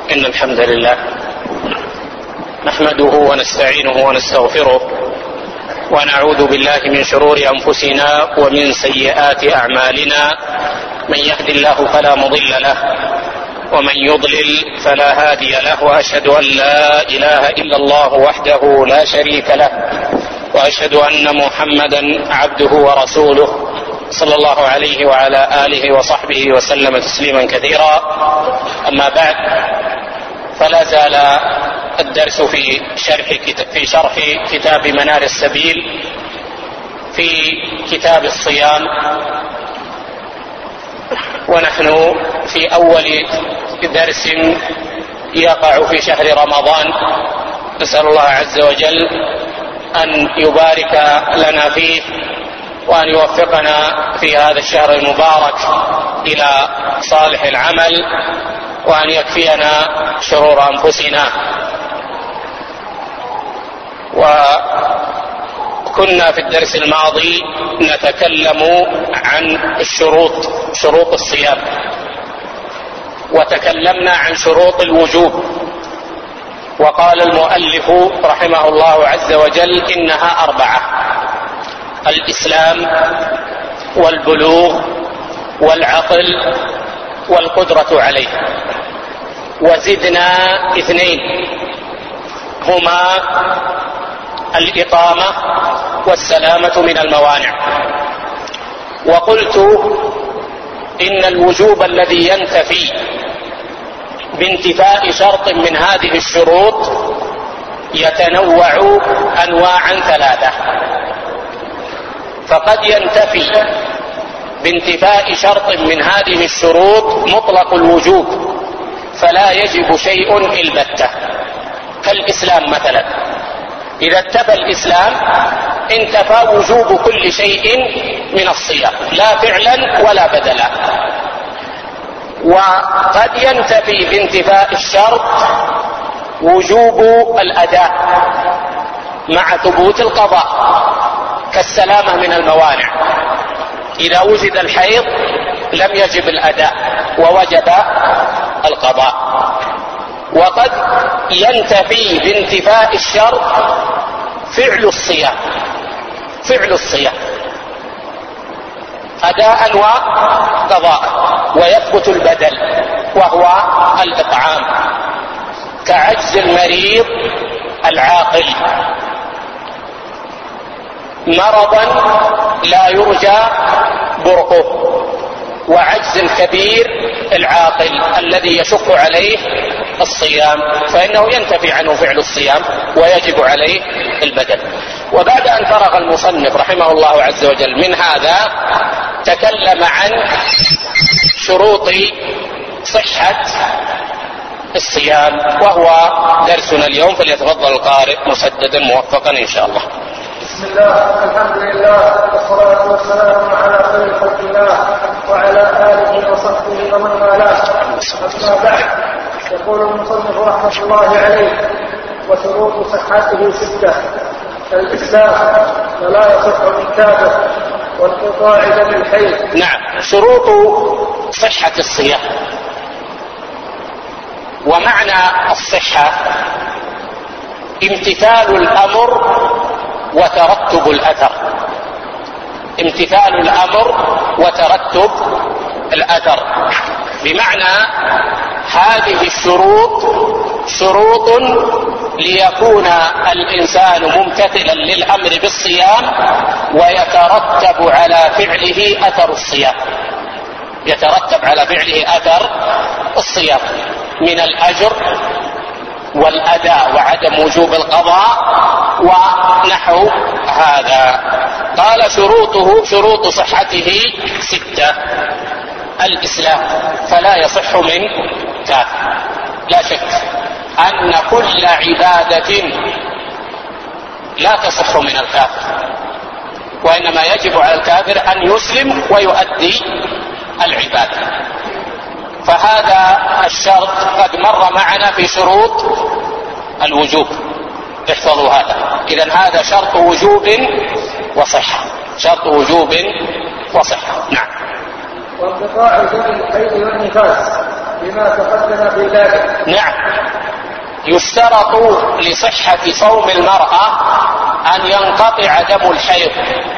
إن الحمد لله نحمده ونستعينه ونستغفره ونعوذ بالله من شرور أنفسنا ومن سيئات أعمالنا. من يهد الله فلا مضل له ومن يضلل فلا هادي له، وأشهد أن لا إله إلا الله وحده لا شريك له، وأشهد أن محمدا عبده ورسوله صلى الله عليه وعلى آله وصحبه وسلم تسليما كثيرا. أما بعد، فلا زال الدرس في شرح كتاب منار السبيل في كتاب الصيام، ونحن في أول درس يقع في شهر رمضان. نسأل الله عز وجل أن يبارك لنا فيه وأن يوفقنا في هذا الشهر المبارك إلى صالح العمل، وأن يكفينا شرور أنفسنا. وكنا في الدرس الماضي نتكلم عن شروط الصيام، وتكلمنا عن شروط الوجوب، وقال المؤلف رحمه الله عز وجل إنها 4: الإسلام والبلوغ والعقل والقدرة عليه. وزدنا 2 هما الإقامة والسلامة من الموانع. وقلت إن الوجوب الذي ينتفي بانتفاء شرط من هذه الشروط يتنوع أنواعا 3. فقد ينتفي بانتفاء شرط من هذه الشروط مطلق الوجوب فلا يجب شيء البتة، كالإسلام مثلا. إذا انتفى الإسلام انتفى وجوب كل شيء من الصيام، لا فعلا ولا بدلا. وقد ينتفي بانتفاء الشرط وجوب الأداء مع ثبوت القضاء، كالسلامة من الموانع. إذا وجد الحيض لم يجب الأداء ووجب القضاء. وقد ينتفي بانتفاء الشرط فعل الصيام أداء وقضاء، ويثبت البدل وهو الإطعام، كعجز المريض العاقل مرضا لا يرجى برؤه، وعجز الكبير العاقل الذي يشق عليه الصيام، فإنه ينتفي عنه فعل الصيام ويجب عليه البدل. وبعد أن فرغ المصنف رحمه الله عز وجل من هذا، تكلم عن شروط صحة الصيام، وهو درسنا اليوم. فليتفضل القارئ مسددا موفقا إن شاء الله. بسم الله، الحمد لله، والصلاة والسلام على خير خلق الله وعلى آله وصحبه ومن والاه. أما بعد، يقول المصنف رحمة الله عليه: وشروط صحته 6: الإسلام، فلا يصح من كافر، وانقطاع دم الحيض. نعم، شروط صحة الصيام. ومعنى الصحة امتثال الأمر وترتب الأثر. امتثال الأمر وترتب الأثر، بمعنى هذه الشروط شروط ليكون الإنسان ممتثلا للأمر بالصيام ويترتب على فعله أثر الصيام، يترتب على فعله أثر الصيام من الأجر والأداء وعدم وجوب القضاء ونحو هذا. قال شروط صحته 6: الإسلام، فلا يصح من كافر. لا شك أن كل عبادة لا تصح من الكافر، وإنما يجب على الكافر أن يسلم ويؤدي العبادة. فهذا الشرط قد مر معنا في شروط الوجوب، احفظوا هذا. إذن هذا شرط وجوب وصحة، شرط وجوب وصحة. نعم. وانقطاع دم الحيض والنفاس، لما تقدم في ذلك. نعم، يشترط لصحة صوم المرأة أن ينقطع دم الحيض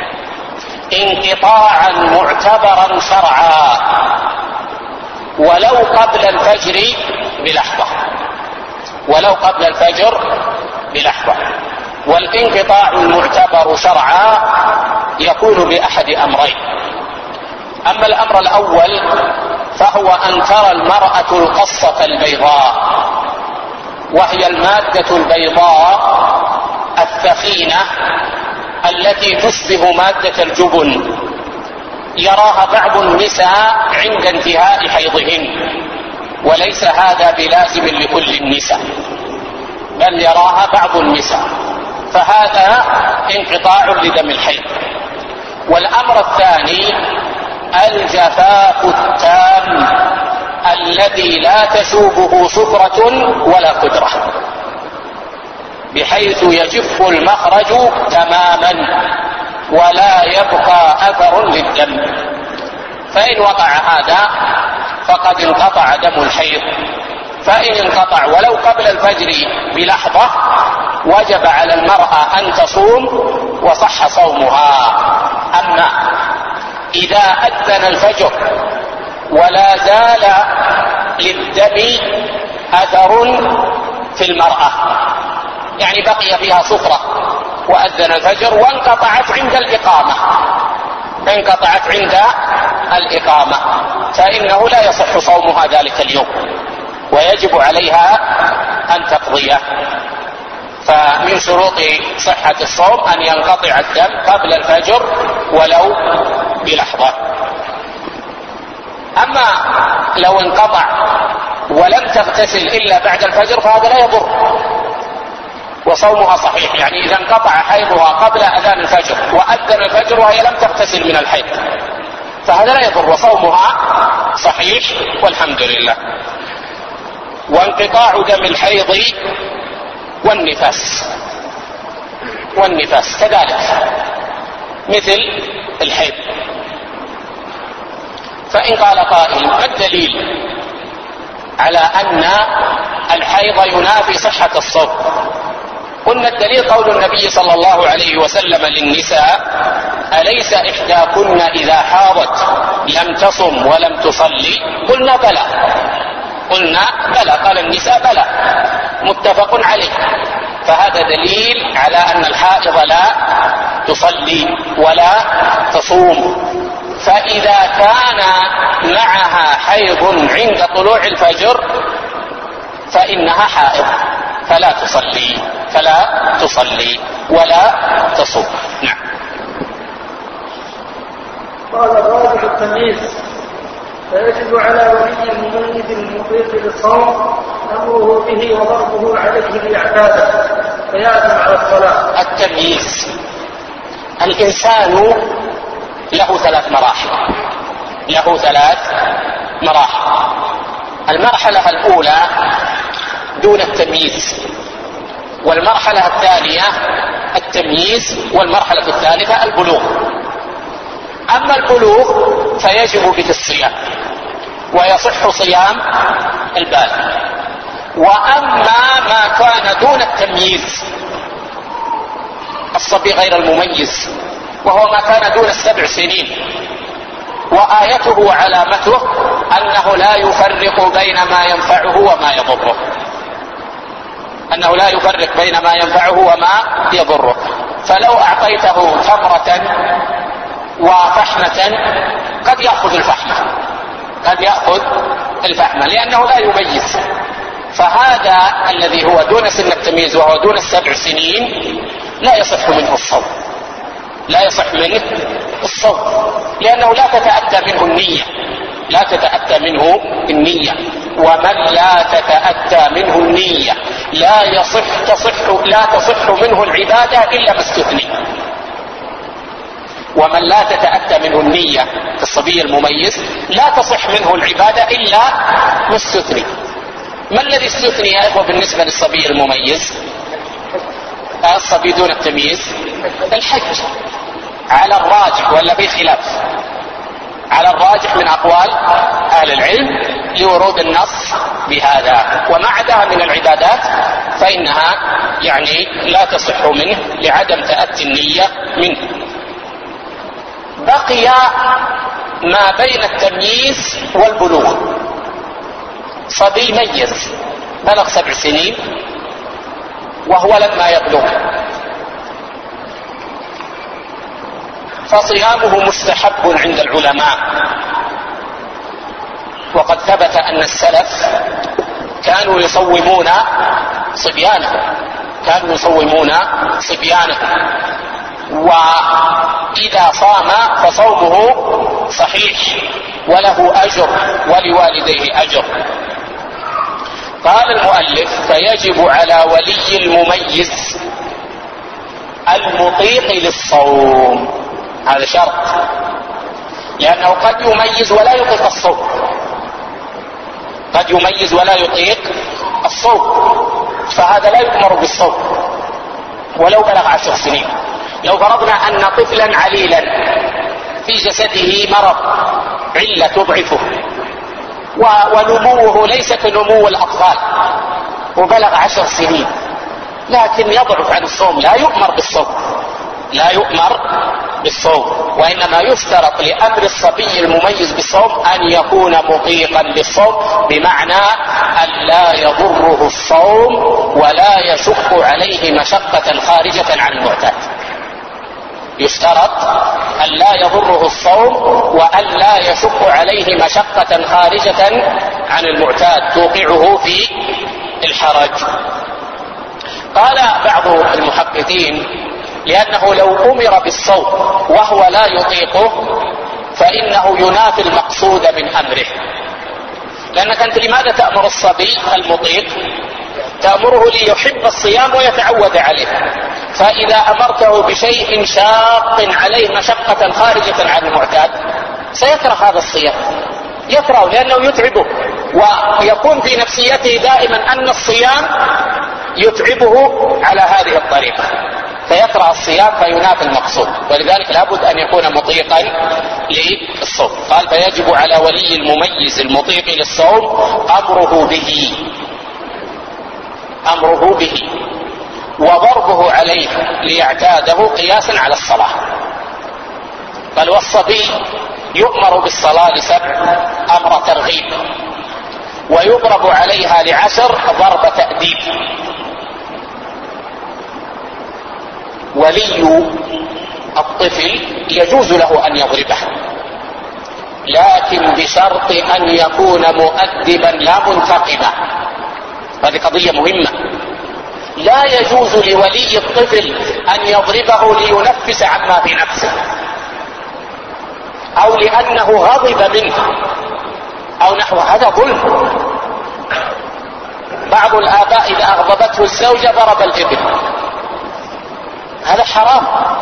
انقطاعا معتبرا شرعا ولو قبل الفجر بلحظة، ولو قبل الفجر بلحظة. والانقطاع المعتبر شرعا يكون بأحد أمرين. أما الأمر الأول فهو أن ترى المرأة القصة البيضاء، وهي المادة البيضاء الثخينة التي تشبه مادة الجبن، يراها بعض النساء عند انتهاء حيضهن، وليس هذا بلازم لكل النساء، بل يراها بعض النساء، فهذا انقطاع لدم الحيض. والأمر الثاني الجفاف التام الذي لا تشوبه صفرة ولا قدرة، بحيث يجف المخرج تماما ولا يبقى أثر للدم. فإن وقع هذا فقد انقطع دم الحيض. فإن انقطع ولو قبل الفجر بلحظة وجب على المرأة أن تصوم وصح صومها. أما إذا أذن الفجر ولا زال للدم أثر في المرأة، يعني بقي فيها صفرة وأذن الفجر وانقطعت عند الإقامة، انقطعت عند الإقامة، فإنه لا يصح صومها ذلك اليوم ويجب عليها أن تقضيه. فمن شروط صحة الصوم أن ينقطع الدم قبل الفجر ولو بلحظة. أما لو انقطع ولم تغتسل إلا بعد الفجر فهذا لا يضر وصومها صحيح. يعني إذا انقطع حيضها قبل أذان الفجر وأذن الفجر وهي لم تغتسل من الحيض فهذا لا يضر وصومها صحيح والحمد لله. وانقطاع دم الحيض والنفاس كذلك مثل الحيض. فإن قال قائل ما الدليل على أن الحيض ينافي صحة الصوم؟ قلنا الدليل قول النبي صلى الله عليه وسلم للنساء: أليس إحداكن إذا حاضت لم تصم ولم تصلي؟ قلنا بلى، قال النساء بلى، متفق عليه. فهذا دليل على أن الحائض لا تصلي ولا تصوم. فإذا كان معها حيض عند طلوع الفجر فإنها حائض فلا تصلي ولا تصوم. نعم. قال الراجح التمييز، فيجب على ولي المميز المطيق للصوم أمره به وضربه عليه لإعداده فيعزم على الصلاة. التمييز، الإنسان له ثلاث مراحل. المرحلة الأولى دون التمييز، والمرحلة الثانية التمييز، والمرحلة الثالثة البلوغ. أما البلوغ فيجب به الصيام ويصح صيام البالغ. وأما ما كان دون التمييز الصبي غير المميز وهو ما كان دون 7 سنين، وآيته وعلامته أنه لا يفرق بين ما ينفعه وما يضره، فلو أعطيته تمرة وفحمة قد يأخذ الفحمة لأنه لا يميز. فهذا الذي هو دون سن التمييز وهو دون 7 سنين لا يصح منه الصوم لأنه لا تتأتى منه النية، ومن لا تتأتى منه النية لا تصح منه العبادة إلا ما استثني. ومن لا تتأتى منه النية في الصبي المميز لا تصح منه العبادة إلا ما استثني. ما الذي استثني يا إخوة بالنسبة للصبي المميز؟ الصبي دون التمييز الحج على الراجح ولا بخلاف؟ على الراجح من أقوال أهل العلم لورود النص بهذا. وما عداها من العبادات فإنها يعني لا تصح منه لعدم تأتي النية منه. بقي ما بين التمييز والبلوغ. صبي ميز بلغ 7 سنين وهو لما يبلغ، فصيامه مستحب عند العلماء. وقد ثبت أن السلف كانوا يصومون صبيانهم، وإذا صام فصومه صحيح وله أجر ولوالديه أجر. قال المؤلف: فيجب على ولي المميز المطيق للصوم. هذا شرط، لأنه قد يميز ولا يطيق الصوم، فهذا لا يؤمر بالصوم ولو بلغ 10 سنين. لو فرضنا أن طفلا عليلا في جسده مرض، علة تضعفه، ونموه ليس كنمو الأطفال، وبلغ 10 سنين لكن يضعف عن الصوم، لا يؤمر بالصوم، وإنما يشترط لأمر الصبي المميز بالصوم أن يكون مطيقا للصوم، بمعنى أن لا يضره الصوم ولا يشق عليه مشقة خارجة عن المعتاد. يشترط أن لا يضره الصوم وأن لا يشق عليه مشقة خارجة عن المعتاد توقعه في الحرج. قال بعض المحققين: لأنه لو أمر بالصوم وهو لا يطيقه فإنه ينافي المقصود من أمره. لأنك أنت لماذا تأمر الصبي المطيق؟ تأمره ليحب الصيام ويتعود عليه، فإذا أمرته بشيء شاق عليه مشقة خارجة عن المعتاد سيكره هذا الصيام، يكره لأنه يتعبه، ويكون في نفسيته دائما أن الصيام يتعبه على هذه الطريقة، فيكره الصيام فينافي المقصود. ولذلك لابد أن يكون مطيقا للصوم. قال: فيجب على ولي المميز المطيق للصوم أمره به وضربه عليه ليعتاده قياسا على الصلاة. بل والصبي يؤمر بالصلاة ل7 أمر ترغيب، ويضرب عليها ل10 ضرب تأديب. ولي الطفل يجوز له أن يضربه، لكن بشرط أن يكون مؤدبا لا منتقما. هذه قضية مهمة. لا يجوز لولي الطفل أن يضربه لينفس عما في نفسه، أو لأنه غضب منه أو نحو هذا ظلم. بعض الآباء إذا أغضبته الزوجة ضرب الابن، هذا حرام.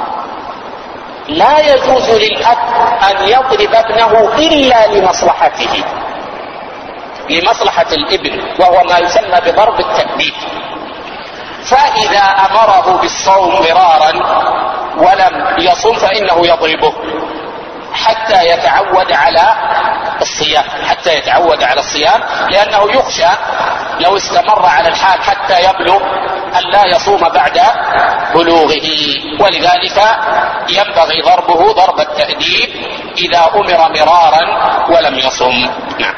لا يجوز للأب أن يضرب ابنه إلا لمصلحة الابن، وهو ما يسمى بضرب التأديب. فإذا أمره بالصوم مرارا ولم يصم فإنه يضربه حتى يتعود على الصيام، لأنه يخشى لو استمر على الحال حتى يبلغ أن لا يصوم بعد بلوغه، ولذلك ينبغي ضربه ضرب التأديب إذا أمر مرارا ولم يصم. نعم.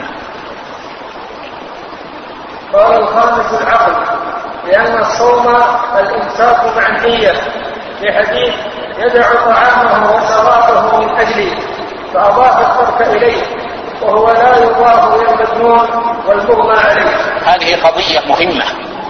قال: الخامس العقل، لأن الصوم الإمساك مع النية، في حديث: يدع طعامه وشرابه من أجلي، فأضاف الترك إليه، وهو لا يضاف إلى المجنون والمغمى عليه. هذه قضية مهمة.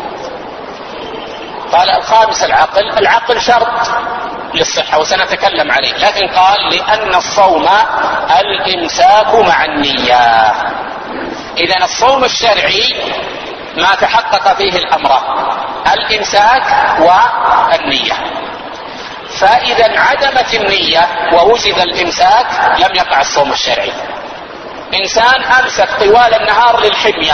قال: الخامس العقل شرط للصحة وسنتكلم عليه، لكن قال: لأن الصوم الإمساك مع النية. إذن الصوم الشرعي ما تحقق فيه الأمر الإمساك والنية، فإذا انعدمت النية ووجد الإمساك لم يقع الصوم الشرعي. إنسان أمسك طوال النهار للحمية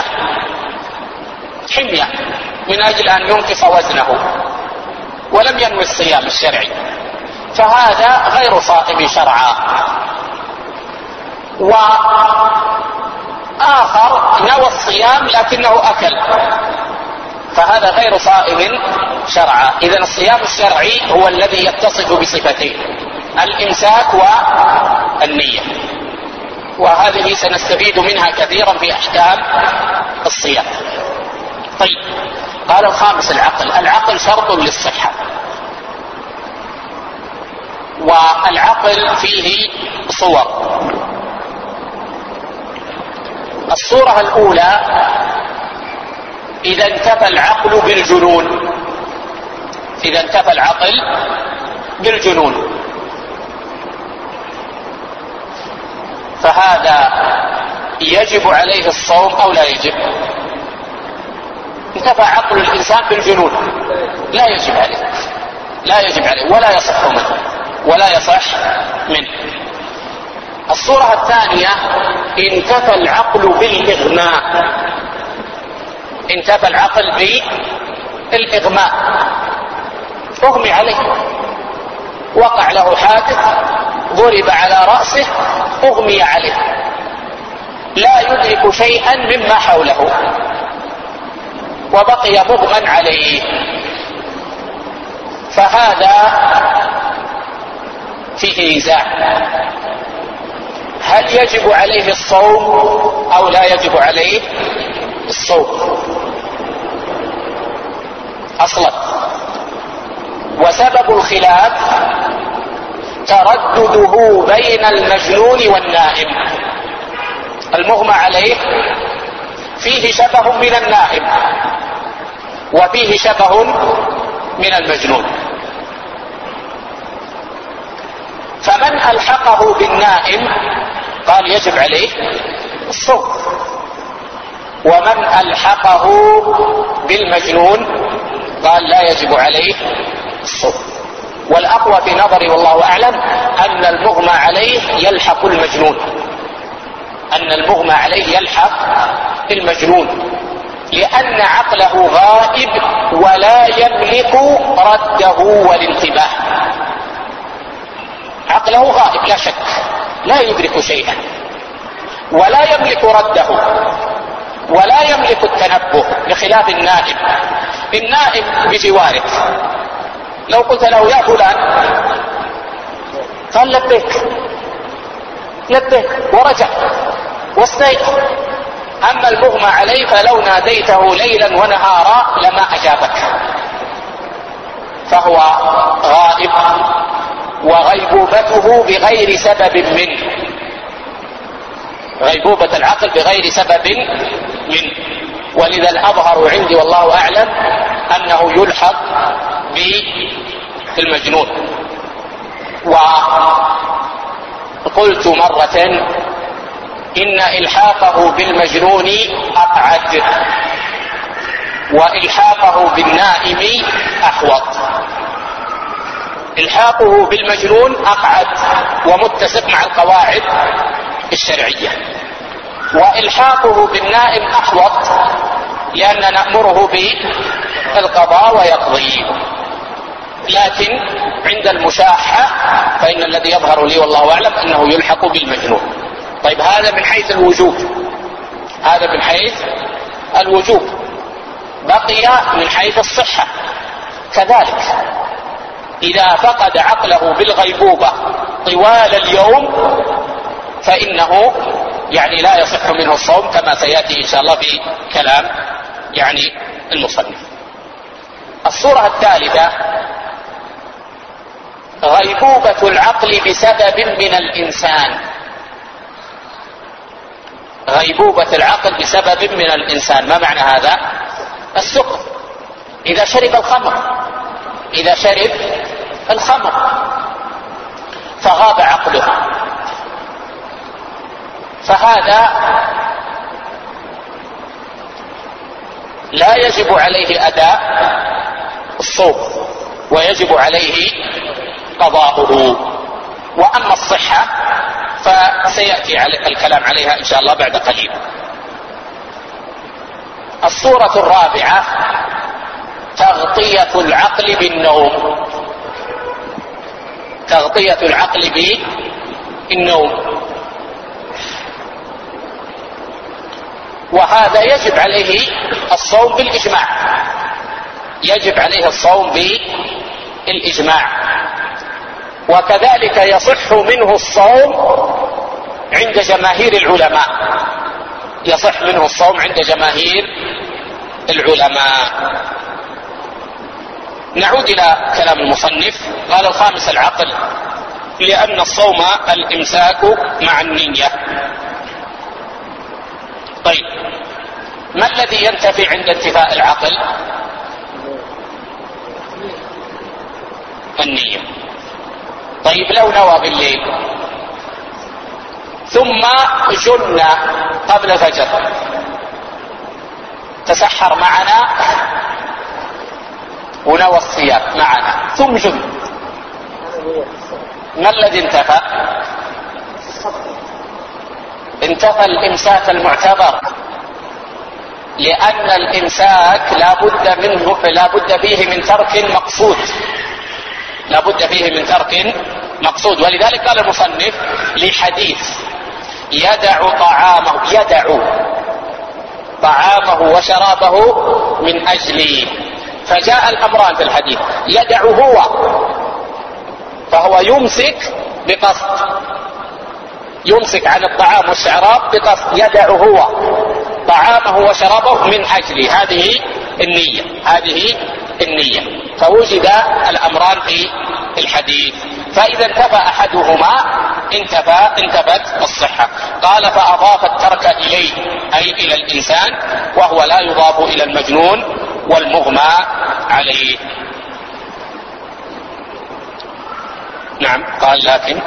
من أجل أن ينقص وزنه ولم ينوي الصيام الشرعي، فهذا غير صائم شرعا. وآخر نوى الصيام لكنه أكل، فهذا غير صائم شرعا. إذن الصيام الشرعي هو الذي يتصف بصفتين: الإمساك والنية، وهذه سنستفيد منها كثيرا في أحكام الصيام. طيب، قال الخامس العقل شرط للصحة، والعقل فيه صور. الصورة الأولى: إذا انتفى العقل بالجنون، إذا انتفى العقل بالجنون، فهذا يجب عليه الصوم أو لا يجب؟ انتفى عقل الإنسان بالجنون لا يجب عليه، لا يجب عليه ولا يصح منه، ولا يصح منه. الصورة الثانية: انتفى العقل بالإغماء، انتفى العقل بالإغماء، أغمي عليه، وقع له حادث، ضرب على رأسه، أغمي عليه، لا يدرك شيئا مما حوله، وبقي مغمى عليه، فهذا فيه نزاع: هل يجب عليه الصوم أو لا يجب عليه الصوم أصلا؟ وسبب الخلاف تردده بين المجنون والنائم. المغمى عليه فيه شبه من النائم وفيه شبه من المجنون، فمن ألحقه بالنائم قال يجب عليه الصوم، ومن ألحقه بالمجنون قال لا يجب عليه الصوم. والأقوى في نظري والله أعلم أن المغمى عليه يلحق المجنون، أن المغمى عليه يلحق المجنون، لأن عقله غائب ولا يملك رده والانتباه. عقله غائب لا شك، لا يدرك شيئا ولا يملك رده ولا يملك التنبه، بخلاف النائم. النائم بجوارك، لو قلت له يا فلان قال لبيك لبيك ورجع واستيقظ. أما المغمى عليه فلو ناديته ليلا ونهارا لما أجابك، فهو غائب وغيبوبته بغير سبب منه، غيبوبة العقل بغير سبب منه. ولذا الأظهر عندي والله أعلم أنه يلحق بالمجنون. وقلت مرة إن إلحاقه بالمجنون أقعد، وإلحاقه بالنائم أحوط. إلحاقه بالمجنون أقعد ومتسق مع القواعد الشرعية، وإلحاقه بالنائم أحوط لأننا نأمره بالقضاء ويقضي. لكن عند المشاحة فإن الذي يظهر لي والله أعلم أنه يلحق بالمجنون. طيب، هذا من حيث الوجوب، هذا من حيث الوجوب. بقي من حيث الصحة كذلك، إذا فقد عقله بالغيبوبة طوال اليوم فإنه لا يصح منه الصوم، كما سيأتي إن شاء الله في كلام المصنف. الصورة الثالثة: غيبوبة العقل بسبب من الإنسان. غيبوبة العقل بسبب من الإنسان، ما معنى هذا؟ السكر، إذا شرب الخمر، إذا شرب الخمر فغاب عقله، فهذا لا يجب عليه أداء الصوم ويجب عليه قضاؤه. وأما الصحة فسيأتي الكلام عليها إن شاء الله بعد قليل. الصورة الرابعة: تغطية العقل بالنوم. تغطية العقل بالنوم، وهذا يجب عليه الصوم بالإجماع، يجب عليه الصوم بالإجماع. وكذلك يصح منه الصوم عند جماهير العلماء، يصح منه الصوم عند جماهير العلماء. نعود إلى كلام المصنف. قال: الخامس العقل، لأن الصوم الإمساك مع النية. طيب، ما الذي ينتفي عند انتفاء العقل؟ النية. طيب، لو نوى بالليل ثم جن قبل الفجر، تسحر معنا ونوى الصيام معنا ثم جن، ما الذي انتفى؟ انتفى الإمساك المعتبر، لأن الإمساك لا بد فيه من ترك مقصود، لا بد فيه من ترك مقصود. ولذلك قال المصنف لحديث يدع طعامه وشرابه من أجلي، فجاء الأمران في الحديث: يدع هو، فهو يمسك بقصد، يمسك عن الطعام والشراب بقصد، يدع هو طعامه وشرابه من أجلي، هذه النية، هذه النية. فوجد الأمران في الحديث، فإذا انتفى أحدهما انتفت الصحة. قال: فأضاف الترك إليه، أي إلى الإنسان، وهو لا يضاف إلى المجنون والمغمى عليه. نعم. قال: لكن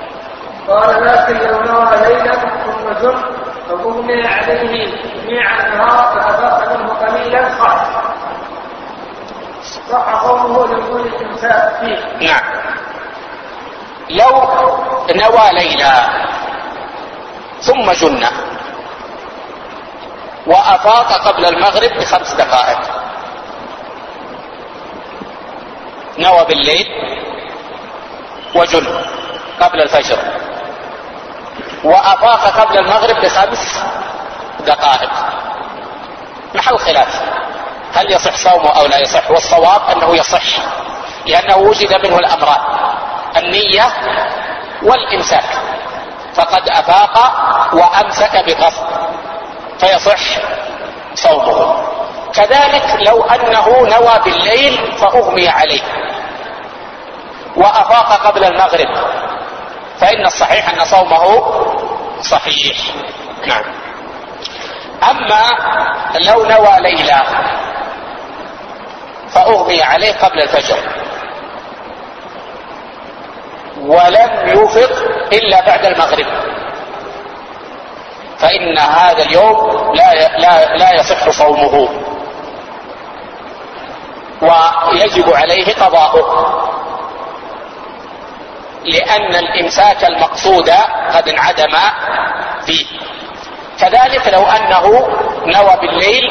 لو نوى ليلا ثم جن فأغمي عليه جميع النهار فأضاف منه قليلا صح قوله لوجود الإمساك فيه. نعم. لو نوى ليلا ثم جن وأفاق قبل المغرب ب5 دقائق، نوى بالليل وجن قبل الفجر وأفاق قبل المغرب ب5 دقائق، محل خلاف هل يصح صومه أو لا يصح. والصواب أنه يصح، لأنه وجد منه الأمران: النية والإمساك، فقد أفاق وأمسك بقصد، فيصح صومه. كذلك لو أنه نوى بالليل فأغمي عليه وأفاق قبل المغرب، فإن الصحيح أن صومه صحيح. نعم. أما لو نوى ليلة فأغمي عليه قبل الفجر ولم يفق إلا بعد المغرب، فإن هذا اليوم لا يصح صومه، ويجب عليه قضاؤه، لأن الإمساك المقصود قد انعدم فيه. كذلك لو أنه نوى بالليل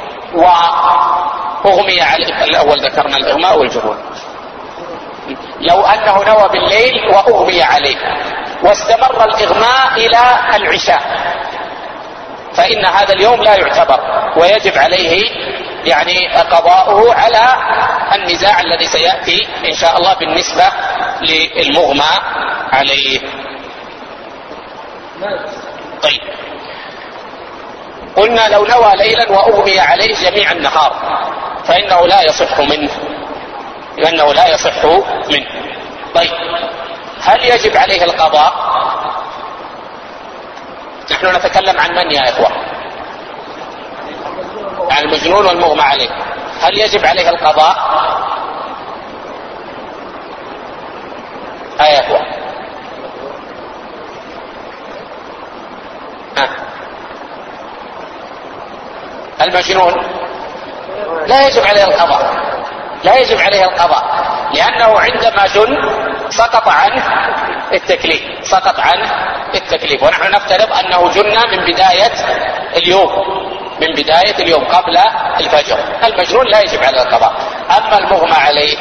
وأغمي عليه، الأول ذكرنا الإغماء والجنون، لو أنه نوى بالليل وأغمي عليه واستمر الإغماء إلى العشاء، فإن هذا اليوم لا يعتبر، ويجب عليه يعني قضاؤه على النزاع الذي سيأتي إن شاء الله بالنسبة للمغمى عليه. طيب، قلنا لو نوى ليلا وأغمي عليه جميع النهار فإنه لا يصح منه، لأنه لا يصح منه. طيب، هل يجب عليه القضاء؟ نحن نتكلم عن من يا إخوة؟ عن المجنون والمغمى عليه. هل يجب عليه القضاء؟ يا إخوة، المجنون لا يجب عليه القضاء، لا يجب عليه القضاء، لأنه عندما جن سقط عنه التكليف، سقط عنه التكليف، ونحن نفترض أنه جن من بداية اليوم، من بداية اليوم قبل الفجر. المجنون لا يجب عليه القضاء. أما المغمى عليه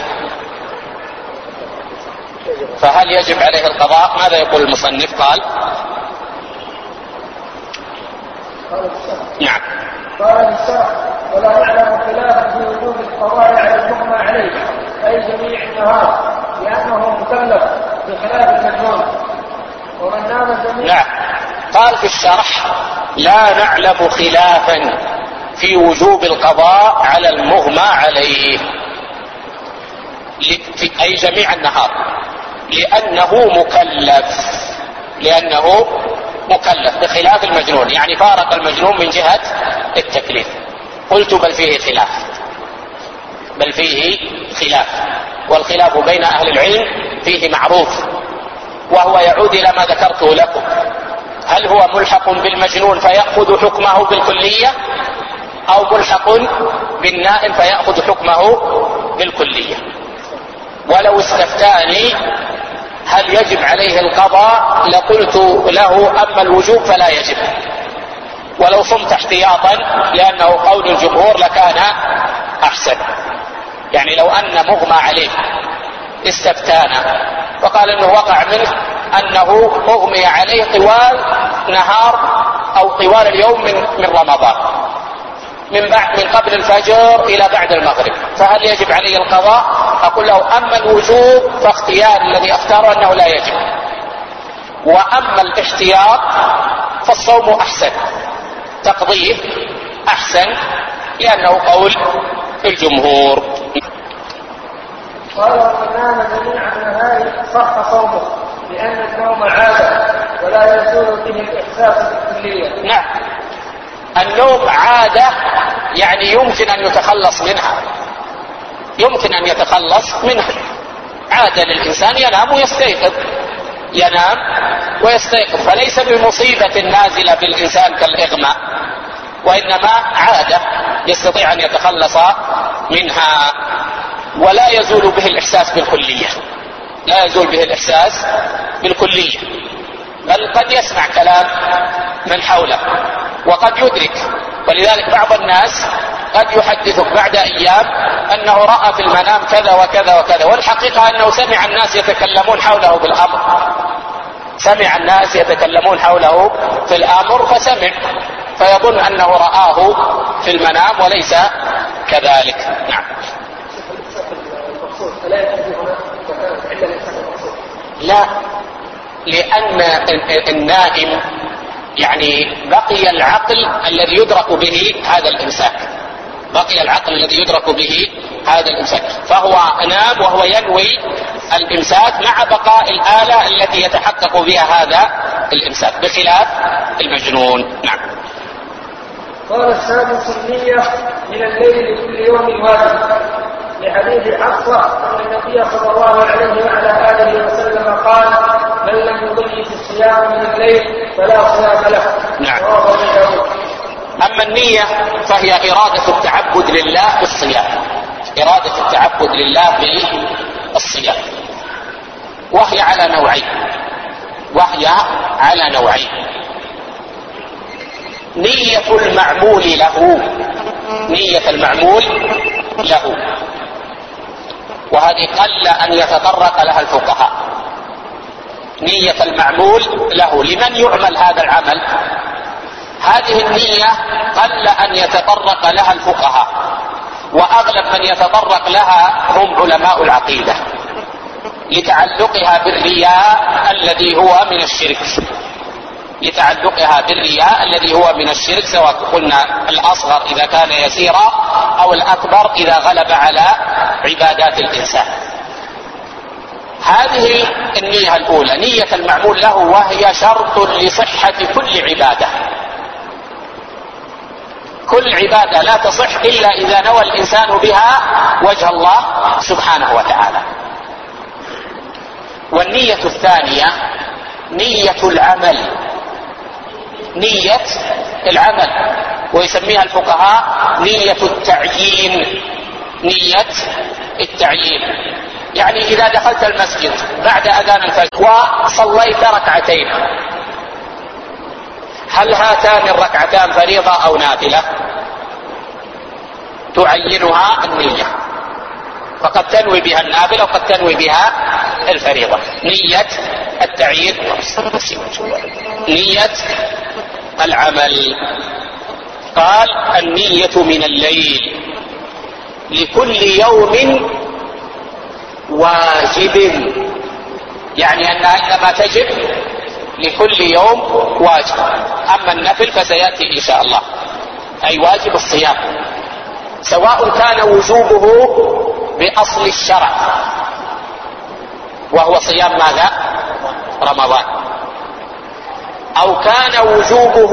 فهل يجب عليه القضاء؟ ماذا يقول المصنف؟ قال: نعم. قال الشرح: ولا نعلم خلافا في وجوب القضاء على المغمى عليه أي جميع النهار لأنه مكلف بخلاف المجنون. ومن نام جميع. نعم. قال في الشرح: لا نعلم خلافا في وجوب القضاء على المغمى عليه أي جميع النهار لأنه مكلف بخلاف المجنون، يعني فارق المجنون من جهة التكليف. قلت بل فيه خلاف، والخلاف بين أهل العلم فيه معروف، وهو يعود إلى ما ذكرته لكم: هل هو ملحق بالمجنون فيأخذ حكمه بالكلية، أو ملحق بالنائم فيأخذ حكمه بالكلية. ولو استفتاني هل يجب عليه القضاء لقلت له: أما الوجوب فلا يجب، ولو صمت احتياطا لأنه قول الجمهور لكان أحسن. يعني لو أن مغمى عليه استفتانا وقال أنه وقع منه أنه أغمي عليه طوال نهار أو طوال اليوم من رمضان، من قبل الفجر إلى بعد المغرب، فهل يجب عليه القضاء؟ أقول له: أما الوجوب فاختيار الذي اختاره أنه لا يجب، وأما الاحتياط فالصوم أحسن، تقضيه أحسن، لأنه قول الجمهور. قال: ومن نام جميع النهار صح صومه لأن النوم عادة ولا يزول به الإحساس بالكلية. نعم، النوم عادة، يعني يمكن أن يتخلص منها، عادة للإنسان ينام ويستيقظ، فليس بمصيبة نازلة بالإنسان كالإغماء، وإنما عادة يستطيع أن يتخلص منها، ولا يزول به الإحساس بالكلية، بل قد يسمع كلام من حوله وقد يدرك. ولذلك بعض الناس قد يحدثك بعد أيام أنه رأى في المنام كذا وكذا وكذا، والحقيقة أنه سمع الناس يتكلمون حوله في الأمر فسمع، فيظن أنه رآه في المنام وليس كذلك. نعم. لا، لأن النائم يعني بقي العقل الذي يدرك به هذا الإمساك، فهو نام وهو ينوي الإمساك مع بقاء الآلة التي يتحقق بها هذا الإمساك، بخلاف المجنون. نعم. قال: السادس النية من الليل لكل يوم واجب، لحديث حفصة أن النبي صلى الله عليه وعلى آله وسلم قال: من لم يضيف الصيام من الليل فلا صيام له. نعم. أما النية فهي إرادة التعبد لله بالصيام، وهي على نوعين: نية المعمول له، وهذه قل أن يتطرق لها الفقهاء. نية المعمول له، لمن يعمل هذا العمل؟ هذه النية قل أن يتطرق لها الفقهاء، وأغلب من يتطرق لها هم علماء العقيدة، لتعلقها بالرياء الذي هو من الشرك، سواء قلنا الأصغر إذا كان يسيرا أو الأكبر إذا غلب على عبادات الإنسان. هذه النية الأولى، نية المعمول له، وهي شرط لصحة كل عبادة لا تصح إلا إذا نوى الإنسان بها وجه الله سبحانه وتعالى. والنية الثانية نية العمل، ويسميها الفقهاء نية التعيين. يعني إذا دخلت المسجد بعد أذان الفجر وصليت ركعتين، هل هاتان الركعتان فريضة أو نافلة؟ تعينها النية، فقد تنوي بها النافلة وقد تنوي بها الفريضة. نية التعيين، نية العمل. قال النية من الليل لكل يوم واجب، يعني أنها إنما تجب لكل يوم واجب. أما النفل فسيأتي إن شاء الله، أي واجب الصيام، سواء كان وجوبه بأصل الشرع وهو صيام ماذا؟ رمضان، أو كان وجوبه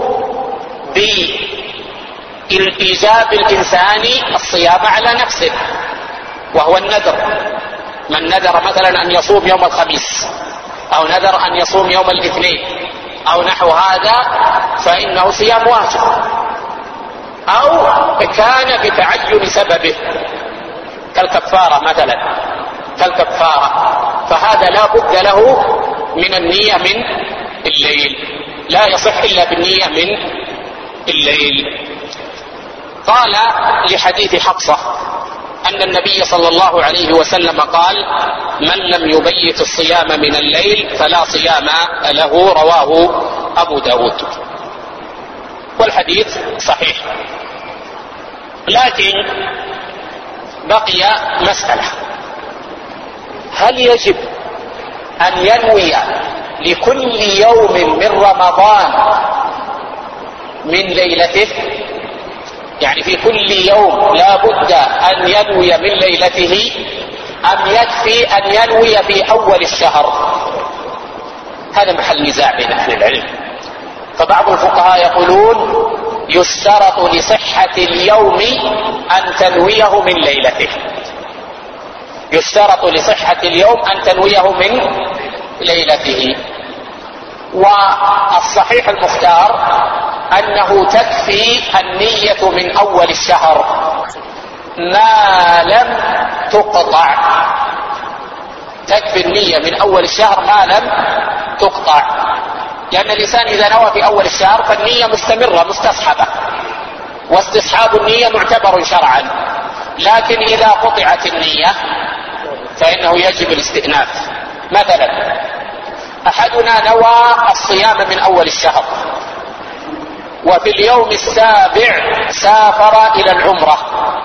بإيجاب الإنسان الصيام على نفسه وهو النذر. من نذر مثلا أن يصوم يوم الخميس، أو نذر أن يصوم يوم الاثنين أو نحو هذا، فإنه صيام واجب. أو كان بتعين سببه كالكفارة مثلا، كالكفارة، فهذا لا بد له من النية من الليل، لا يصح إلا بالنية من الليل. قال لحديث حفصة أن النبي صلى الله عليه وسلم قال: من لم يبيت الصيام من الليل فلا صيام له، رواه أبو داود. والحديث صحيح، لكن بقي مسألة: هل يجب أن ينوي لكل يوم من رمضان من ليلته؟ يعني في كل يوم لا بد أن ينوي من ليلته، أم يكفي أن ينوي في أول الشهر؟ هذا محل نزاع بين أهل العلم. فبعض الفقهاء يقولون يشترط لصحة اليوم أن تنويه من ليلته، يشترط لصحة اليوم أن تنويه من ليلته. والصحيح المختار أنه تكفي النية من أول الشهر ما لم تقطع، تكفي النية من أول الشهر ما لم تقطع، لأن الإنسان إذا نوى في أول الشهر فالنية مستمرة مستصحبة، واستصحاب النية معتبر شرعا. لكن إذا قطعت النية فإنه يجب الاستئناف. مثلا أحدنا نوى الصيام من أول الشهر، وفي اليوم السابع سافر إلى العمرة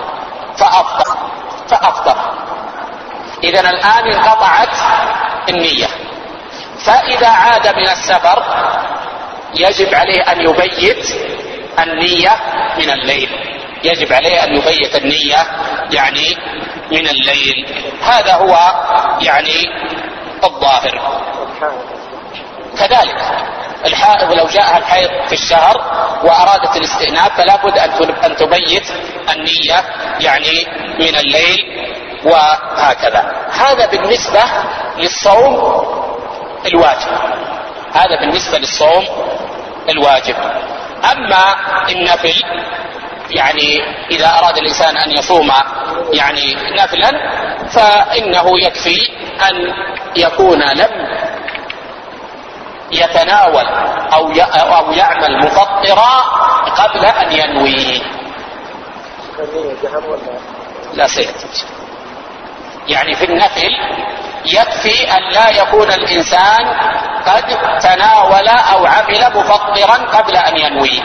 فأفطر، إذن الآن انقطعت النية. فإذا عاد من السفر يجب عليه أن يبيت النية من الليل، يجب عليه أن يبيت النية يعني من الليل. هذا هو يعني الظاهر. كذلك الحائض لو جاءها الحيض في الشهر وأرادت الاستئناف فلا بد أن تبيت النية يعني من الليل، وهكذا. هذا بالنسبة للصوم الواجب، هذا بالنسبة للصوم الواجب. أما النفل يعني إذا أراد الإنسان أن يصوم يعني نفلا فإنه يكفي أن يكون لم يتناول أو يعمل مفطرا قبل أن ينوي. لا سيأتي يعني في النفل يكفي أن لا يكون الإنسان قد تناول أو عمل مفطرا قبل أن ينوي،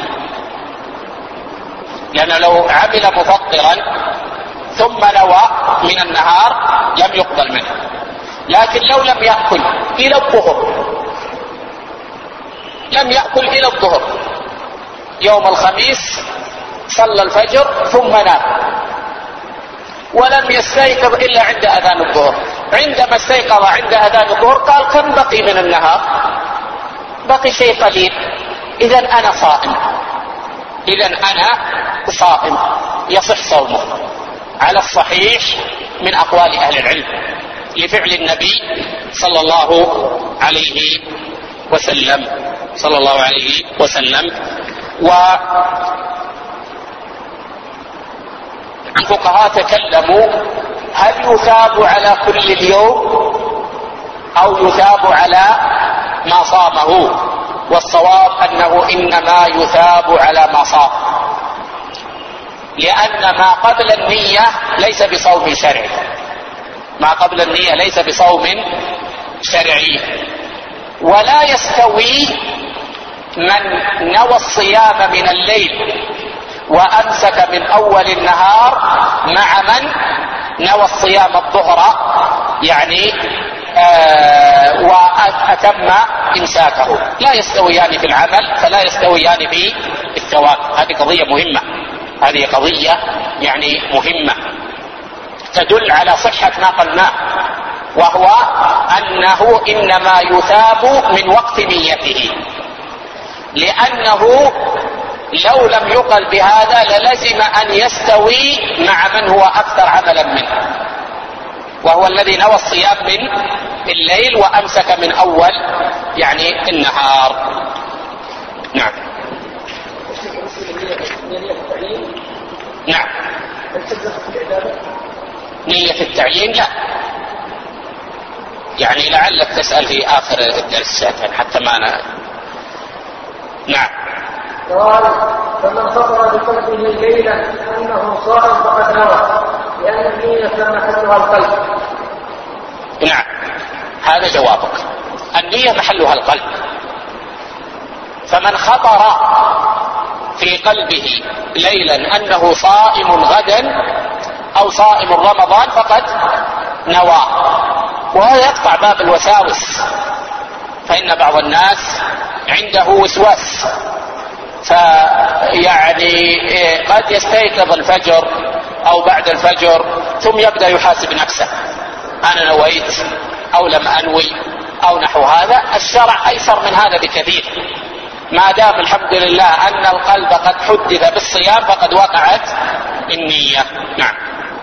لأن لو عمل مفطرا ثم نوى من النهار لم يقبل منه. لكن لو لم يأكل إلى الظهر، لم يأكل إلى الظهر يوم الخميس، صلى الفجر ثم نام ولم يستيقظ إلا عند أذان الظهر، عندما استيقظ عند أذان الظهر قال: كم بقي من النهار؟ بقي شيء قليل، إذن أنا صائم، إذن أنا صائم، يصح صومه على الصحيح من أقوال أهل العلم لفعل النبي صلى الله عليه وسلم صلى الله عليه وسلم. والفقهاء تكلموا: هل يثاب على كل اليوم أو يثاب على ما صامه؟ والصواب أنه إنما يثاب على ما صام، لأن ما قبل النية ليس بصوم شرعي، ما قبل النية ليس بصوم شرعي. ولا يستوي من نوى الصيام من الليل وأمسك من أول النهار مع من نوى الصيام الظهر يعني وأتم إمساكه، لا يستويان في العمل فلا يستويان في الثواب. هذه قضية مهمة، هذه قضية يعني مهمة تدل على صحة ما قلناه، وهو أنه إنما يثاب من وقت نيته، لأنه لو لم يقل بهذا للزم أن يستوي مع من هو أكثر عملا منه، وهو الذي نوى الصيام من الليل وأمسك من أول يعني النهار. نعم. نعم. نية التعيين لا، يعني لعلك تسأل في آخر الدرس حتى ما أنا. نعم. قال فمن خطر بقلبه ليلا أنه صائم فقد نوى، لأن النية محلها القلب. نعم، هذا جوابك، النية محلها القلب. فمن خطر في قلبه ليلا أنه صائم غدا أو صائم رمضان فقد نوى، وهذا يقطع باب الوساوس، فإن بعض الناس عنده وسواس، فيعني قد يستيقظ الفجر أو بعد الفجر ثم يبدأ يحاسب نفسه، أنا نويت أو لم أنوي أو نحو هذا. الشرع أيسر من هذا بكثير، ما دام الحمد لله أن القلب قد حدث بالصيام فقد وقعت النية. نعم.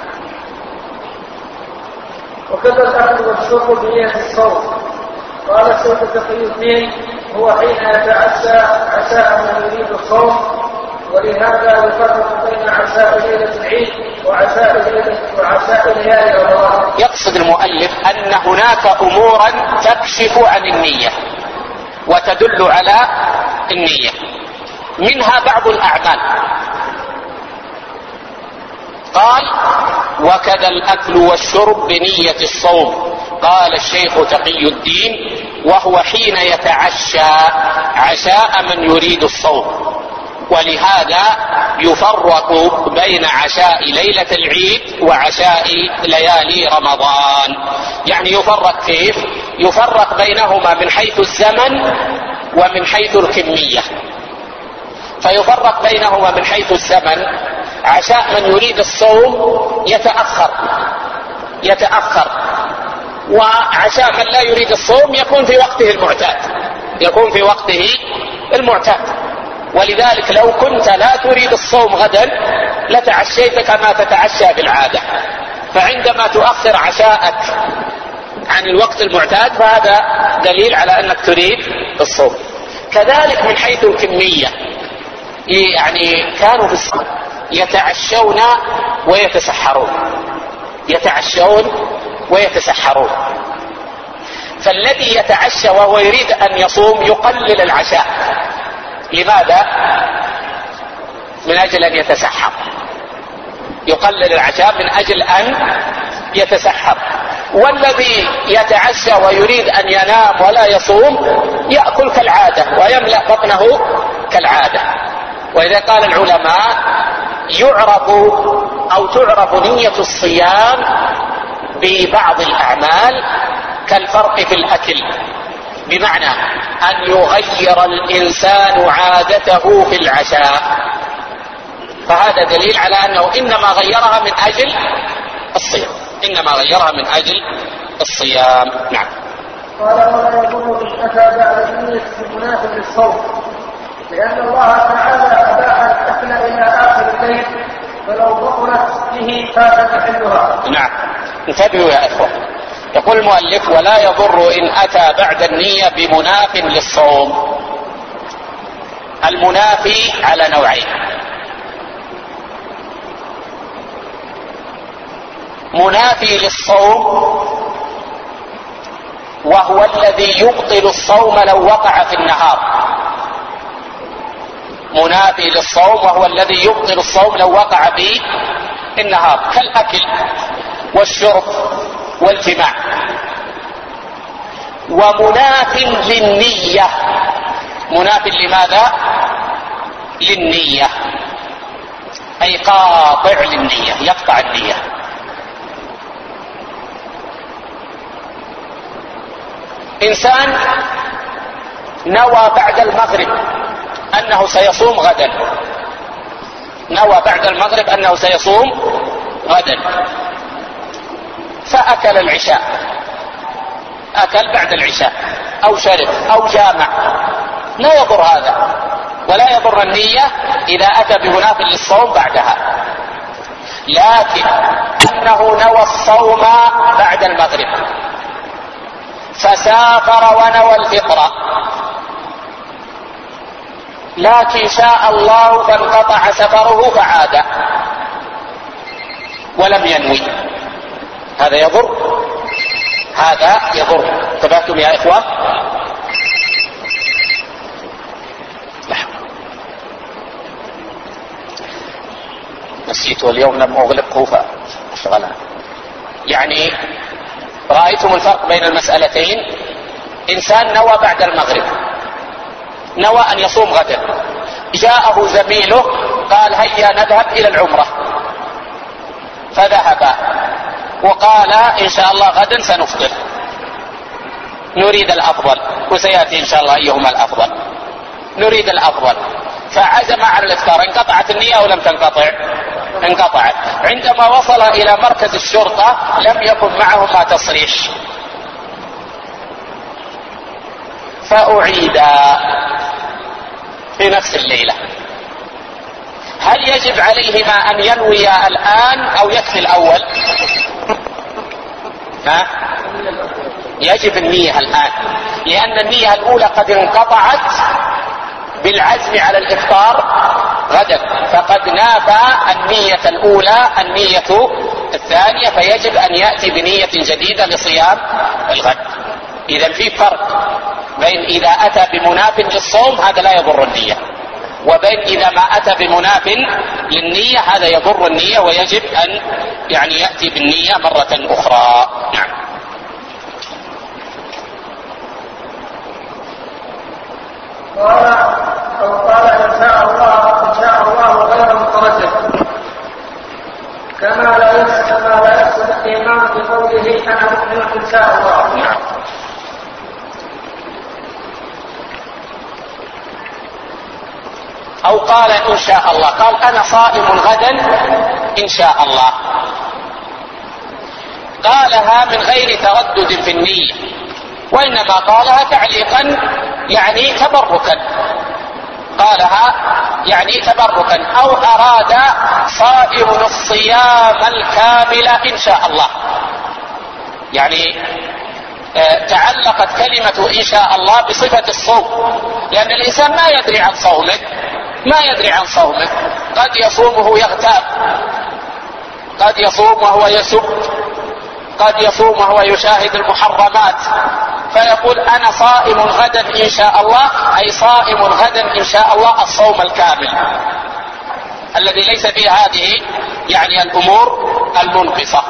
وكذا الأكل والشرب بنية الصوم. قال الشيخ تقي الدين هو حين يتعشى عشاء من يريد الصوم، ولهذا يفرق بين عشاء ليلة العيد وعشاء ليالي رمضان. يقصد المؤلف أن هناك أمورا تكشف عن النية وتدل على النية، منها بعض الأعمال. قال وكذا الأكل والشرب بنية الصوم. قال الشيخ تقي الدين وهو حين يتعشى عشاء من يريد الصوم، ولهذا يفرق بين عشاء ليلة العيد وعشاء ليالي رمضان. يعني يفرق كيف؟ يفرق بينهما من حيث الزمن ومن حيث الكمية. فيفرق بينهما من حيث الزمن، عشاء من يريد الصوم يتأخر، وعشاء من لا يريد الصوم يكون في وقته المعتاد. ولذلك لو كنت لا تريد الصوم غدا لتعشيت كما تتعشى بالعادة، فعندما تؤخر عشاءك عن الوقت المعتاد فهذا دليل على أنك تريد الصوم. كذلك من حيث الكمية، يعني كانوا في الصوم يتعشون ويتسحرون، فالذي يتعشى وهو يريد أن يصوم يقلل العشاء. لماذا؟ من أجل أن يتسحر، يقلل العشاء من أجل أن يتسحر. والذي يتعشى ويريد أن ينام ولا يصوم يأكل كالعادة ويملأ بطنه كالعادة. وإذا قال العلماء تعرف نية الصيام ببعض الأعمال كالفرق في الأكل، بمعنى أن يغير الإنسان عادته في العشاء، فهذا دليل على أنه إنما غيرها من أجل الصيام. نعم. قال ولا يضر إن أتى بعد النية مناف للصوم، لأن الله تعالى أباح الأكل إلى آخر الليل، فلو بطلت به فات محلها. نعم، انتبهوا يا إخوة. يقول المؤلف ولا يضر إن أتى بعد النية بمناف للصوم. المنافي على نوعين: منافي للصوم وهو الذي يبطل الصوم لو وقع في النهار، منافي للصوم وهو الذي يبطل الصوم لو وقع في النهار، كالأكل والشرب والجماع. ومناف للنية مناف لماذا؟ للنية، أي قاطع للنية، يقطع النية. إنسان نوى بعد المغرب أنه سيصوم غدا، نوى بعد المغرب أنه سيصوم غدا، فأكل العشاء، أكل بعد العشاء أو شرب أو جامع، لا يضر هذا ولا يضر النية إذا أتى بمناف للصوم بعدها. لكن أنه نوى الصوم بعد المغرب فسافر ونوى الفطر، لكن شاء الله فانقطع سفره فعاد ولم ينوي، هذا يضر، هذا يضر. انتبهتم يا إخوة؟ نسيت واليوم لم أغلقه فاشغلها. يعني رأيتم الفرق بين المسألتين؟ إنسان نوى بعد المغرب، نوى أن يصوم غدا، جاءه زميله قال هيا نذهب إلى العمرة، فذهب وقال إن شاء الله غدا سنفطر، نريد الأفضل، وسيأتي إن شاء الله أيهما الأفضل، نريد الأفضل، فعزم على الإفطار. انقطعت النية أو لم تنقطع؟ انقطعت. عندما وصل إلى مركز الشرطة لم يكن معهما تصريح، فأعيد في نفس الليلة. هل يجب عليهما أن ينويا الآن أو يكفي الأول؟ يجب النية الآن، لأن النية الأولى قد انقطعت بالعزم على الإفطار غدا، فقد نافى النية الأولى النية الثانية، فيجب أن يأتي بنية جديدة لصيام الغد. إذا في فرق بين إذا أتى بمناف للصوم هذا لا يضر النية، وبين إذا ما أتى بمناف للنية هذا يضر النية، ويجب أن يأتي بالنية مرة أخرى. نعم. قال إن شاء الله غير متردد، كما لا يحسن الإيمان بقوله أنا مؤمن إن شاء الله. أو قال إن شاء الله، قال أنا صائم غدا إن شاء الله، قالها من غير تردد في النية، وإنما قالها تعليقا يعني تبركا، قالها يعني تبركا، أو أراد صائم الصيام الكامل إن شاء الله، يعني تعلقت كلمة إن شاء الله بصفة الصوم، لأن الإنسان ما يدري عن صومه، ما يدري عن صومه، قد يصوم وهو يغتاب، قد يصوم وهو يسب، قد يصوم وهو يشاهد المحرمات، فيقول أنا صائم غدا إن شاء الله، أي صائم غدا إن شاء الله الصوم الكامل الذي ليس فيه هذه يعني الأمور المنقصة،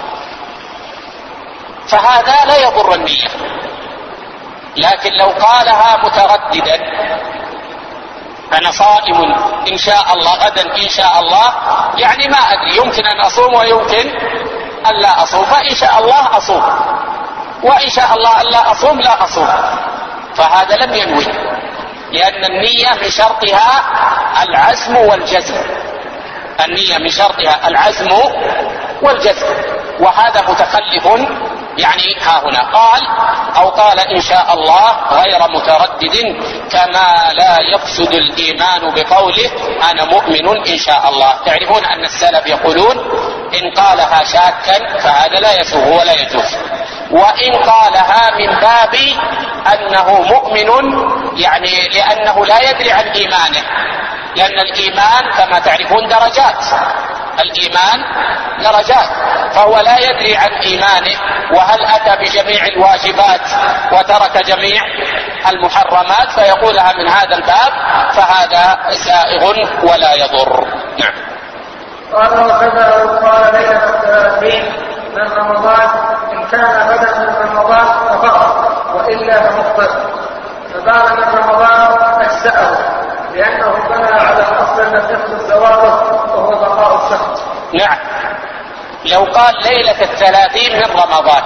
فهذا لا يضر النية. لكن لو قالها مترددا أنا صائم إن شاء الله غدا إن شاء الله، يعني ما أدري، يمكن أن أصوم ويمكن أن لا أصوم، فإن شاء الله أصوم، وإن شاء الله أن لا أصوم لا أصوم، فهذا لم ينوي، لأن النية من شرطها العزم والجزم، النية من شرطها العزم والجزم، وهذا متخلف يعني ها هنا. قال أو قال إن شاء الله غير متردد، كما لا يفسد الإيمان بقوله أنا مؤمن إن شاء الله. تعرفون أن السلف يقولون إن قالها شاكا فهذا لا يسوغ ولا يجوز، وإن قالها من باب أنه مؤمن يعني لأنه لا يدري عن إيمانه، لأن الإيمان كما تعرفون درجات، الإيمان درجات، فهو لا يدري عن إيمانه، وهل أتى بجميع الواجبات وترك جميع المحرمات، فيقولها من هذا الباب، فهذا سائغ ولا يضر. نعم. قال وكذا قال ليلة 30 من رمضان إن كان غدا من رمضان ففقط، وإلا فمفطر. فبان من رمضان أجزأه لأنه بنى على الأصل لم يحدث زواله وهو بقاء الشهر. نعم، لو قال ليلة 30 من رمضان،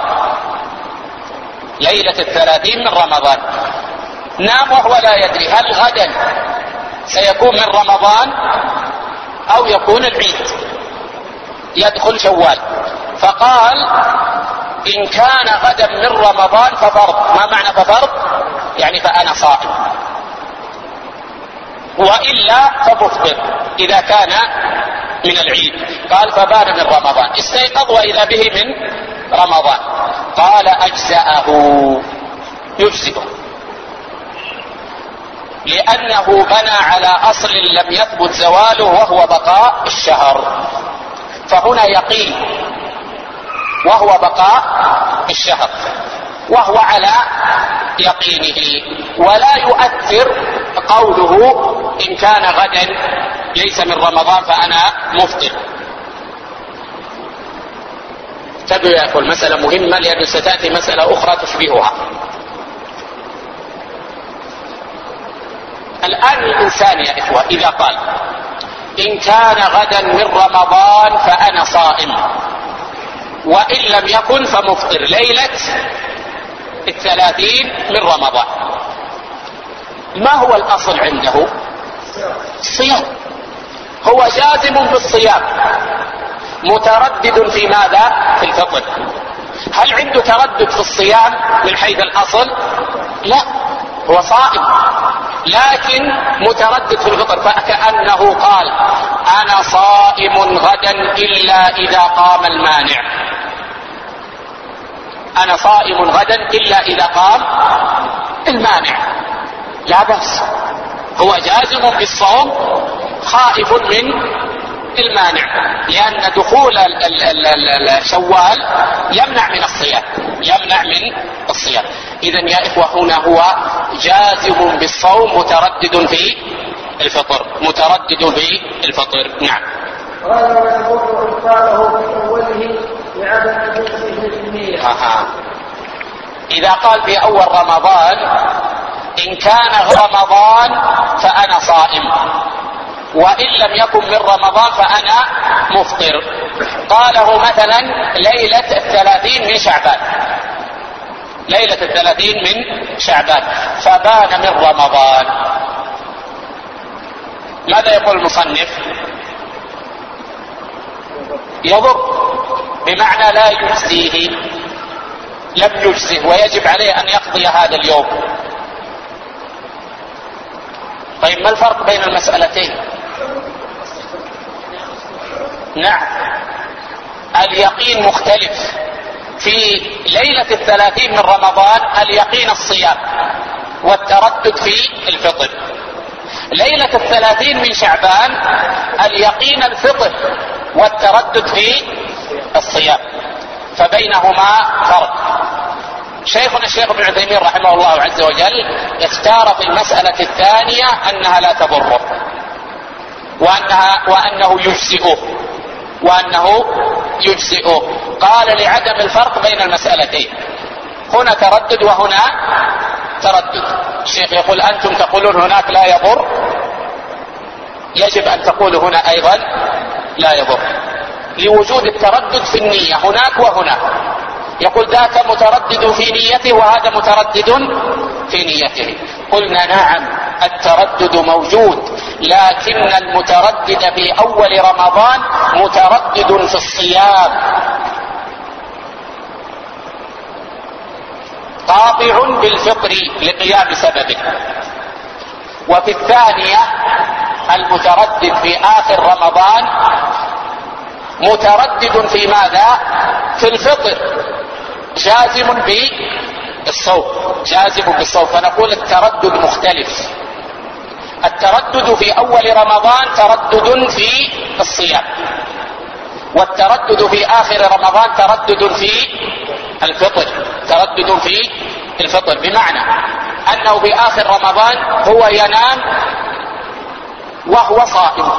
ليلة 30 من رمضان، نام وهو لا يدري هل غدا سيكون من رمضان أو يكون العيد يدخل شوال، فقال إن كان غدا من رمضان ففرض. ما معنى ففرض؟ يعني فأنا صائم، وإلا فمفطر إذا كان من العيد. قال فبان من رمضان، استيقظ وإذا به من رمضان، قال أجزأه، يجزئه، لأنه بنى على أصل لم يثبت زواله وهو بقاء الشهر، فهنا يقين وهو بقاء الشهر، وهو على يقينه، ولا يؤثر قوله إن كان غدا ليس من رمضان فأنا مفطر. تبدو يا أخوة المسألة مهمة، لأنه ستأتي مسألة أخرى تشبهها. الآن الإنسان يا إخوة إذا قال إن كان غدا من رمضان فأنا صائم، وإن لم يكن فمفطر ليلة 30 من رمضان، ما هو الأصل عنده؟ الصيام، هو جازم بالصيام، متردد في ماذا؟ في الفطر. هل عنده تردد في الصيام من حيث الأصل؟ لا، هو صائم لكن متردد في الفطر، فكأنه قال أنا صائم غدا إلا إذا قام المانع، أنا صائم غدا إلا إذا قام المانع، لا بأس، هو جازم بالصوم خائف من المانع، لأن دخول شوال يمنع من الصيام، يمنع من الصيام. إذن يا إخوة هنا هو جازم بالصوم متردد في الفطر، متردد في الفطر. نعم. قال ويضر إبطاله في أوله لعدم جزئه في النية. إذا قال في أول رمضان إن كان رمضان فأنا صائم، وإن لم يكن من رمضان فأنا مفطر، قاله مثلا ليلة 30 من شعبان، ليلة 30 من شعبان فبان من رمضان، ماذا يقول المصنف؟ يضر، بمعنى لا يجزيه، لم يجزه ويجب عليه أن يقضي هذا اليوم. طيب ما الفرق بين المسألتين؟ نعم، اليقين مختلف. في ليلة 30 من رمضان اليقين الصيام والتردد في الفطر، ليلة 30 من شعبان اليقين الفطر والتردد في الصيام، فبينهما فرق. شيخنا الشيخ ابن عثيمين رحمه الله عز وجل اختار في المسألة الثانية أنها لا تضره، وأنه يجزئه، قال لعدم الفرق بين المسألتين، هنا تردد وهنا تردد. الشيخ يقول أنتم تقولون هناك لا يضر، يجب أن تقولوا هنا أيضا لا يضر، لوجود التردد في النية هناك وهناك. يقول ذاك متردد في نيته وهذا متردد في نيته. قلنا نعم، التردد موجود، لكن المتردد في أول رمضان متردد في الصيام، قاطع بالفطر لقيام سببه. وفي الثانية المتردد في آخر رمضان متردد في ماذا؟ في الفطر، جازم بالصوم، جازم بالصوم. فنقول التردد مختلف، التردد في أول رمضان تردد في الصيام، والتردد في آخر رمضان تردد في الفطر، تردد في الفطر، بمعنى أنه في آخر رمضان هو ينام وهو صائم،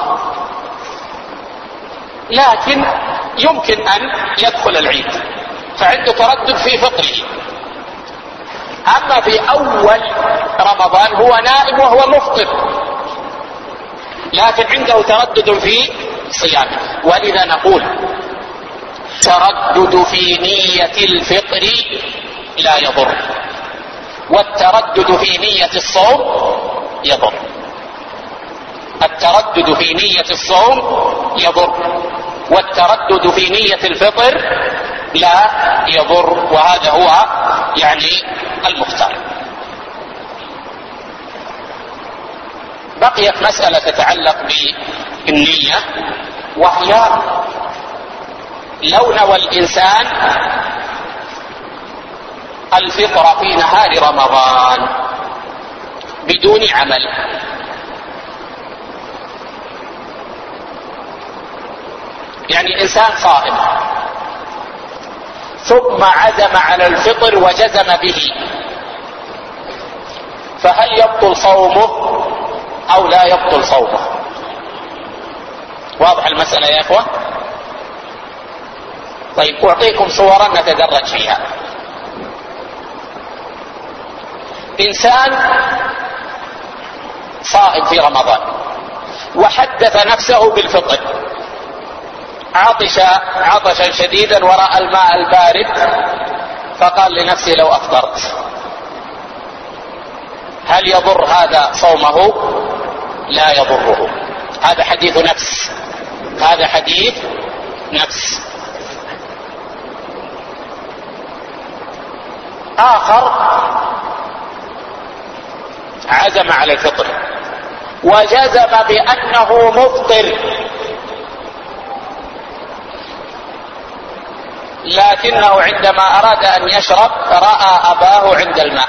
لكن يمكن أن يدخل العيد فعنده تردد في فطره. أما في أول رمضان هو نائم وهو مفطر، لكن عنده تردد في صيامه. ولذا نقول تردد في نية الفطر لا يضر، والتردد في نية الصوم يضر. التردد في نية الصوم يضر، والتردد في نية الفطر لا يضر، وهذا هو يعني المختار. بقيت مسألة تتعلق بالنية، وهي لو نوى الإنسان الفطر في نهار رمضان بدون عمل، يعني إنسان صائم ثم عزم على الفطر وجزم به، فهل يبطل صومه أو لا يبطل صومه؟ واضح المسألة يا إخوة؟ طيب أعطيكم صورا نتدرج فيها. إنسان صائم في رمضان وحدث نفسه بالفطر، عطش عطشا شديدا ورأى الماء البارد فقال لنفسه لو أفطرت، هل يضر هذا صومه؟ لا يضره. هذا حديث نفس، هذا حديث نفس. آخر عزم على الفطر وجزم بأنه مفطر، لكنه عندما أراد أن يشرب رأى أباه عند الماء،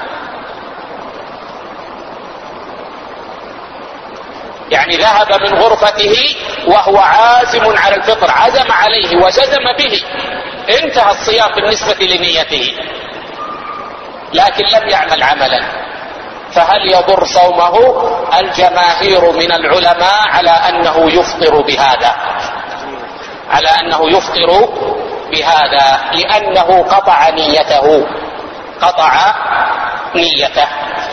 يعني ذهب من غرفته وهو عازم على الفطر، عزم عليه وجزم به، انتهى الصيام بالنسبة لنيته، لكن لم يعمل عملا، فهل يضر صومه؟ الجماهير من العلماء على أنه يفطر بهذا، على أنه يفطر بهذا، لأنه قطع نيته، قطع نيته.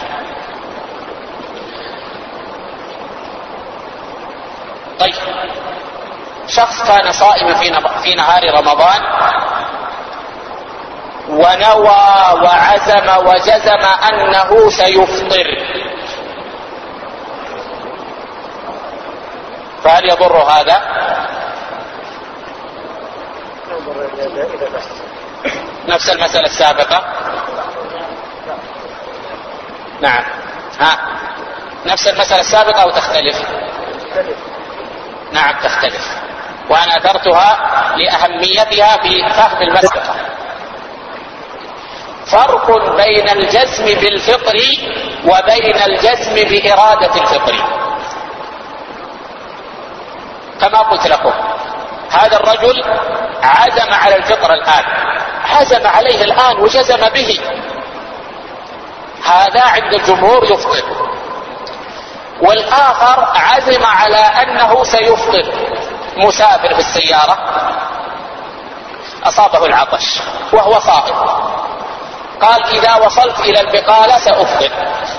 طيب شخص كان صائما في نهار رمضان ونوى وعزم وجزم أنه سيفطر، فهل يضر هذا؟ نفس المسألة السابقة. نعم، نفس المسألة السابقة أو تختلف؟ نعم تختلف، وأنا أثرتها لأهميتها في فهم المسألة. فرق بين الجزم بالفطر وبين الجزم بإرادة الفطر. كما قلت لكم هذا الرجل عزم على الفطر الآن، عزم عليه الآن وجزم به، هذا عند الجمهور يفطر. والآخر عزم على أنه سيفطر، مسافر في السيارة أصابه العطش وهو صائم، قال إذا وصلت إلى البقالة سأفطر،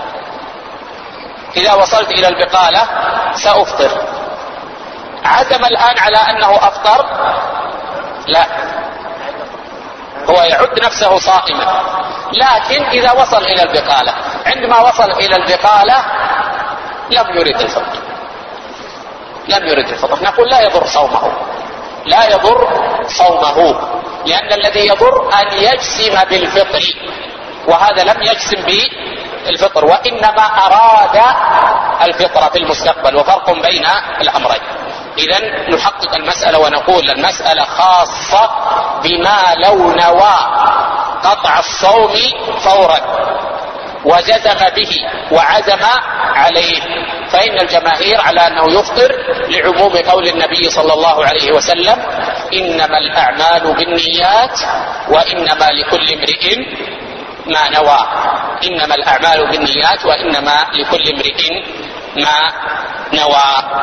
إذا وصلت إلى البقالة سأفطر. عزم الآن على أنه أفطر؟ لا، هو يعد نفسه صائما، لكن إذا وصل إلى البقالة، عندما وصل إلى البقالة لم يرد الفطر، لم يرد الفطر، نقول لا يضر صومه، لا يضر صومه، لأن الذي يضر أن يجزم بالفطر، وهذا لم يجزم بالفطر وإنما أراد الفطر في المستقبل، وفرق بين الأمرين. إذن نحقق المسألة ونقول المسألة خاصة بما لو نوى قطع الصوم فورا وجزم به وعزم عليه، فإن الجماهير على أنه يفطر لعموم قول النبي صلى الله عليه وسلم إنما الأعمال بالنيات وإنما لكل امرئ ما نوى، إنما الأعمال بالنيات وإنما لكل امرئ ما نوى.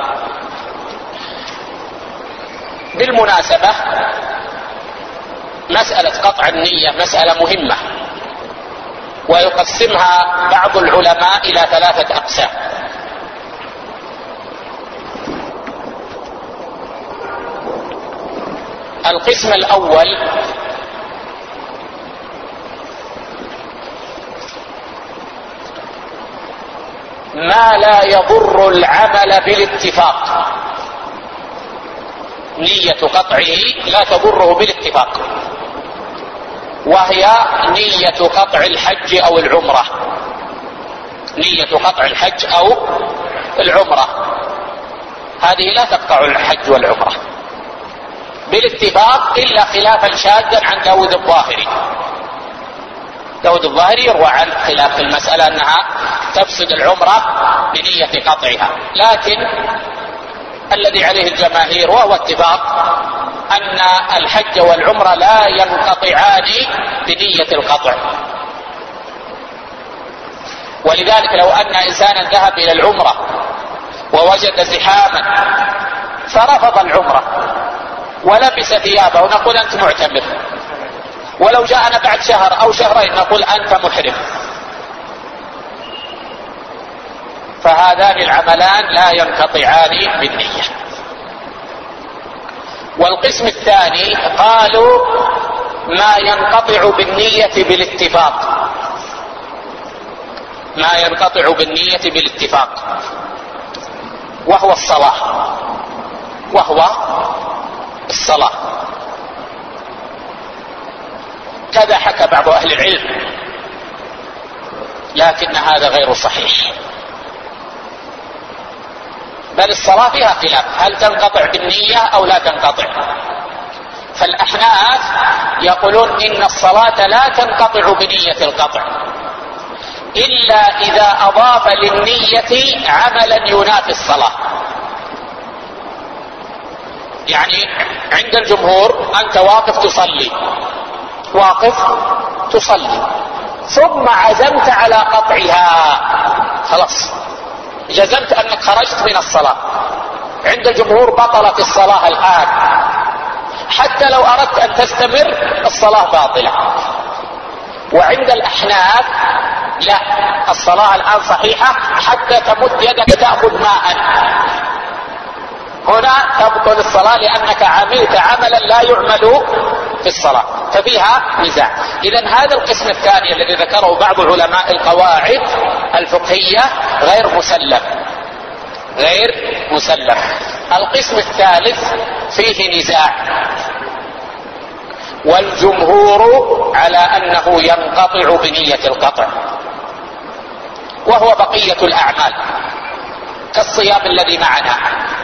بالمناسبة مسألة قطع النية مسألة مهمة، ويقسمها بعض العلماء إلى 3 أقسام. القسم الأول ما لا يضر العمل بالاتفاق، نية قطعه لا تضره بالاتفاق، وهي نية قطع الحج أو العمرة، نية قطع الحج أو العمرة، هذه لا تقطع الحج والعمرة بالاتفاق إلا خلافا شاذا عن داود الظاهري. داود الظاهري يروى عن خلاف في المسألة أنها تفسد العمرة بنية قطعها، لكن الذي عليه الجماهير وهو اتفاق أن الحج والعمرة لا ينقطعان بنية القطع. ولذلك لو أن إنسانا ذهب إلى العمرة ووجد زحاما فرفض العمرة ولبس ثيابه نقول أنت معتمر، ولو جاءنا بعد شهر أو شهرين نقول أنت محرم. فهذان العملان لا ينقطعان بالنية. والقسم الثاني قالوا ما ينقطع بالنية بالاتفاق، ما ينقطع بالنية بالاتفاق وهو الصلاة، وهو الصلاة. كذا حكى بعض أهل العلم، لكن هذا غير صحيح، بل الصلاة فيها خلاف هل تنقطع بالنية أو لا تنقطع. فالأحناف يقولون إن الصلاة لا تنقطع بنية القطع إلا إذا أضاف للنية عملا ينافي الصلاة. يعني عند الجمهور أنت واقف تصلي، واقف تصلي ثم عزمت على قطعها، خلاص جزمت أنك خرجت من الصلاة، عند الجمهور بطلت الصلاة الآن، حتى لو أردت أن تستمر الصلاة باطلة. وعند الأحناف لا، الصلاة الآن صحيحة حتى تمد يدك تأخذ ماء، هنا تبطل الصلاة لأنك عملت عملا لا يعمل في الصلاة، ففيها نزاع. إذن هذا القسم الثاني الذي ذكره بعض علماء القواعد الفقهية غير مسلم، غير مسلم. القسم الثالث فيه نزاع، والجمهور على أنه ينقطع بنية القطع، وهو بقية الأعمال كالصيام الذي معنا،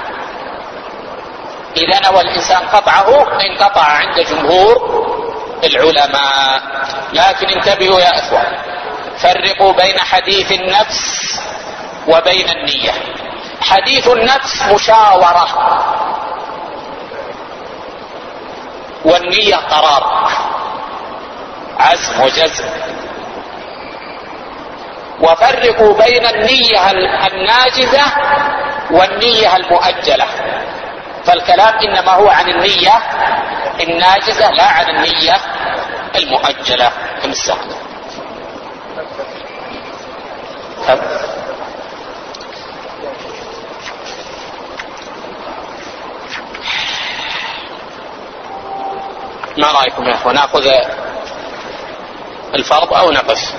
إذا نوى الإنسان قطعه انقطع عند جمهور العلماء. لكن انتبهوا يا إخوة، فرقوا بين حديث النفس وبين النية. حديث النفس مشاورة، والنية قرار عزم وجزم. وفرقوا بين النية الناجزة والنية المؤجلة، فالكلام إنما هو عن النية الناجزة لا عن النية المؤجلة. كم الساعة؟ ما رأيكم يا أخوة، نأخذ الفرض أو نقف؟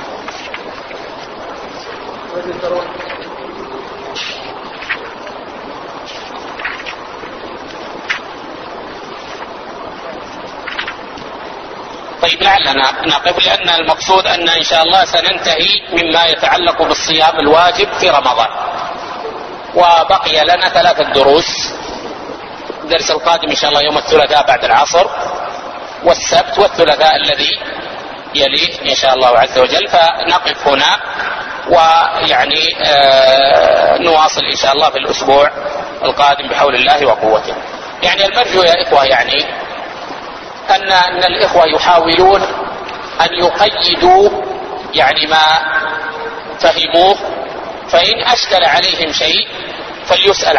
طيب لعلنا نقف، لأن المقصود أن إن شاء الله سننتهي مما يتعلق بالصيام الواجب في رمضان، وبقي لنا 3 دروس. الدرس القادم إن شاء الله يوم الثلاثاء بعد العصر، والسبت والثلاثاء الذي يليه إن شاء الله عز وجل. فنقف هنا ويعني نواصل إن شاء الله في الأسبوع القادم بحول الله وقوته. يعني المرجو يا إخوة يعني أن الإخوة يحاولون أن يقيدوا يعني ما فهموه، فإن أشكل عليهم شيء فليسأل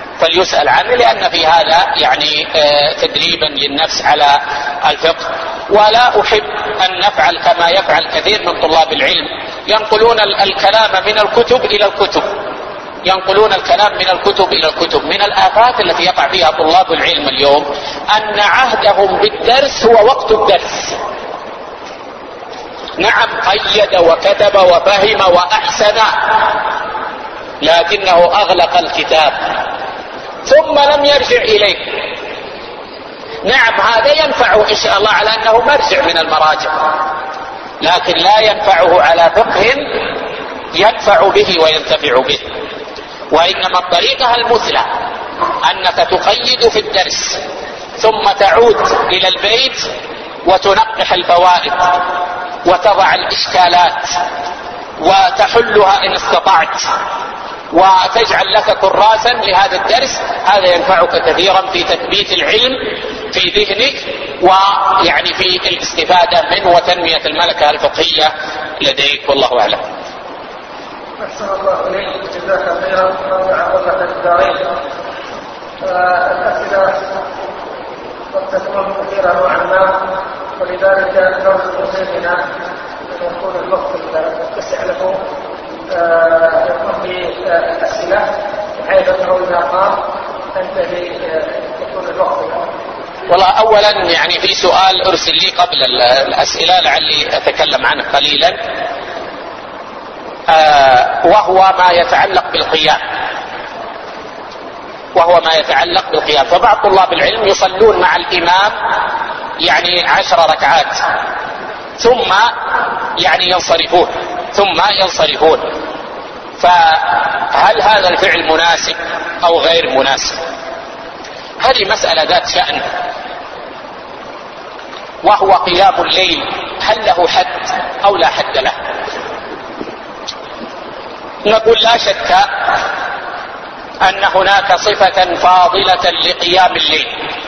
عنه، لأن في هذا يعني تدريبا للنفس على الفقه ولا أحب أن نفعل كما يفعل كثير من طلاب العلم، ينقلون الكلام من الكتب إلى الكتب، ينقلون الكلام من الكتب إلى الكتب. من الآفات التي يقع فيها طلاب العلم اليوم أن عهدهم بالدرس هو وقت الدرس. نعم قيد وكتب وفهم وأحسن، لكنه أغلق الكتاب ثم لم يرجع إليه. نعم هذا ينفعه إن شاء الله على أنه مرجع من المراجع، لكن لا ينفعه على فقه ينفع به وينتفع به. وإنما الطريقة المثلى أنك تقيد في الدرس ثم تعود إلى البيت وتنقح الفوائد وتضع الإشكالات وتحلها إن استطعت، وتجعل لك كراسا لهذا الدرس. هذا ينفعك كثيرا في تثبيت العلم في ذهنك، ويعني في الاستفادة منه وتنمية الملكة الفقهية لديك، والله أعلم. أحسن الله إليك، جزاك خيرا وعوضك الدارين. الأسئلة قد تكون كثيرة نوعا ما، ولذلك نرجو سيدنا أن يكون الوقت المتسع له يكون في الأسئلة، بحيث أنه إذا قام تنتهي يكون الوقت. والله أولا يعني في سؤال أرسل لي قبل الأسئلة لعلي أتكلم عنه قليلا، وهو ما يتعلق بالقيام. فبعض طلاب العلم يصلون مع الإمام يعني 10 ركعات ثم يعني ينصرفون، فهل هذا الفعل مناسب أو غير مناسب؟ هذه مسألة ذات شأن. وهو قيام الليل هل له حد أو لا حد له؟ نقول لا شك أن هناك صفة فاضلة لقيام الليل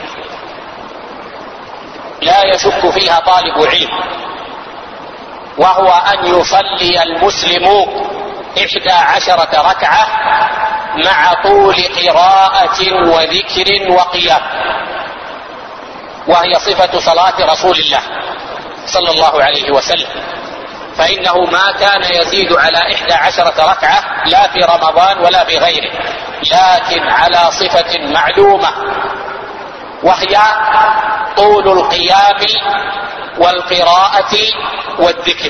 لا يشك فيها طالب علم، وهو أن يصلي المسلم 11 ركعة مع طول قراءة وذكر وقيام، وهي صفة صلاة رسول الله صلى الله عليه وسلم، فإنه ما كان يزيد على 11 ركعة لا في رمضان ولا في غيره، لكن على صفة معلومة، وهي طول القيام والقراءة والذكر.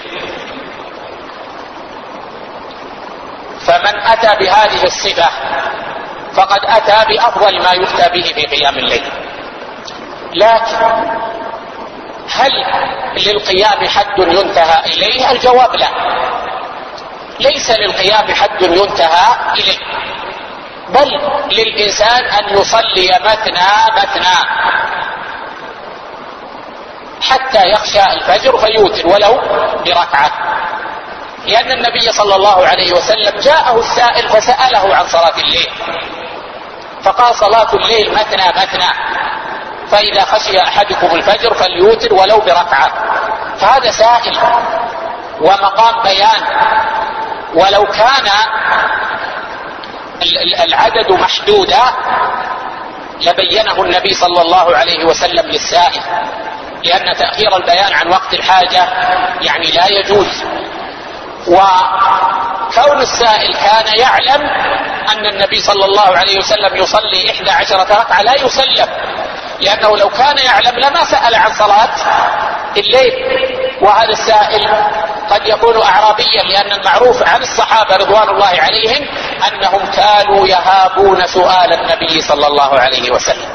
فمن أتى بهذه الصفة فقد أتى بأفضل ما يؤتى به في قيام الليل. لكن هل للقيام حد ينتهى إليه؟ الجواب لا، ليس للقيام حد ينتهى إليه، بل للإنسان أن يصلي مثنى حتى يخشى الفجر فيوتر ولو بركعة، لأن النبي صلى الله عليه وسلم جاءه السائل فسأله عن صلاة الليل فقال صلاة الليل مثنى، فإذا خشي أحدكم الفجر فليوتر ولو بركعة. فهذا سائل ومقام بيان، ولو كان العدد محدودا لبينه النبي صلى الله عليه وسلم للسائل، لأن تأخير البيان عن وقت الحاجة يعني لا يجوز. وكون السائل كان يعلم أن النبي صلى الله عليه وسلم يصلي 11 ركعة لا يسلم، لأنه لو كان يعلم لما سأل عن صلاة الليل. وهذا السائل قد يكون أعرابيا، لأن المعروف عن الصحابة رضوان الله عليهم أنهم كانوا يهابون سؤال النبي صلى الله عليه وسلم،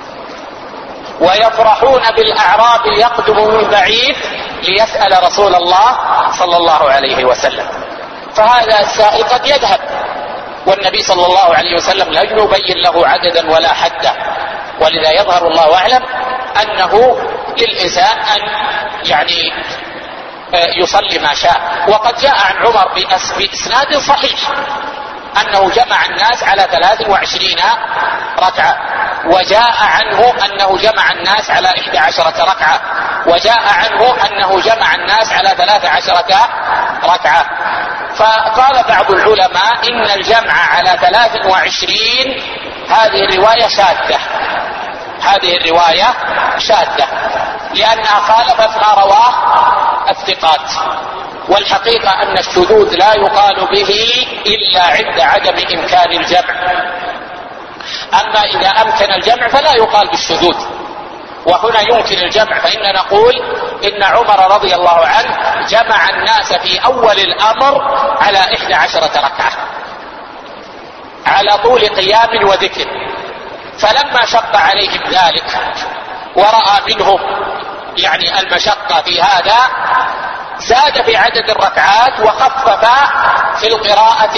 ويفرحون بالأعراب يقدم من بعيد ليسأل رسول الله صلى الله عليه وسلم. فهذا السائل قد يذهب، والنبي صلى الله عليه وسلم لا يبين له عددا ولا حدا، ولذا يظهر الله أعلم أنه للإنسان أن يعني يصلي ما شاء. وقد جاء عن عمر بإسناد صحيح أنه جمع الناس على 23 ركعة، وجاء عنه أنه جمع الناس على 11 ركعة، وجاء عنه أنه جمع الناس على 13 ركعة. فقال بعض العلماء إن الجمع على 23 هذه الرواية شاذة، لأنها خالفت ما رواه الثقات. والحقيقة أن الشذوذ لا يقال به إلا عند عدم إمكان الجمع، أما إذا أمكن الجمع فلا يقال بالشذوذ، وهنا يمكن الجمع. فإننا نقول إن عمر رضي الله عنه جمع الناس في أول الأمر على 11 ركعة على طول قيام وذكر، فلما شق عليهم ذلك ورأى منهم يعني المشقة في هذا زاد في عدد الركعات وخفف في القراءة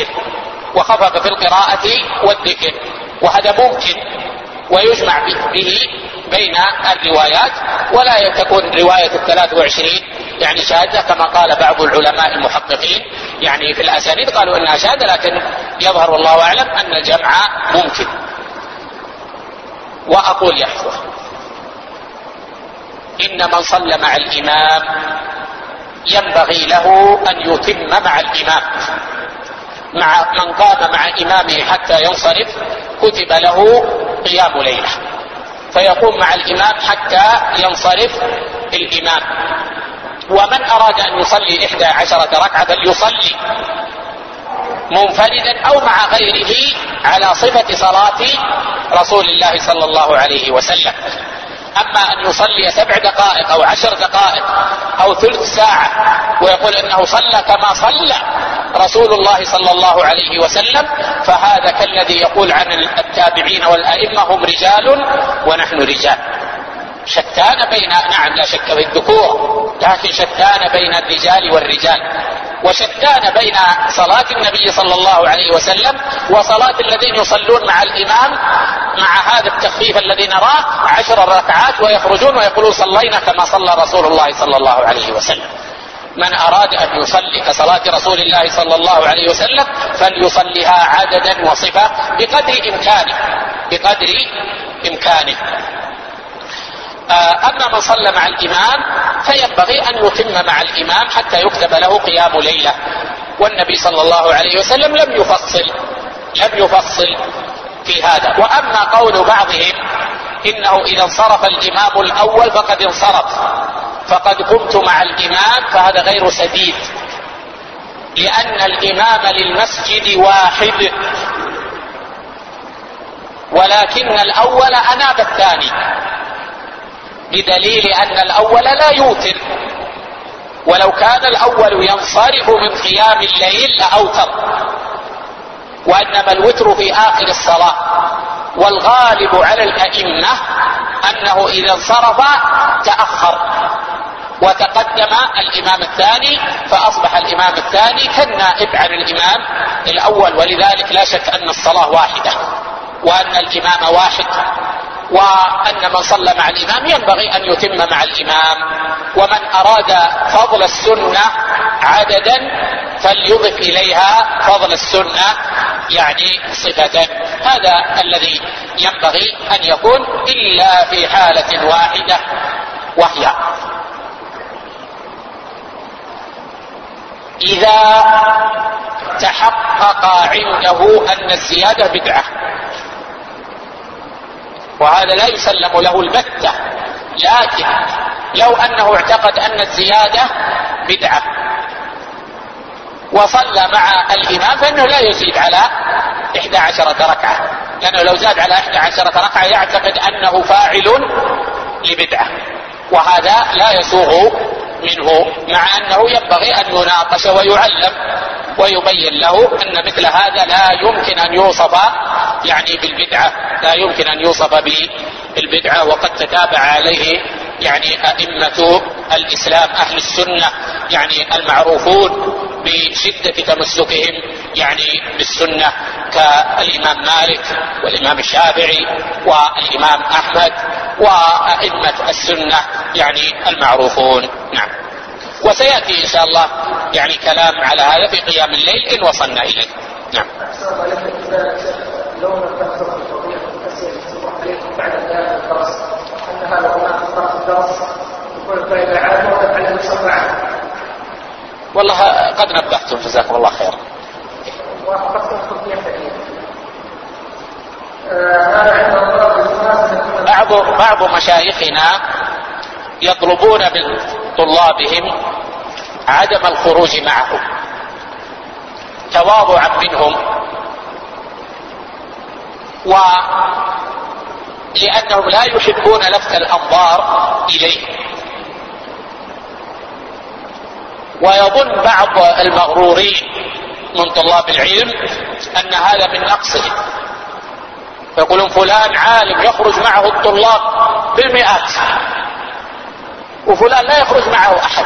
والذكر، وهذا ممكن ويجمع به بين الروايات، ولا تكون رواية 23 يعني شاذة كما قال بعض العلماء المحققين يعني في الأسانيد قالوا إنها شاذة، لكن يظهر والله أعلم أن الجمع ممكن. وأقول يحفظ إن من صلى مع الإمام ينبغي له أن يتم مع الإمام، مع من قام مع إمامه حتى ينصرف كتب له قيام ليلة، فيقوم مع الإمام حتى ينصرف الإمام. ومن أراد أن يصلي 11 ركعة فليصلي منفردا أو مع غيره على صفة صلاة رسول الله صلى الله عليه وسلم. أما أن يصلي 7 دقائق أو 10 دقائق أو ثلث ساعة ويقول إنه صلى كما صلى رسول الله صلى الله عليه وسلم، فهذا كالذي يقول عن التابعين والأئمة هم رجال ونحن رجال. شتان بين، نعم لا شك في الذكور، لكن شتان بين الرجال والرجال، وشتان بين صلاة النبي صلى الله عليه وسلم وصلاة الذين يصلون مع الإمام مع هذا التخفيف الذي نراه 10 ركعات ويخرجون ويقولون صلينا كما صلى رسول الله صلى الله عليه وسلم. من أراد أن يصلي كصلاة رسول الله صلى الله عليه وسلم فليصليها عددا وصفة بقدر إمكانه. أما من صلى مع الإمام فينبغي أن يتم مع الإمام حتى يكتب له قيام ليلة، والنبي صلى الله عليه وسلم لم يفصل في هذا. وأما قول بعضهم إنه إذا انصرف الإمام الأول فقد انصرف فقد قمت مع الإمام، فهذا غير سديد، لأن الإمام للمسجد واحد، ولكن الأول أناب الثاني، بدليل أن الأول لا يوتر، ولو كان الأول ينصرف من قيام الليل لأوتر، وإنما الوتر في آخر الصلاة. والغالب على الأئمة أنه إذا انصرف تأخر وتقدم الإمام الثاني، فأصبح الإمام الثاني كالنائب عن الإمام الأول، ولذلك لا شك أن الصلاة واحدة وأن الإمام واحد، وأن من صلى مع الإمام ينبغي أن يتم مع الإمام. ومن أراد فضل السنة عددا فليضف إليها فضل السنة يعني صفة. هذا الذي ينبغي أن يكون، إلا في حالة واحدة، وهي إذا تحقق عنده أن الزيادة بدعة، وهذا لا يسلم له البتة، لكن لو أنه اعتقد أن الزيادة بدعة وصلى مع الإمام فإنه لا يزيد على 11 ركعة، لأنه لو زاد على 11 ركعة يعتقد أنه فاعل لبدعة، وهذا لا يسوغ منه، مع أنه ينبغي أن يناقش ويعلم ويبين له أن مثل هذا لا يمكن أن يوصف يعني بالبدعة، لا يمكن أن يوصف بالبدعة. وقد تتابع عليه يعني أئمة الإسلام أهل السنة يعني المعروفون بشدة تمسكهم يعني بالسنة، كالإمام مالك والإمام الشافعي والإمام أحمد وأئمة السنة يعني المعروفون. نعم، وسيأتي إن شاء الله يعني كلام على هذا في قيام الليل إن وصلنا إليه. نعم. لو نفسه الفضيلة بعد انتهاء الدرس أن هذا هناك فرق الدرس يكون فإذا عاد وقد عليه يصلى عنه. والله قد نبهتم جزاكم الله خير. بعض مشايخنا يطلبون من طلابهم عدم الخروج معهم تواضعا منهم، ولأنهم لا يحبون لفت الأنظار إليه. ويظن بعض المغرورين من طلاب العلم أن هذا من نقصهم، يقولون فلان عالم يخرج معه الطلاب بالمئات، وفلان لا يخرج معه أحد.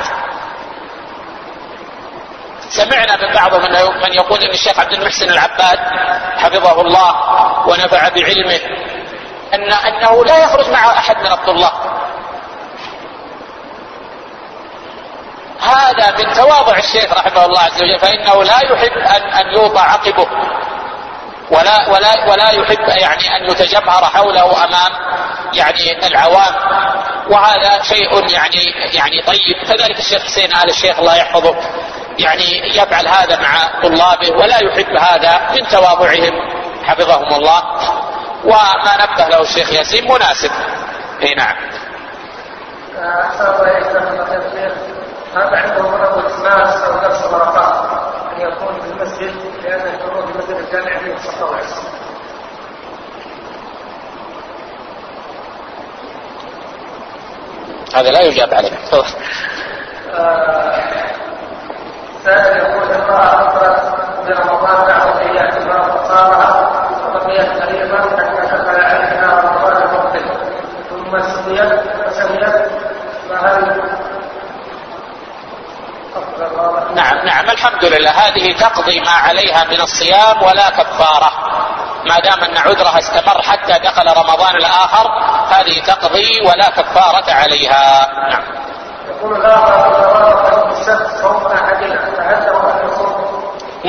سمعنا من بعضهم من يقول ان الشيخ عبد المحسن العباد حفظه الله ونفع بعلمه انه لا يخرج معه احد من الطلاب. هذا من تواضع الشيخ رحمه الله عز وجل، فانه لا يحب ان يوضع عقبه ولا يحب يعني ان يتجمهر حوله امام يعني العوام، وهذا شيء يعني طيب. كذلك الشيخ حسين آل الشيخ الله يحفظه يعني يفعل هذا مع طلابه ولا يحب هذا، من تواضعهم حفظهم الله. وما نبه له الشيخ ياسين مناسب. اي نعم. هذا عنده مرض الناس او نفس الورقات ان يكون في المسجد، لان الشروط في المسجد الجامع فيه الصحه والعصر. هذا لا يجاب عليه. ثانيا يقول امراه افطرت في رمضان بعد ايام صامها وبقيت قريبا حتى دخل عليها رمضان المقبل ثم سهيت، فهل نعم الحمد لله، هذه تقضي ما عليها من الصيام ولا كفارة، ما دام أن عذرها استمر حتى دخل رمضان الآخر، هذه تقضي ولا كفارة عليها. نعم. يقول الآخر السبت صوم أحدنا فهل له أن يصوم؟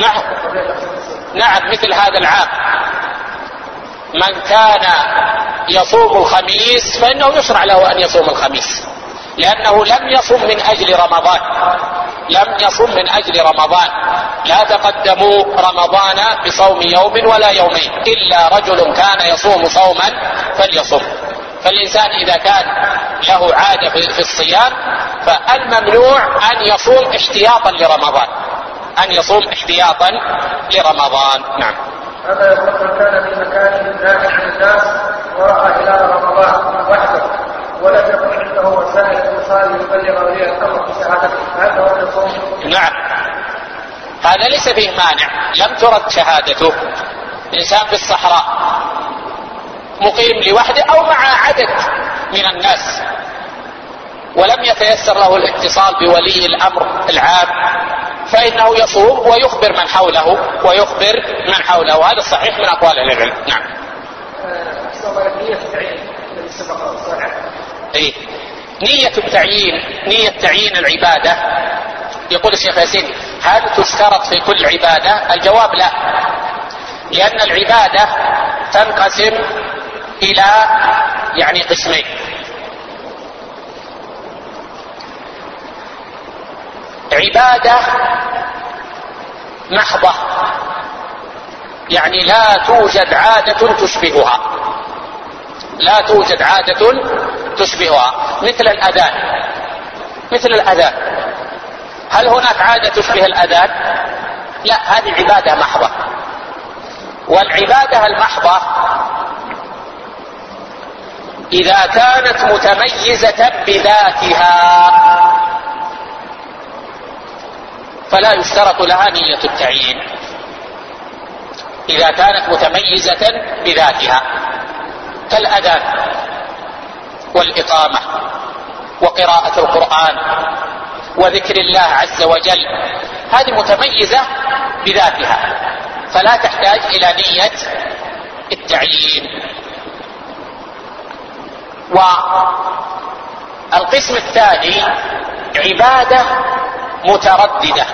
نعم مثل هذا العام من كان يصوم الخميس فإنه يشرع له أن يصوم الخميس، لأنه لم يصم من أجل رمضان، لم يصم من أجل رمضان. لا تقدموا رمضان بصوم يوم ولا يومين، إلا رجل كان يصوم صوما فليصم. فالإنسان إذا كان له عادة في الصيام فالممنوع أن يصوم احتياطا لرمضان، أن يصوم احتياطا لرمضان. نعم. هذا يقول كان في مكان نام عن الناس ورأى هلال رمضان وحده ولم يكن عنده وسائل اتصال يبلغ ولي الامر بشهادته، هذا هو الصوم؟ نعم هذا ليس فيه مانع، لم ترد شهادته. الانسان في الصحراء مقيم لوحده او مع عدد من الناس ولم يتيسر له الاتصال بولي الامر العام، فانه يصوم ويخبر من حوله هذا الصحيح من اقوال العلم. نعم. إيه؟ نية تعيين العبادة. يقول الشيخ ياسين هل تشترط في كل عبادة؟ الجواب لا، لأن العبادة تنقسم إلى يعني قسمين. عبادة محضة يعني لا توجد عادة تشبهها، لا توجد عادة تشبهها، مثل الأذان. هل هناك عادة تشبه الأذان؟ لا، هذه عبادة محضة. والعبادة المحضة إذا كانت متميزة بذاتها فلا يشترط لها نية التعيين، إذا كانت متميزة بذاتها، كالأذان والإقامة وقراءة القرآن وذكر الله عز وجل، هذه متميزة بذاتها فلا تحتاج إلى نية التعيين. والقسم الثاني عبادة مترددة،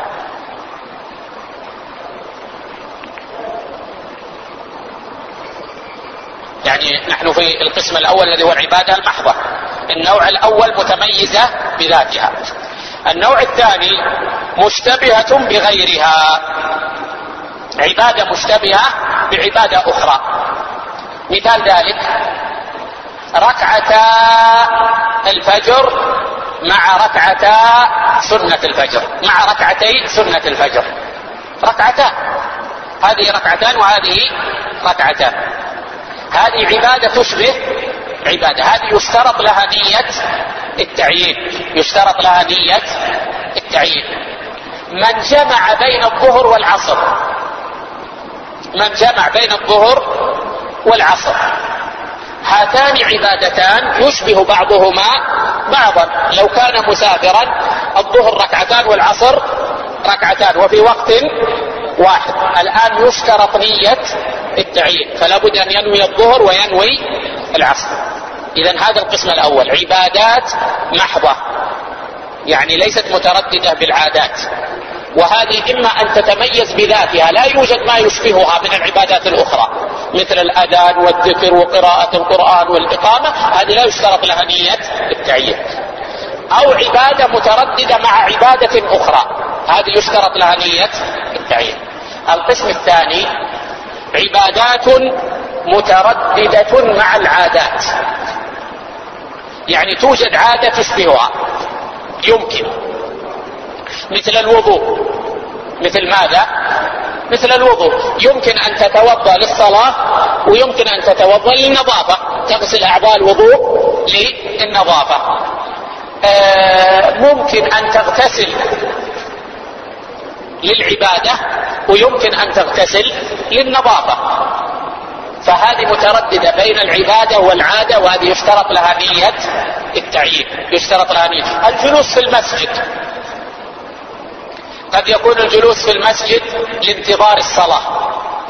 يعني نحن في القسم الأول الذي هو العبادة المحضة. النوع الأول متميزة بذاتها، النوع الثاني مشتبهة بغيرها، عبادة مشتبهة بعبادة أخرى. مثال ذلك ركعتا الفجر مع ركعتا سنة الفجر، مع ركعتي سنة الفجر، ركعتان، هذه ركعتان وهذه ركعتان. هذه عبادة تشبه عبادة، هذه يشترط لها نية التعيين، يشترط لها نية التعيين. من جمع بين الظهر والعصر، من جمع بين الظهر والعصر، هاتان عبادتان يشبه بعضهما بعضا. لو كان مسافرا الظهر ركعتان والعصر ركعتان وفي وقت واحد. الآن يشترط نية التعيين، فلا بد أن ينوي الظهر وينوي العصر. إذن هذا القسم الأول عبادات محضة، يعني ليست مترددة بالعادات، وهذه إما أن تتميز بذاتها، لا يوجد ما يشبهها من العبادات الأخرى مثل الأذان والذكر وقراءة القرآن والإقامة، هذه لا يشترط لها نية التعيين. أو عبادة مترددة مع عبادة أخرى، هذه يشترط لها نية التعيين. القسم الثاني عبادات مترددة مع العادات، يعني توجد عادة تشبهها، يمكن مثل الوضوء. مثل ماذا؟ مثل الوضوء، يمكن أن تتوضأ للصلاة ويمكن أن تتوضأ للنظافة، تغسل أعضاء الوضوء للنظافة. ممكن أن تغتسل للعبادة ويمكن أن تغتسل للنظافة، فهذه مترددة بين العبادة والعادة، وهذه يشترط لها نية التعيين، يشترط لها نية. الجلوس في المسجد، قد يكون الجلوس في المسجد لانتظار الصلاة،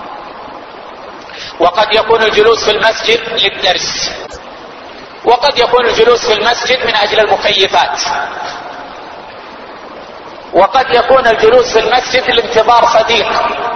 وقد يكون الجلوس في المسجد للدرس، وقد يكون الجلوس في المسجد من أجل المكيفات، وقد يكون الجلوس في المسجد لانتظار صديق.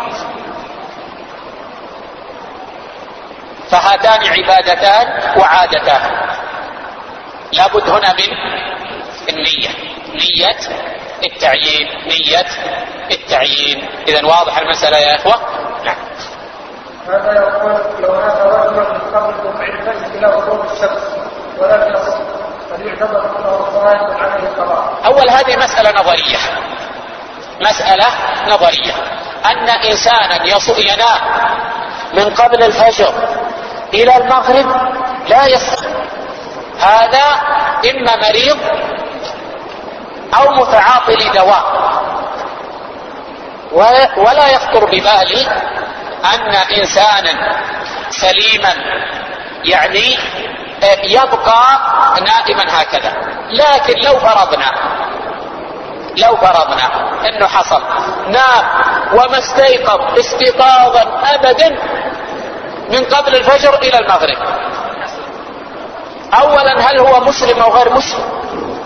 فهاتان عبادتان وعادتان، لابد هنا من النية، نية التعيين، نية التعيين. إذن واضح المسألة يا إخوة؟ نعم. هذا يقول لو مات رجل من قبل طلوع الفجر إلى غروب الشمس ولم يصم، هل يعتبر أنه صائم عليه القضاء؟ أول هذه مسألة نظرية، مسألة نظرية، أن إنسانا ينام من قبل الفجر إلى المغرب لا يصوم، هذا إما مريض أو متعاطي لدواء، ولا يخطر ببالي أن إنسانا سليما يعني يبقى نائما هكذا. لكن لو فرضنا أنه حصل نام وما استيقظ استيقاظا أبدا من قبل الفجر إلى المغرب، أولا هل هو مسلم أو غير مسلم؟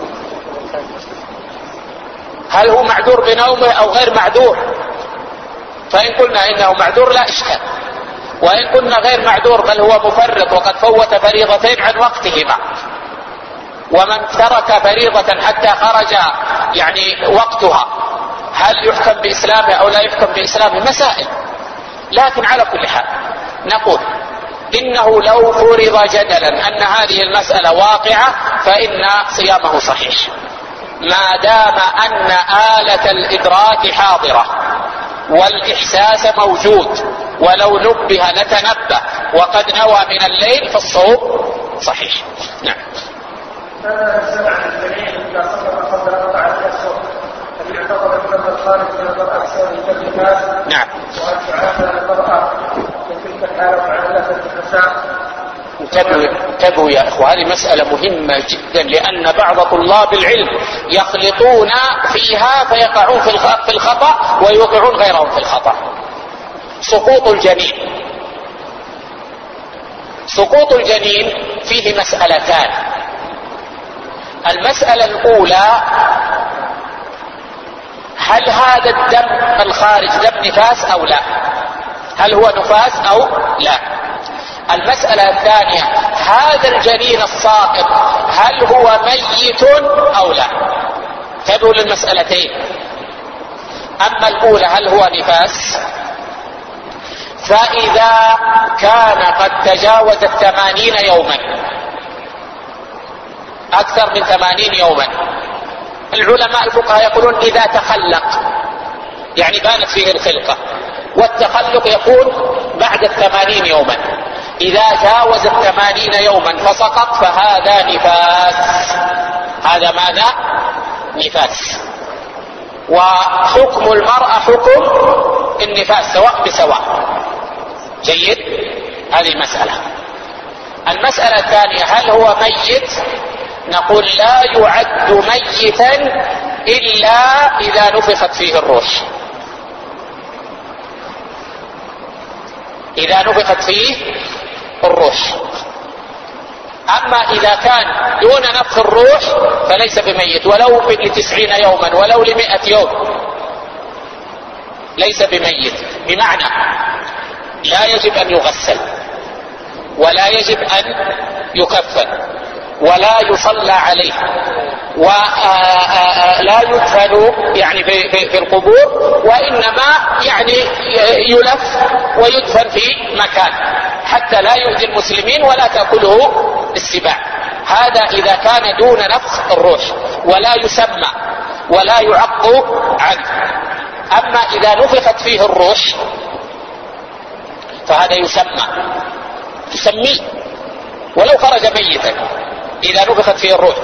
هل هو معذور بنومه أو غير معذور؟ فإن قلنا إنه معذور لا إشكال، وإن قلنا غير معذور بل هو مفرط وقد فوت فريضتين عن وقتهما، ومن ترك فريضة حتى خرج يعني وقتها هل يحكم بإسلامه أو لا يحكم بإسلامه؟ مسائل. لكن على كل حال نقول إنه لو فرض جدلا أن هذه المسألة واقعة فإن صيامه صحيح، ما دام أن آلة الإدراك حاضرة والإحساس موجود، ولو نبه لتنبه وقد نوى من الليل فالصوم صحيح. نعم. هذا سمع الجميع إذا صدق قبل 4 أشهر، هل يعتبر أن الخارج من المرأة سبب النفاس؟ نعم. وهل تعافى المرأة في تلك الحالة وعلى النفساء؟ انتبهوا يا اخوة، هذه مسألة مهمة جدا، لأن بعض طلاب العلم يخلطون فيها فيقعون في الخطأ ويوقعون غيرهم في الخطأ. سقوط الجنين فيه مسألتان. المسألة الأولى هل هذا الدم الخارج دم نفاس أو لا؟ هل هو نفاس أو لا؟ المسألة الثانية هذا الجنين الساقط هل هو ميت أو لا؟ تبعوا للمسألتين. أما الأولى هل هو نفاس، فإذا كان قد تجاوز 80 يوما أكثر من 80 يوما. العلماء الفقهاء يقولون إذا تخلق، يعني بانت فيه الخلقة، والتخلق يكون بعد 80 يوما. إذا جاوز 80 يوما فسقط فهذا نفاس. هذا ماذا؟ نفاس. وحكم المرأة حكم النفاس سواء بسواء. جيد؟ هذه المسألة. المسألة الثانية، هل هو ميت؟ نقول لا يعد ميتا إلا إذا نفخت فيه الروح. إذا نفخت فيه الروح. أما إذا كان دون نفخ الروح فليس بميت، ولو ل90 يوما ولو ل100 يوم ليس بميت. بمعنى لا يجب أن يغسل، ولا يجب أن يكفن، ولا يصلى عليه، ولا يدفن يعني في القبور، وإنما يعني يلف ويدفن في مكان حتى لا يؤذي المسلمين ولا تأكله السباع. هذا إذا كان دون نفخ الروح ولا يسمى ولا يعق عنه. أما إذا نفخت فيه الروح فهذا تسميه ولو خرج ميتا إذا نفخت فيه الروح،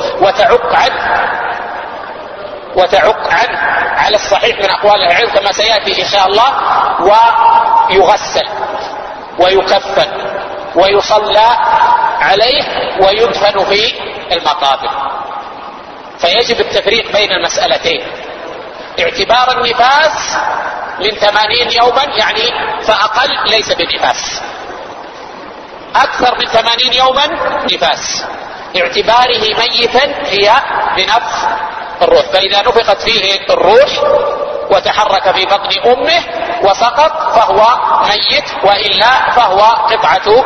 وتعق عنه على الصحيح من أقوال العلم كما سيأتي إن شاء الله، ويغسل ويكفن ويصلى عليه ويدفن في المقابر. فيجب التفريق بين المسألتين. اعتبار النفاس من 80 يوما يعني فأقل ليس بنفاس، أكثر من 80 يوما نفاس. اعتباره ميتا هي بنفخ الروح. فإذا نفخت فيه الروح وتحرك في بطن أمه وسقط فهو ميت، وإلا فهو قطعة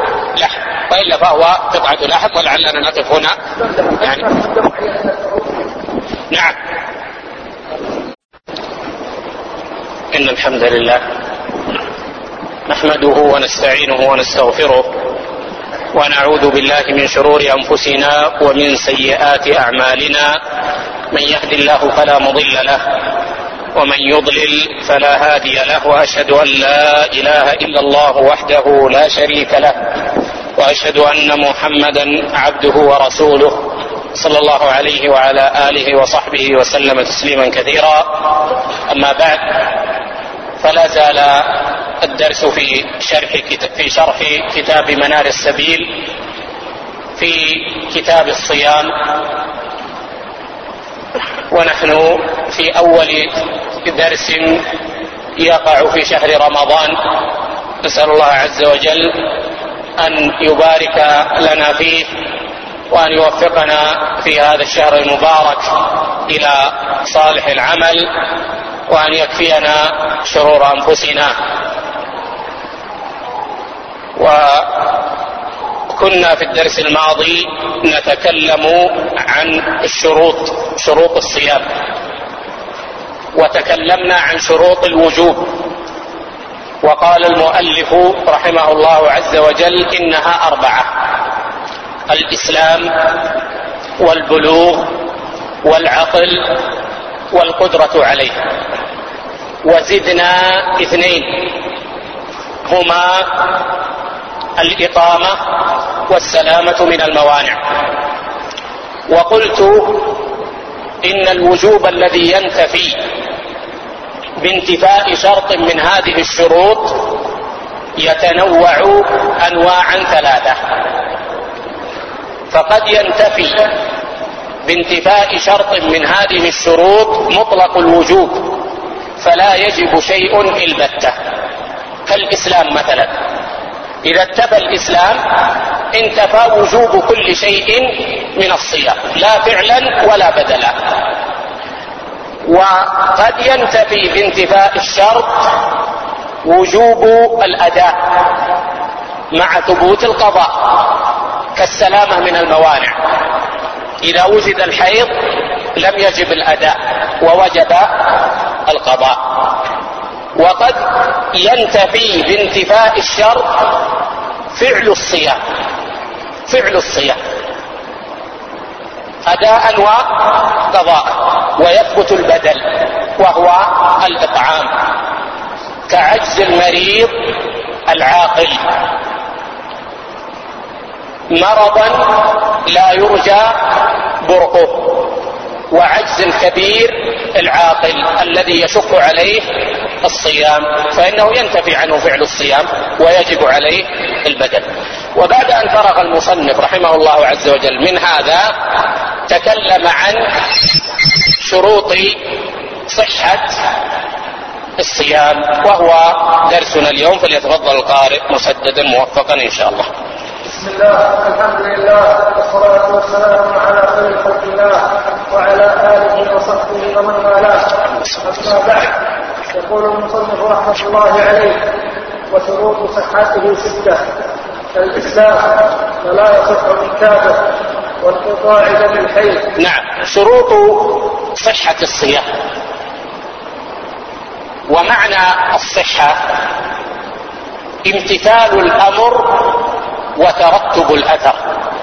لحم. ولعلنا نقف هنا يعني. نعم. إن الحمد لله نحمده ونستعينه ونستغفره، ونعوذ بالله من شرور أنفسنا ومن سيئات أعمالنا. من يهد الله فلا مضل له، ومن يضلل فلا هادي له. وأشهد أن لا إله إلا الله وحده لا شريك له، وأشهد أن محمدا عبده ورسوله صلى الله عليه وعلى آله وصحبه وسلم تسليما كثيرا. أما بعد، فلا زال الدرس في شرح كتاب منار السبيل في كتاب الصيام، ونحن في أول درس يقع في شهر رمضان. نسأل الله عز وجل أن يبارك لنا فيه، وأن يوفقنا في هذا الشهر المبارك إلى صالح العمل، وأن يكفينا شرور أنفسنا. وكنا في الدرس الماضي نتكلم عن شروط الصيام، وتكلمنا عن شروط الوجوب. وقال المؤلف رحمه الله عز وجل إنها 4: الإسلام والبلوغ والعقل والقدرة عليه. وزدنا 2 هما الإقامة والسلامة من الموانع. وقلت إن الوجوب الذي ينتفي بانتفاء شرط من هذه الشروط يتنوع أنواعا 3. فقد ينتفي بانتفاء شرط من هذه الشروط مطلق الوجوب فلا يجب شيء البتة، كالإسلام مثلا. إذا انتفى الإسلام انتفى وجوب كل شيء من الصيام، لا فعلا ولا بدلا. وقد ينتفي بانتفاء الشرط وجوب الأداء مع ثبوت القضاء، كالسلامة من الموانع. إذا وجد الحيض لم يجب الأداء ووجب القضاء. وقد ينتفي بانتفاء الشرط فعل الصيام، أداء وقضاء، ويثبت البدل وهو الإطعام، كعجز المريض العاقل مرضا لا يرجى برؤه، وعجز الكبير العاقل الذي يشق عليه الصيام، فإنه ينتفي عنه فعل الصيام ويجب عليه البدل. وبعد أن فرغ المصنف رحمه الله عز وجل من هذا تكلم عن شروط صحة الصيام، وهو درسنا اليوم، فليتفضل القارئ مسددا موفقا إن شاء الله. بسم الله، الحمد لله، والصلاة والسلام على خير خلق الله وعلى آله وصحبه ومن والاه. أما بعد، يقول المصنف رحمة الله عليه: وشروط صحته 6: الإسلام، فلا يصح من كافر، وانقطاع دم الحيض. نعم، شروط صحة الصيام. ومعنى الصحة امتثال الأمر وترتب الأثر،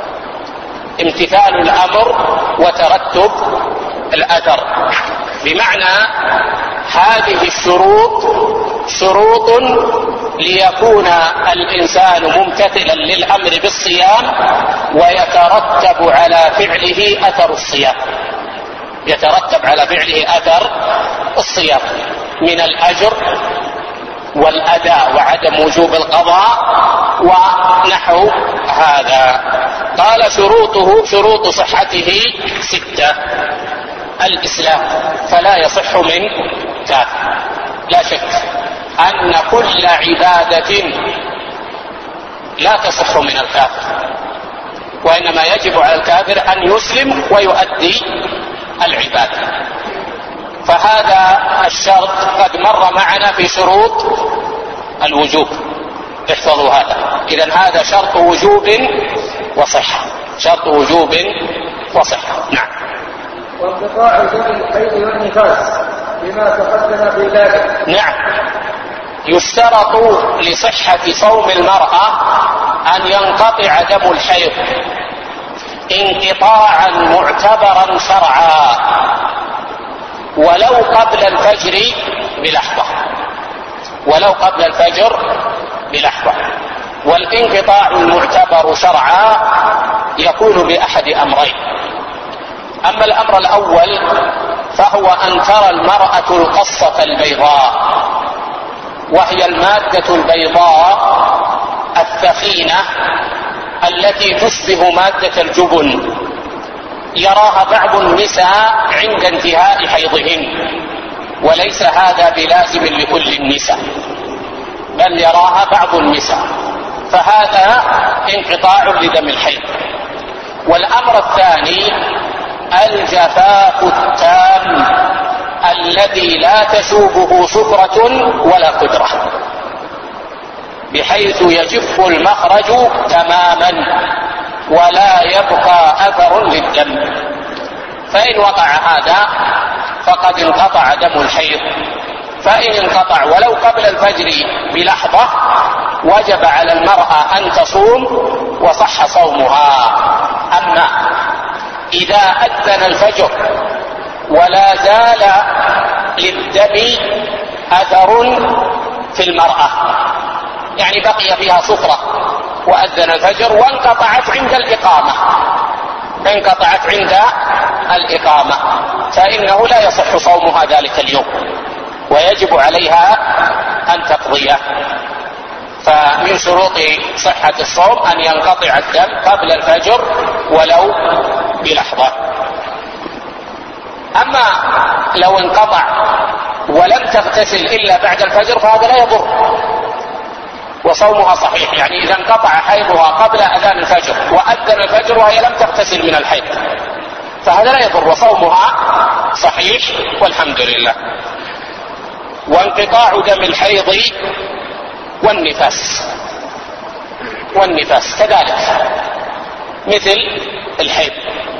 امتثال الأمر وترتب الأثر، بمعنى هذه الشروط شروط ليكون الإنسان ممتثلا للأمر بالصيام ويترتب على فعله أثر الصيام، يترتب على فعله أثر الصيام من الأجر والأداء وعدم وجوب القضاء ونحو هذا. قال شروطه، شروط صحته 6: الإسلام، فلا يصح من كافر. لا شك أن كل عبادة لا تصح من الكافر، وإنما يجب على الكافر أن يسلم ويؤدي العبادة. فهذا الشرط قد مر معنا في شروط الوجوب، احفظوا هذا. إذن هذا شرط وجوب وصحة، شرط وجوب وصحة. نعم. وانقطاع دم الحيض والنفاس بما تقدم في ذلك. نعم، يشترط لصحة صوم المرأة أن ينقطع دم الحيض انقطاعا معتبرا شرعا، ولو قبل الفجر بلحظة، ولو قبل الفجر بلحظة. والانقطاع المعتبر شرعا يكون بأحد أمرين: أما الأمر الأول فهو أن ترى المرأة القصة البيضاء، وهي المادة البيضاء الثخينة التي تشبه مادة الجبن، يراها بعض النساء عند انتهاء حيضهن، وليس هذا بلازم لكل النساء، بل يراها بعض النساء، فهذا انقطاع لدم الحيض. والأمر الثاني الجفاف التام الذي لا تشوبه سفرة ولا قدرة، بحيث يجف المخرج تماما ولا يبقى أثر للدم. فإن وقع هذا فقد انقطع دم الحيض. فإن انقطع ولو قبل الفجر بلحظة وجب على المرأة أن تصوم وصح صومها. أما إذا أذن الفجر ولا زال للدم أثر في المرأة، يعني بقي فيها صفرة وأذن الفجر وانقطعت عند الإقامة، انقطعت عند الإقامة، فإنه لا يصح صومها ذلك اليوم ويجب عليها أن تقضيه. فمن شروط صحة الصوم أن ينقطع الدم قبل الفجر ولو بلحظة. أما لو انقطع ولم تغتسل إلا بعد الفجر فهذا لا يضر وصومها صحيح. يعني إذا انقطع حيضها قبل أذان الفجر وأذن الفجر وهي لم تغتسل من الحيض فهذا لا يضر وصومها صحيح والحمد لله. وانقطاع دم الحيض والنفاس، والنفاس كذلك مثل الحيض.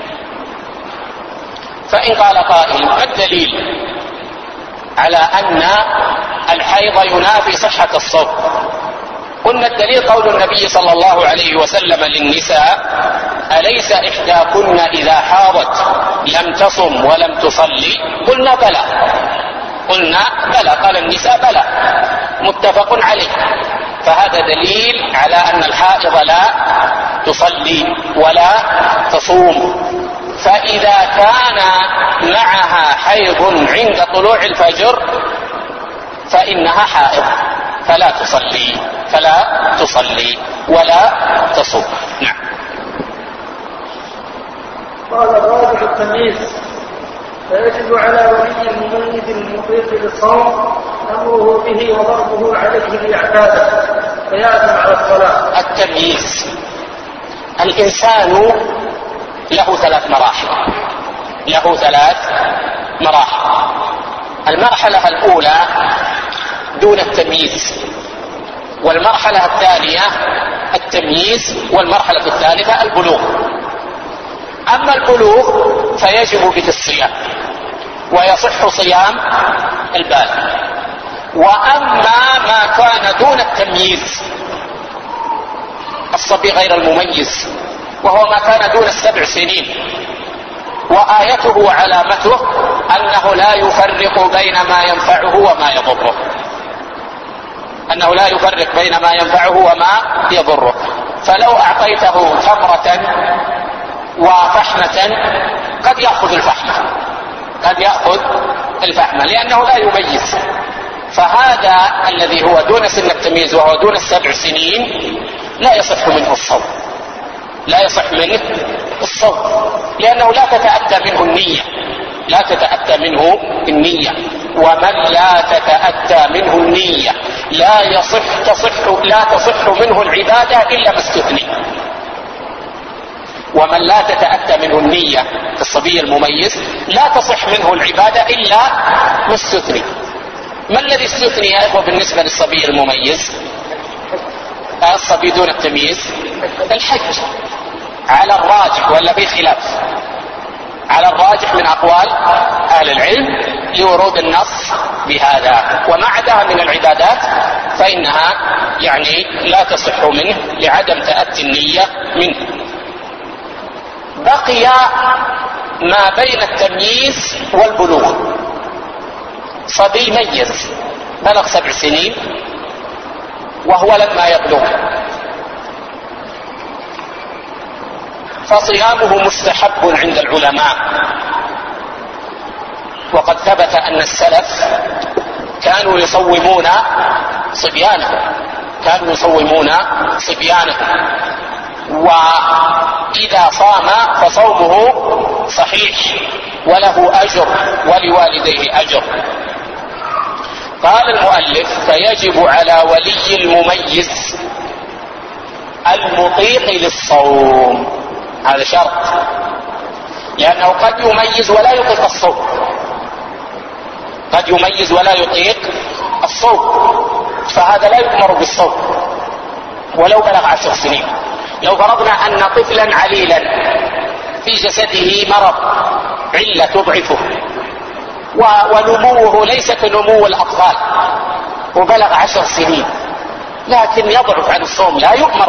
فإن قال قائل ما الدليل على أن الحيض ينافي صحة الصوم؟ قلنا الدليل قول النبي صلى الله عليه وسلم للنساء: أليس إحداكن إذا حاضت لم تصم ولم تصلي؟ قلنا بلى، قال النساء بلى، متفق عليه. فهذا دليل على أن الحائض لا تصلي ولا تصوم. فإذا كان معها حيض عند طلوع الفجر فإنها حائض فلا تصلي ولا تصوم. نعم. قال الراجح التمييز، فيجب على ولي المميز المطيق للصوم أمره به وضربه عليه لإعداده قياسا على الصلاة. التمييز، الإنسان له ثلاث مراحل. المرحلة الأولى دون التمييز، والمرحلة الثانية التمييز، والمرحلة الثالثة البلوغ. أما البلوغ فيجب به الصيام ويصح صيام البالغ. وأما ما كان دون التمييز، الصبي غير المميز، وهو ما كان دون 7 سنين، وآيته وعلامته أنه لا يفرق بين ما ينفعه وما يضره، فلو أعطيته تمرة وفحمة قد يأخذ الفحمة لأنه لا يميز. فهذا الذي هو دون سن التمييز وهو دون 7 سنين لا يصح منه الصوم، لأنه لا تتأتى منه النية، ومن لا تتأتى منه النية لا تصح منه العبادة إلا ما استثني. ومن لا تتأتى منه النية في الصبي المميز لا تصح منه العبادة إلا ما استثني. ما الذي استثني يا إخوة بالنسبة للصبي المميز؟ الصبي دون التمييز الحج على الراجح، ولا في خلاف؟ على الراجح من أقوال أهل العلم لورود النص بهذا. وما عداها من العبادات فإنها لا تصح منه لعدم تأتي النية منه. بقي ما بين التمييز والبلوغ، صبي ميز بلغ 7 سنين وهو لما يبلغ، فصيامه مستحب عند العلماء. وقد ثبت أن السلف كانوا يصومون صبيانهم، وإذا صام فصومه صحيح وله أجر ولوالديه أجر. قال المؤلف: فيجب على ولي المميز المطيق للصوم. هذا شرط، لأنه قد يميز ولا يطيق الصوم، فهذا لا يؤمر بالصوم ولو بلغ 10 سنين. لو فرضنا أن طفلا عليلا في جسده مرض، علة تضعفه، ونموه ليس كنمو الأطفال، وبلغ 10 سنين لكن يضعف عن الصوم، لا يؤمر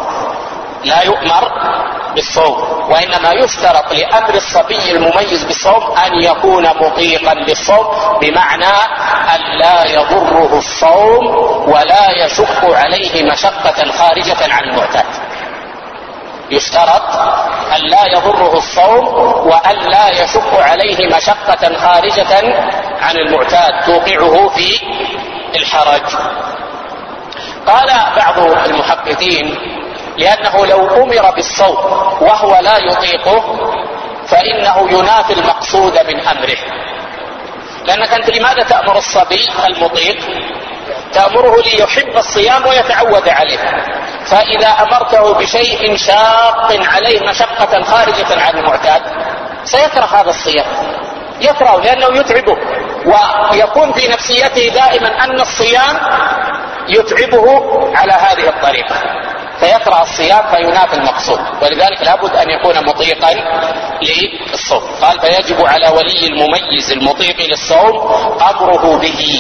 بالصوم، وإنما يشترط لأمر الصبي المميز بالصوم أن يكون مطيقا للصوم، بمعنى أن لا يضره الصوم ولا يشق عليه مشقة خارجة عن المعتاد. يشترط أن لا يضره الصوم وأن لا يشق عليه مشقة خارجة عن المعتاد توقعه في الحرج. قال بعض المحققين: لأنه لو أمر بالصوم وهو لا يطيقه فإنه ينافي المقصود من أمره. لأنك أنت لماذا تأمر الصبي المطيق؟ تأمره ليحب الصيام ويتعود عليه، فإذا أمرته بشيء شاق عليه مشقة خارجة عن المعتاد سيكره هذا الصيام، يكره لأنه يتعبه، ويكون في نفسيته دائما أن الصيام يتعبه على هذه الطريقة، فيكره الصيام فينافي المقصود. ولذلك لابد أن يكون مطيقا للصوم. قال: فيجب على ولي المميز المطيق للصوم أمره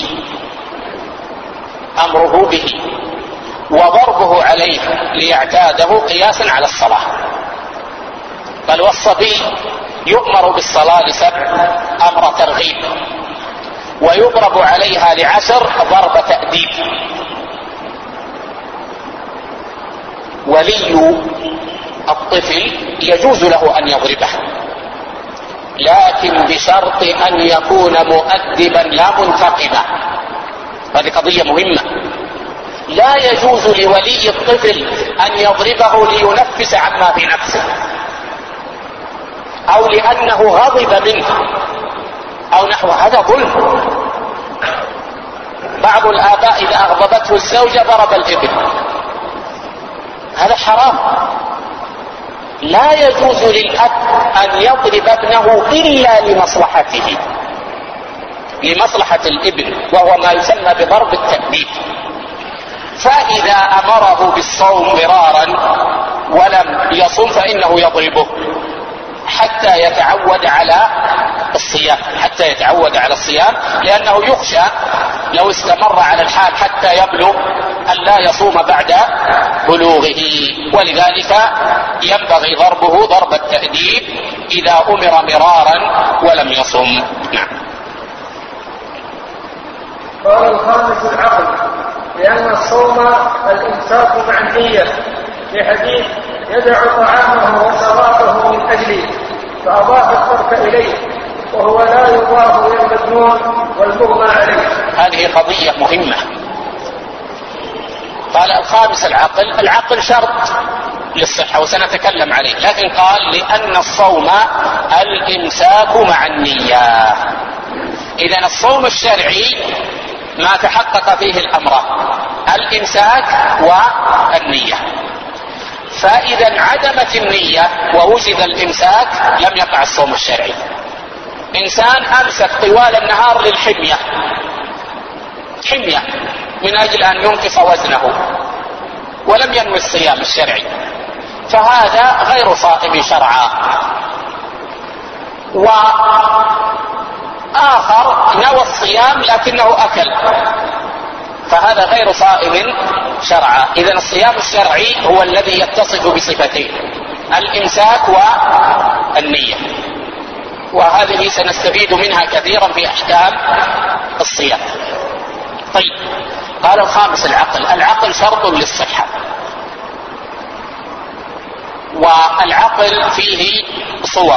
به وضربه عليه ليعتاده قياسا على الصلاة. قال: والصبي يؤمر بالصلاة ل7 أمر ترغيب، ويضرب عليها ل10 ضرب تأديب. ولي الطفل يجوز له أن يضربه، لكن بشرط أن يكون مؤدبا لا منتقما. هذه قضية مهمة. لا يجوز لولي الطفل أن يضربه لينفس عما في نفسه، أو لأنه غضب منه أو نحو هذا ظلم. بعض الآباء إذا أغضبته الزوجة ضرب الابن، هذا حرام. لا يجوز للأب أن يضرب ابنه إلا لمصلحته، لمصلحة الابن، وهو ما يسمى بضرب التأديب. فإذا أمره بالصوم مرارا ولم يصم فإنه يضربه حتى يتعود على الصيام، حتى يتعود على الصيام، لأنه يخشى لو استمر على الحال حتى يبلغ أن لا يصوم بعد بلوغه، ولذلك ينبغي ضربه ضرب التأديب إذا أمر مرارا ولم يصم. نعم. قال الخامس العقل، لأن الصوم الإمساك مع النية، في حديث يدع طعامه وشرابه من أجله، فأضاف الترك إليه، وهو لا يضاف إلى المجنون والمغمى عليه. هذه قضية مهمة. قال الخامس العقل. العقل شرط للصحة وسنتكلم عليه، لكن قال لأن الصوم الإمساك مع النية. إذن الصوم الشرعي ما تحقق فيه الأمران، الإمساك والنية. فإذا انعدمت النية ووجد الإمساك لم يقع الصوم الشرعي. إنسان أمسك طوال النهار للحمية، حمية من أجل أن ينقص وزنه، ولم ينوي الصيام الشرعي، فهذا غير صائم شرعا. وآخر نوى الصيام لكنه أكل، فهذا غير صائم شرعا. إذن الصيام الشرعي هو الذي يتصف بصفتين، الإمساك والنية، وهذه سنستفيد منها كثيرا في أحكام الصيام. طيب، قال الخامس العقل. العقل شرط للصحة، والعقل فيه صور.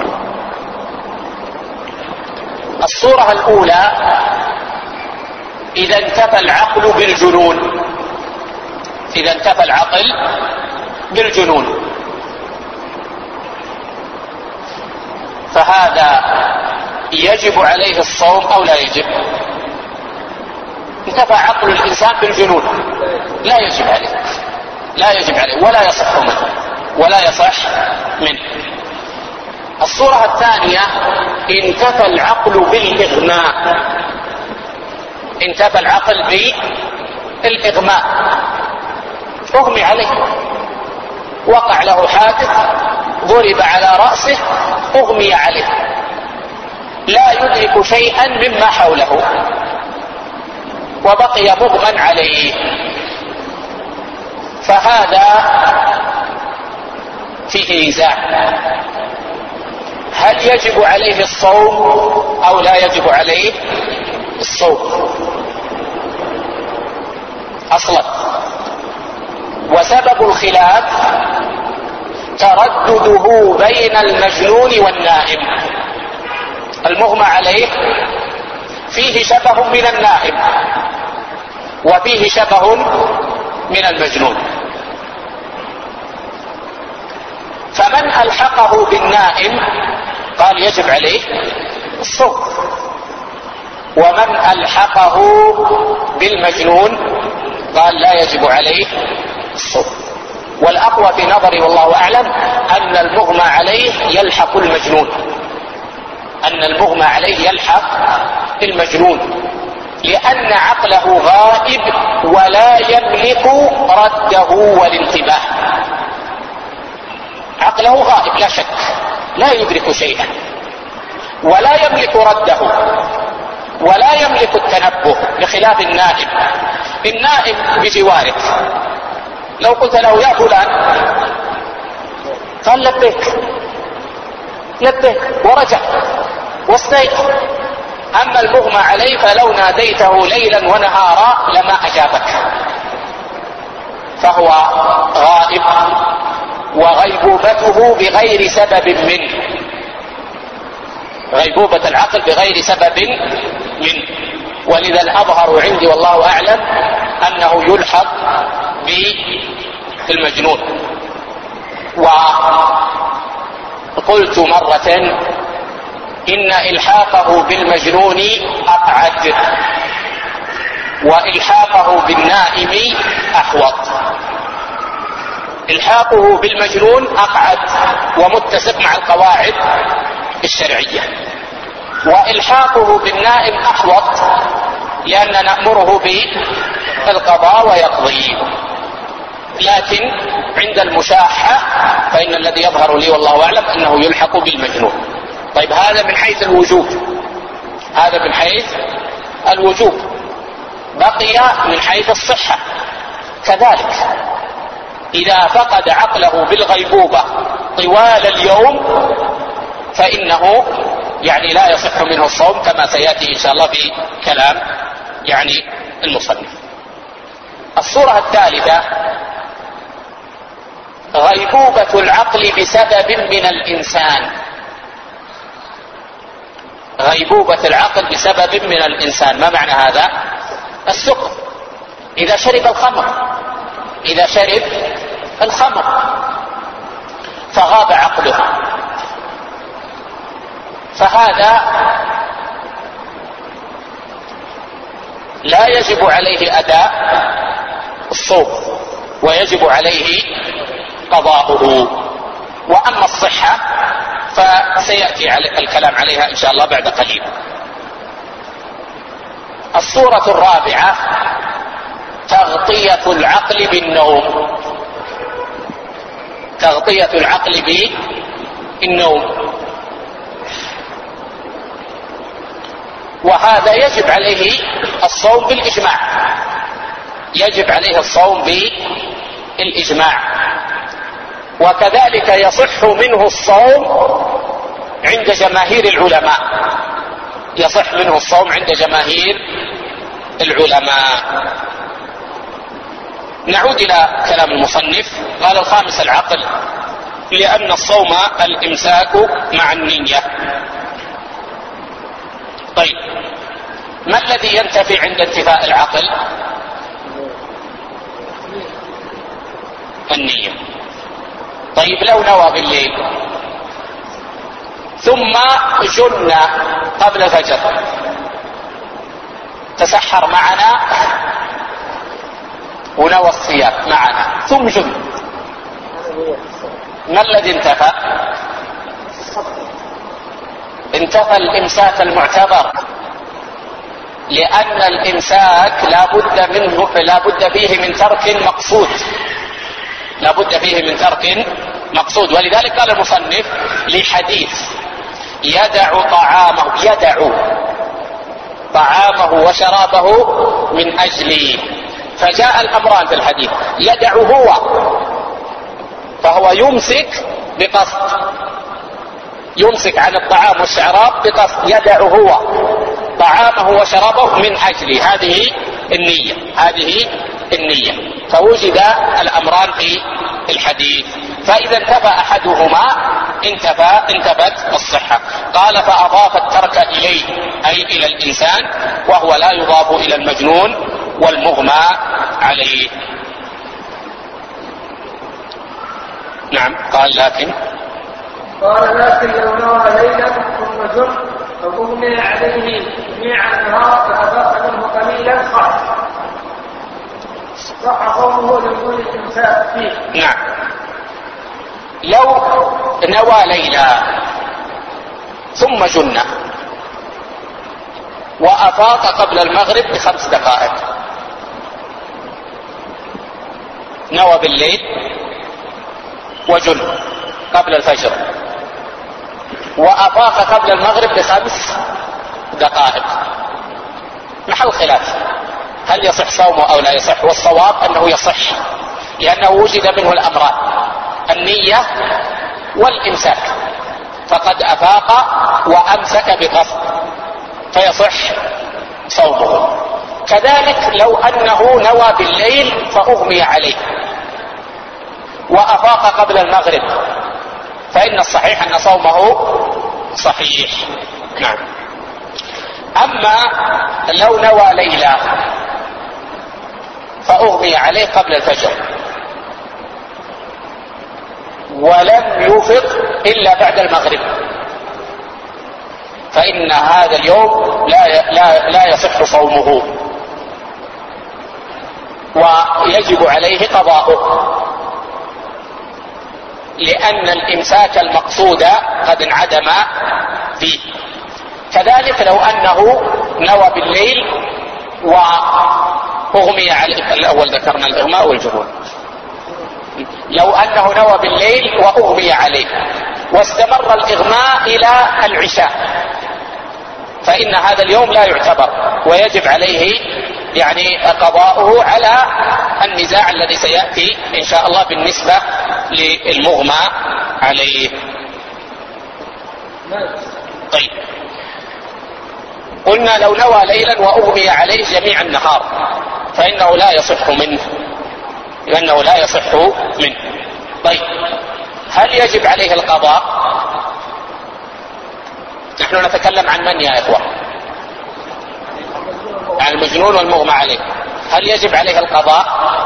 الصورة الأولى إذا انتفى العقل بالجنون، إذا انتفى العقل بالجنون، فهذا يجب عليه الصوم أو لا يجب؟ انتفى عقل الإنسان بالجنون لا يجب عليه، لا يجب عليه ولا يصح منه، ولا يصح منه. الصورة الثانية انتفى العقل بالإغماء، انتفى العقل بالإغماء، أغمي عليه، وقع له حادث، ضرب على رأسه، أغمي عليه، لا يدرك شيئا مما حوله، وبقي مغمى عليه، فهذا فيه نزاع، هل يجب عليه الصوم أو لا يجب عليه الصوم أصلا. وسبب الخلاف تردده بين المجنون والنائم. المغمى عليه فيه شبه من النائم وفيه شبه من المجنون، فمن ألحقه بالنائم قال يجب عليه الصوم، ومن ألحقه بالمجنون قال لا يجب عليه الصوم. والأقوى في نظري والله أعلم أن المغمى عليه يلحق المجنون، أن المغمى عليه يلحق المجنون، لأن عقله غائب ولا يملك رده والانتباه. عقله غائب لا شك، لا يدرك شيئا ولا يملك رده ولا يملك التنبه، بخلاف النائم. النائم بجوارك، لو قلت له يا فلان قال لبيك، نبه ورجع واستيقظ. أما المغمى عليه فلو ناديته ليلا ونهارا لما أجابك، فهو غائب وغيبوبته بغير سبب منه، غيبوبة العقل بغير سبب منه. ولذا الأظهر عندي والله أعلم أنه يلحق بالمجنون. وقلت مرة إن إلحاقه بالمجنون أقعد، وإلحاقه بالنائم أحوط. إلحاقه بالمجنون أقعد ومتسق مع القواعد الشرعية، وإلحاقه بالنائم أحوط لأن نأمره بالقضاء ويقضي. لكن عند المشاحة فإن الذي يظهر لي والله أعلم أنه يلحق بالمجنون. طيب هذا من حيث الوجوب، هذا من حيث الوجوب. بقي من حيث الصحة كذلك، إذا فقد عقله بالغيبوبة طوال اليوم فإنه يعني لا يصح منه الصوم، كما سيأتي إن شاء الله في كلام يعني المصنف. الصورة الثالثة غيبوبة العقل بسبب من الإنسان. غيبوبة العقل بسبب من الإنسان، ما معنى هذا؟ السكر، إذا شرب الخمر، إذا شرب الخمر فغاب عقله، فهذا لا يجب عليه أداء الصوم ويجب عليه قضاؤه. وأما الصحة فسيأتي الكلام عليها إن شاء الله بعد قليل. الصورة الرابعة تغطية العقل بالنوم. تغطية العقل بالنوم، وهذا يجب عليه الصوم بالإجماع، يجب عليه الصوم بالإجماع. وكذلك يصح منه الصوم عند جماهير العلماء، يصح منه الصوم عند جماهير العلماء. نعود إلى كلام المصنف. قال الخامس العقل، لأن الصوم الإمساك مع النية. طيب ما الذي ينتفي عند انتفاء العقل؟ النية. طيب لو نوى بالليل ثم جن قبل الفجر، تسحر معنا ونوى الصيام معنا ثم جن، ما الذي انتفى؟ انتفى الإمساك المعتبر، لأن الإمساك لا بد فيه من ترك مقصود، لا بد فيه من ترك مقصود. ولذلك قال المصنف لحديث يدع طعامه وشرابه من أجلي، فجاء الأمران في الحديث. يدع هو، فهو يمسك بقصد، يمسك عن الطعام والشراب بقصد، يدع هو طعامه وشرابه من أجلي، هذه النية، هذه النية. فوجد الأمران في الحديث، فإذا انتفى أحدهما انتفت الصحة. قال فأضاف الترك إليه أي إلى الإنسان، وهو لا يضاف إلى المجنون والمغمى عليه. نعم. قال لكن لو نوى ليلا ثم جن فأغمي عليه جميع النهار فأضاف منه قليلا صح صومه لوجود الإمساك فيه. نعم. لو نوى ليلا ثم جن وأفاق قبل المغرب ب5 دقائق، نوى بالليل وجن قبل الفجر وأفاق قبل المغرب ب5 دقائق، محل خلاف هل يصح صومه أو لا يصح. والصواب أنه يصح، لأنه وجد منه الأمران، النية والإمساك. فقد أفاق وأمسك بقصد فيصح صومه. كذلك لو أنه نوى بالليل فأغمي عليه وأفاق قبل المغرب فإن الصحيح أن صومه صحيح. نعم. أما لو نوى ليلة فأغمي عليه قبل الفجر ولم يفق إلا بعد المغرب فإن هذا اليوم لا يصح صومه ويجب عليه قضاؤه، لأن الإمساك المقصود قد انعدم فيه. كذلك لو أنه نوى بالليل وأغمي عليه، الأول ذكرنا الإغماء والجنون، لو أنه نوى بالليل وأغمي عليه واستمر الإغماء إلى العشاء فإن هذا اليوم لا يعتبر ويجب عليه يعني قضاؤه على النزاع الذي سيأتي إن شاء الله بالنسبة للمغمى عليه. طيب، قلنا لو نوى ليلا وأغمي عليه جميع النهار فإنه لا يصح منه، لأنه لا يصح منه. طيب، هل يجب عليه القضاء؟ نحن نتكلم عن من يا إخوة؟ عن المجنون والمغمى عليه. هل يجب عليه القضاء؟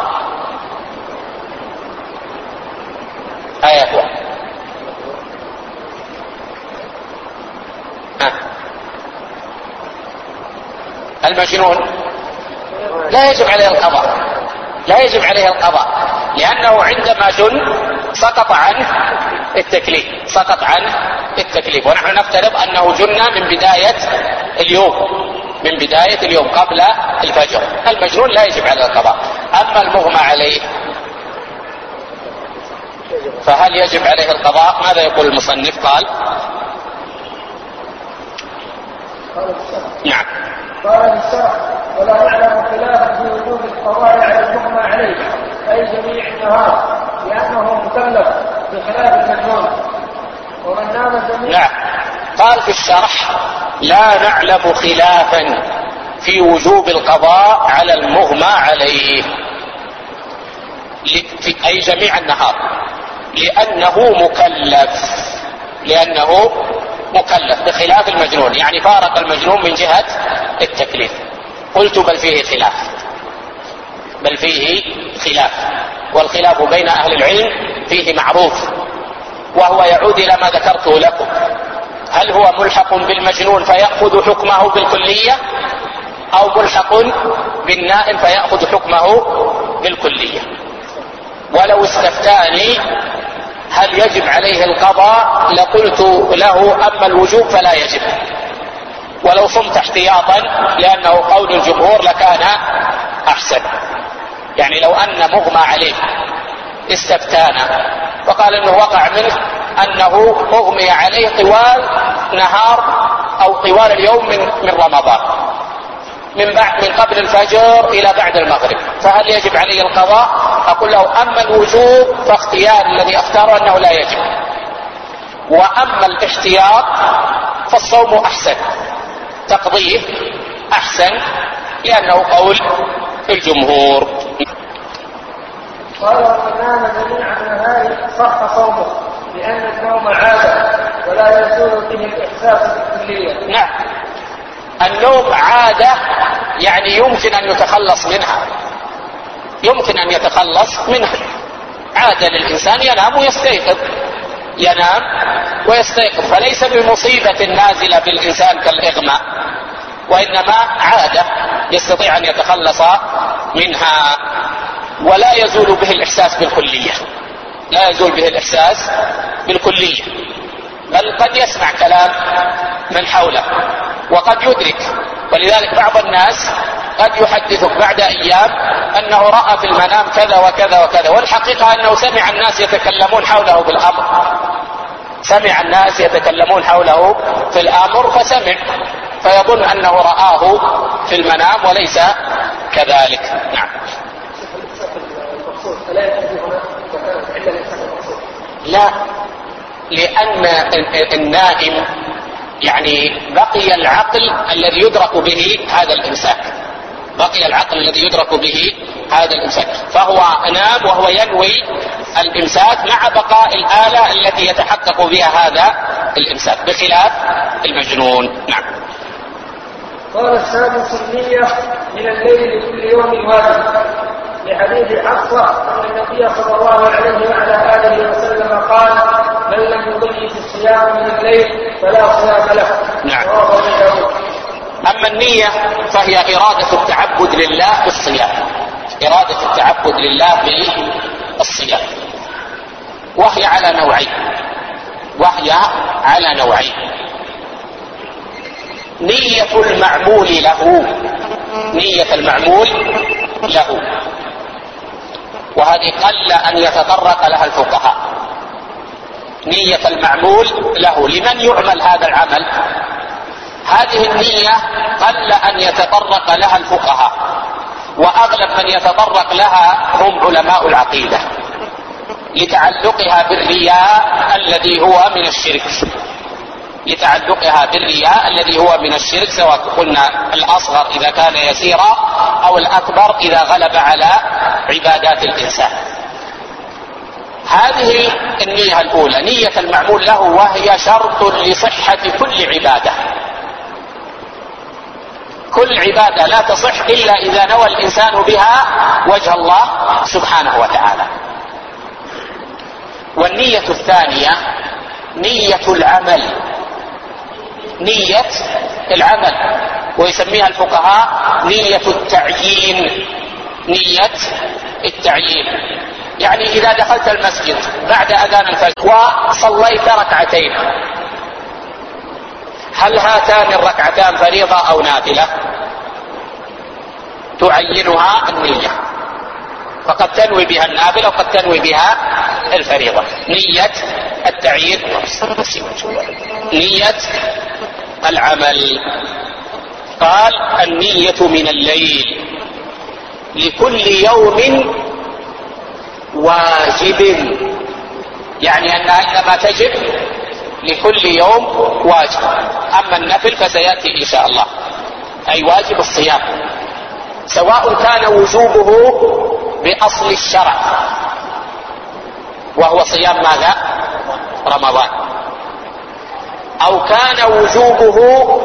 يا إخوة، المجنون لا يجب عليه القضاء، لا يجب عليه القضاء، لأنه عندما جن سقط عنه التكليف، سقط عنه التكليف، ونحن نفترض أنه جن من بداية اليوم، من بداية اليوم قبل الفجر. المجنون لا يجب عليه القضاء. أما المغمى عليه فهل يجب عليه القضاء؟ ماذا يقول المصنف؟ قال نعم. قال الشرع: ولا نعلم خلافا في وجوب القضاء على المغمى عليه أي جميع النهار لأنه مكلف بخلاف المجنون ومن نام جميع. نعم. قال في الشرح: لا نعلم خلافا في وجوب القضاء على المغمى عليه أي جميع النهار لأنه مكلف بخلاف المجنون، يعني فارق المجنون من جهة التكليف. قلت بل فيه خلاف، والخلاف بين أهل العلم فيه معروف، وهو يعود إلى ما ذكرته لكم: هل هو ملحق بالمجنون فيأخذ حكمه بالكلية، أو ملحق بالنائم فيأخذ حكمه بالكلية؟ ولو استفتاني هل يجب عليه القضاء لقلت له: أما الوجوب فلا يجب، ولو صمت احتياطا لأنه قول الجمهور لكان أحسن. يعني لو أن مغمى عليه استفتانا وقال انه وقع منه انه اغمي عليه طوال نهار او طوال اليوم من رمضان، من قبل الفجر الى بعد المغرب، فهل يجب عليه القضاء؟ اقول له: اما الوجوب فاختيار الذي اختاره انه لا يجب، واما الاحتياط فالصوم احسن، تقضيه احسن، لانه قول الجمهور. قال: ومن نام جميع النهار صح صومه لأن النوم عادة ولا يزول به الإحساس بالكلية. نعم، النوم عادة يعني يمكن أن يتخلص منها، عادة للإنسان ينام ويستيقظ، فليس بمصيبة نازلة بالإنسان كالإغماء، وإنما عادة يستطيع أن يتخلص منها، ولا يزول به الإحساس بالكلية، بل قد يسمع كلام من حوله وقد يدرك. ولذلك بعض الناس قد يحدثك بعد أيام أنه رأى في المنام كذا وكذا وكذا، والحقيقة أنه سمع الناس يتكلمون حوله في الأمر فسمع، فيظن أنه رآه في المنام وليس كذلك. نعم. لأن النائم يعني بقي العقل الذي يدرك به هذا الإمساك، بقي العقل الذي يدرك به هذا الإمساك، فهو نام وهو ينوي الإمساك مع بقاء الآلة التي يتحقق بها هذا الإمساك، بخلاف المجنون. نعم. قال السادس النية من الليل لكل يوم واجب، لحديث حفصة أن النبي صلى الله عليه وعلى آله وسلم قال: من لم يضيف الصيام من الليل فلا صيام له. نعم. أما النية فهي إرادة التعبد لله بالصيام، إرادة التعبد لله بالصيام، وهي على نوعين، نية المعمول له، وهذه قل أن يتطرق لها الفقهاء. نية المعمول له، لمن يعمل هذا العمل؟ هذه النية قل أن يتطرق لها الفقهاء، وأغلب من يتطرق لها هم علماء العقيدة، لتعلقها بالرياء الذي هو من الشرك، سواء قلنا الأصغر إذا كان يسيرا أو الأكبر إذا غلب على عبادات الإنسان. هذه النية الأولى، نية المعمول له، وهي شرط لصحة كل عبادة. كل عبادة لا تصح إلا إذا نوى الإنسان بها وجه الله سبحانه وتعالى. والنية الثانية نية العمل، ويسميها الفقهاء نية التعيين. يعني إذا دخلت المسجد بعد أذان الفجر وصليت ركعتين، هل هاتان الركعتان فريضة أو نافلة؟ تعينها النية، فقد تنوي بها النافلة وقد تنوي بها الفريضة. نية التعيين، نية العمل. قال: النية من الليل لكل يوم واجب، يعني أنها إنما تجب لكل يوم واجب. أما النفل فسيأتي إن شاء الله، أي واجب الصيام، سواء كان وجوبه بأصل الشرع وهو صيام ماذا؟ رمضان، أو كان وجوبه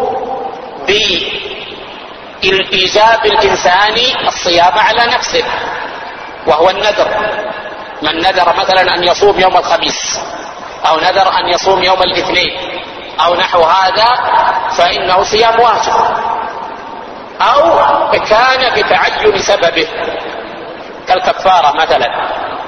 بإيجاب الإنسان الصيام على نفسه وهو النذر. من نذر مثلا أن يصوم يوم الخميس، أو نذر أن يصوم يوم الاثنين أو نحو هذا، فإنه صيام واجب. أو كان بتعين سببه كالكفارة مثلا،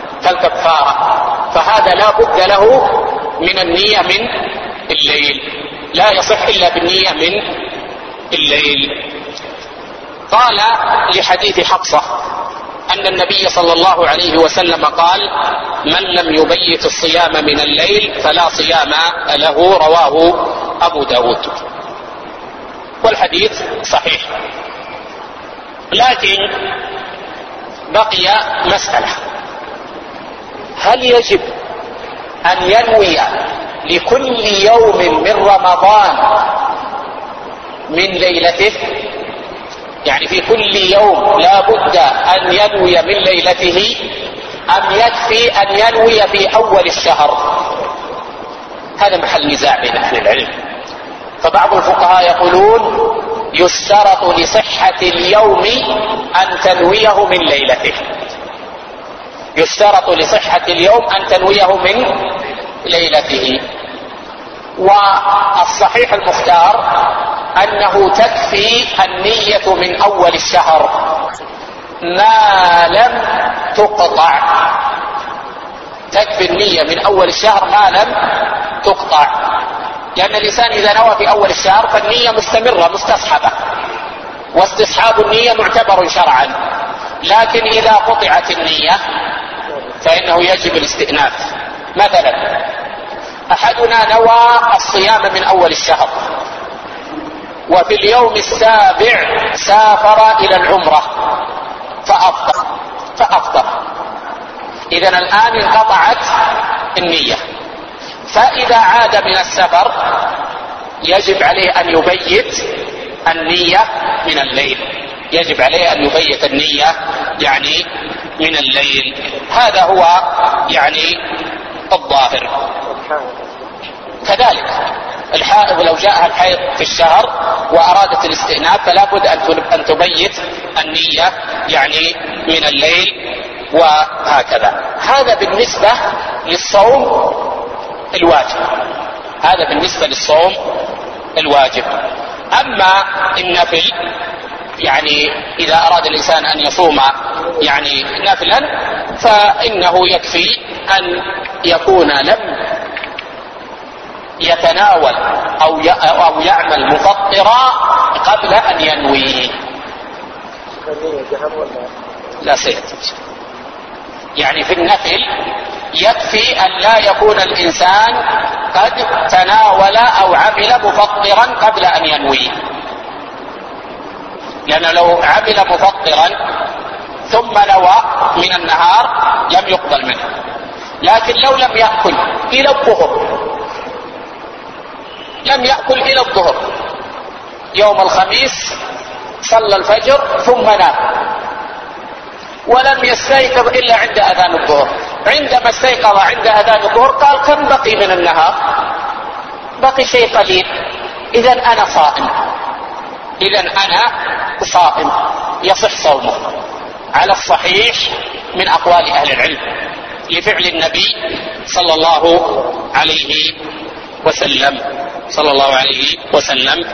فهذا لا بد له من النية من الليل، لا يصح إلا بالنية من الليل. قال لحديث حفصة أن النبي صلى الله عليه وسلم قال: من لم يبيت الصيام من الليل فلا صيام له، رواه أبو داود. والحديث صحيح، لكن بقي مسألة: هل يجب أن ينوي لكل يوم من رمضان من ليلته؟ يعني في كل يوم لا بد أن ينوي من ليلته، أم يكفي أن ينوي في أول الشهر؟ هذا محل نزاع بين أهل العلم. فبعض الفقهاء يقولون يشترط لصحة اليوم أن تنويه من ليلته، يشترط لصحة اليوم أن تنويه من ليلته. والصحيح المختار أنه تكفي النية من أول الشهر ما لم تقطع، تكفي النية من أول الشهر ما لم تقطع، لأن الإنسان إذا نوى في أول الشهر فالنية مستمرة مستصحبة، واستصحاب النية معتبر شرعا. لكن إذا قطعت النية فإنه يجب الاستئناف. مثلا أحدنا نوى الصيام من أول الشهر، وفي اليوم السابع سافر إلى العمرة فأفطر، إذن الآن انقطعت النية. فإذا عاد من السفر يجب عليه أن يبيت النية من الليل، يجب عليه أن يبيت النية يعني من الليل. هذا هو يعني الظاهر. كذلك الحائض لو جاءها الحيض في الشهر وأرادت الاستئناف فلا بد أن تبيت النية يعني من الليل وهكذا. هذا بالنسبة للصوم الواجب، هذا بالنسبة للصوم الواجب. أما النفل يعني إذا أراد الإنسان أن يصوم يعني نفلا فإنه يكفي أن يكون لم يتناول أو يعمل مفطرا قبل أن ينوي. لا سيأتي يعني في النفل يكفي أن لا يكون الإنسان قد تناول أو عمل مفطرا قبل أن ينوي، لأنه لو عمل مفطرا ثم نوى من النهار لم يقبل منه. لكن لو لم يأكل إلى الظهر، لم يأكل إلى الظهر يوم الخميس، صلى الفجر ثم نام ولم يستيقظ إلا عند أذان الظهر، عندما استيقظ عند أذان الظهر قال كم بقي من النهار؟ بقي شيء قليل، إذن أنا صائم، إذن أنا صائم، يصح صومه على الصحيح من أقوال أهل العلم لفعل النبي صلى الله عليه وسلم صلى الله عليه وسلم.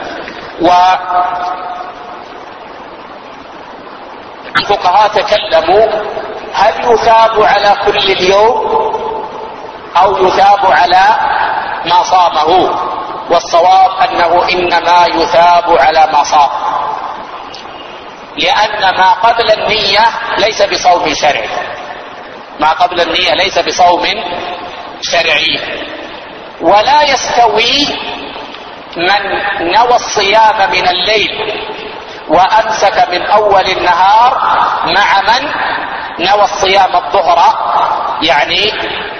والفقهاء تكلموا هل يثاب على كل اليوم أو يثاب على ما صامه، والصواب أنه إنما يثاب على ما صام، لأن ما قبل النية ليس بصوم شرعي، ما قبل النية ليس بصوم شرعي. ولا يستوي من نوى الصيام من الليل وأمسك من أول النهار مع من نوى الصيام الظهر يعني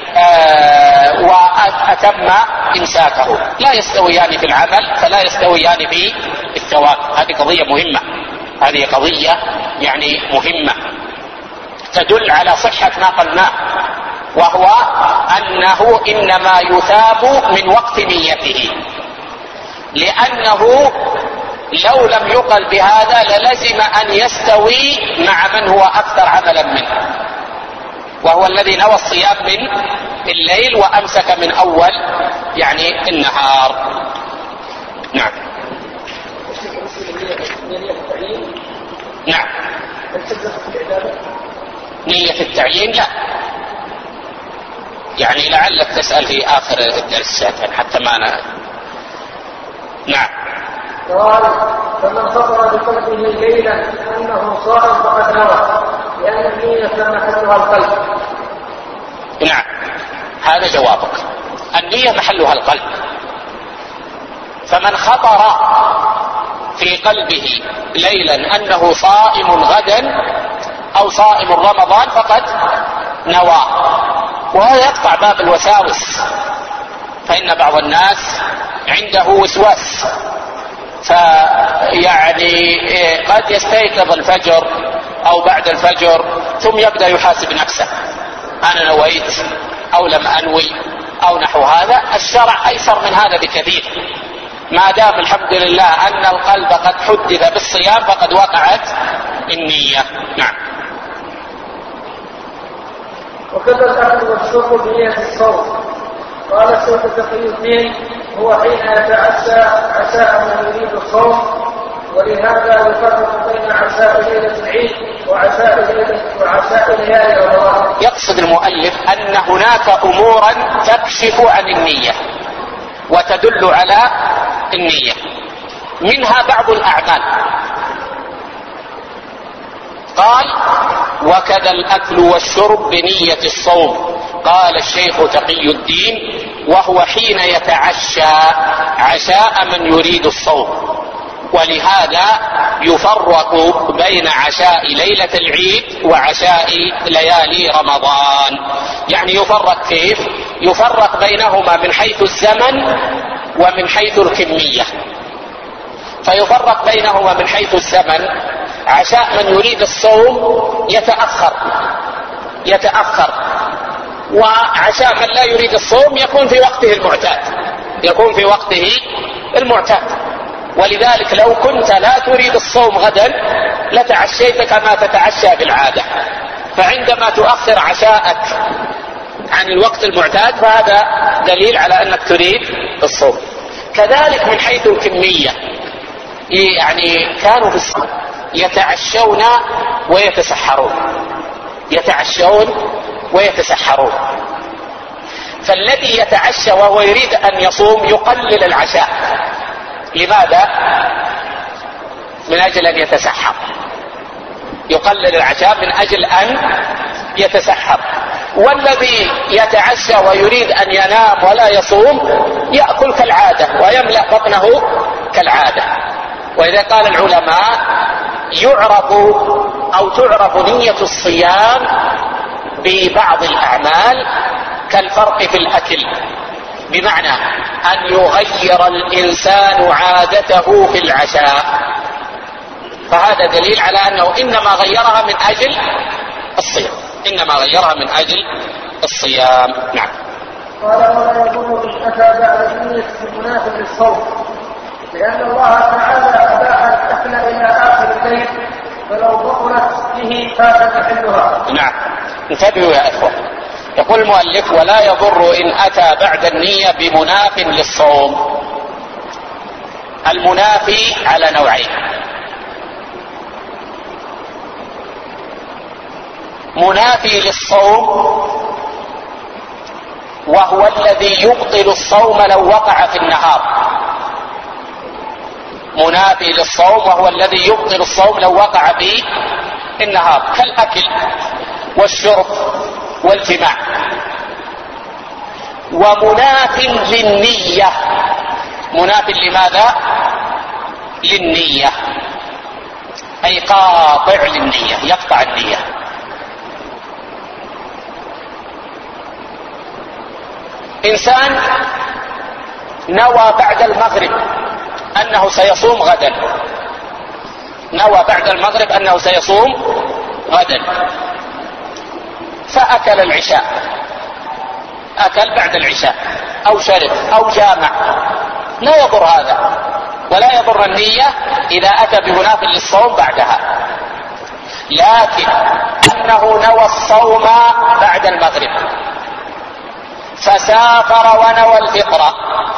وأتم إمساكه، لا يستويان في العمل فلا يستويان في الثواب. هذه قضية مهمة، هذه قضية يعني مهمة تدل على صحة ما قلناه، وهو أنه إنما يثاب من وقت نيته، لأنه لو لم يقل بهذا للزم أن يستوي مع من هو أكثر عملا منه، وهو الذي نوى الصيام من الليل وأمسك من أول يعني النهار. نعم. نعم. نية التعيين لا، يعني لعلك تسأل في آخر الدرس حتى ما أنا. نعم. قال فمن خطر بقلبه ليلا أنه صائم فقد نوى، لأن النية محلها القلب. نعم، هذا جوابك، النية محلها القلب. فمن خطر في قلبه ليلا أنه صائم غدا أو صائم رمضان فقد نوى، وهذا يقطع باب الوساوس، فإن بعض الناس عنده وسواس، فيعني قد يستيقظ الفجر أو بعد الفجر ثم يبدأ يحاسب نفسه، أنا نويت أو لم أنوي أو نحو هذا. الشرع أيسر من هذا بكثير، ما دام الحمد لله أن القلب قد حدث بالصيام فقد وقعت النية. نعم. وكذا الأكل والشرب بنية الصوم. قال الشيخ تقي الدين هو حين يتعشى عشاء من يريد الصوم، ولهذا يفرق بين عشاء ليلة العيد وعشاء ليالي رمضان. يقصد المؤلف أن هناك أمورا تكشف عن النية وتدل على النية، منها بعض الأعمال. قال وكذا الأكل والشرب بنية الصوم. قال الشيخ تقي الدين وهو حين يتعشى عشاء من يريد الصوم، ولهذا يفرق بين عشاء ليلة العيد وعشاء ليالي رمضان. يعني يفرق كيف؟ يفرق بينهما من حيث الزمن ومن حيث الكمية. فيفرق بينهما من حيث الزمن، عشاء من يريد الصوم يتأخر، وعشاء من لا يريد الصوم يكون في وقته المعتاد. ولذلك لو كنت لا تريد الصوم غدا لتعشيت كما تتعشى بالعادة، فعندما تؤخر عشاءك عن الوقت المعتاد فهذا دليل على أنك تريد الصوم. كذلك من حيث الكمية، يعني كانوا في الصوم يتعشون ويتسحرون، فالذي يتعشى وهو يريد أن يصوم يقلل العشاء. لماذا؟ من أجل أن يتسحر، يقلل العشاء من أجل أن يتسحر. والذي يتعشى ويريد أن ينام ولا يصوم يأكل كالعادة ويملأ بطنه كالعادة. وإذا قال العلماء تعرف نية الصيام ببعض الأعمال كالفرق في الأكل، بمعنى أن يغير الإنسان عادته في العشاء، فهذا دليل على أنه إنما غيرها من أجل الصيام. نعم. قال ولا يضر إن أتى بعد النية منافٍ للصوم، لأن الله تعالى أباح الأكل إلى آخر الليل، فلو بطلت به فات محلها. نعم، انتبهوا يا أخوة. يقول المؤلف ولا يضر إن أتى بعد النية بمناف للصوم. المنافي على نوعين: منافي للصوم وهو الذي يبطل الصوم لو وقع في النهار، منافي للصوم وهو الذي يبطل الصوم لو وقع في النهار، كالأكل والشرب والجماع. ومناف للنية، مناف لماذا؟ للنية، أي قاطع للنية، يقطع النية. إنسان نوى بعد المغرب أنه سيصوم غدا، فأكل العشاء، أكل بعد العشاء أو شرب أو جامع، لا يضر هذا ولا يضر النية إذا أتى بمناف للصوم بعدها. لكن أنه نوى الصوم بعد المغرب فسافر ونوى الفطر،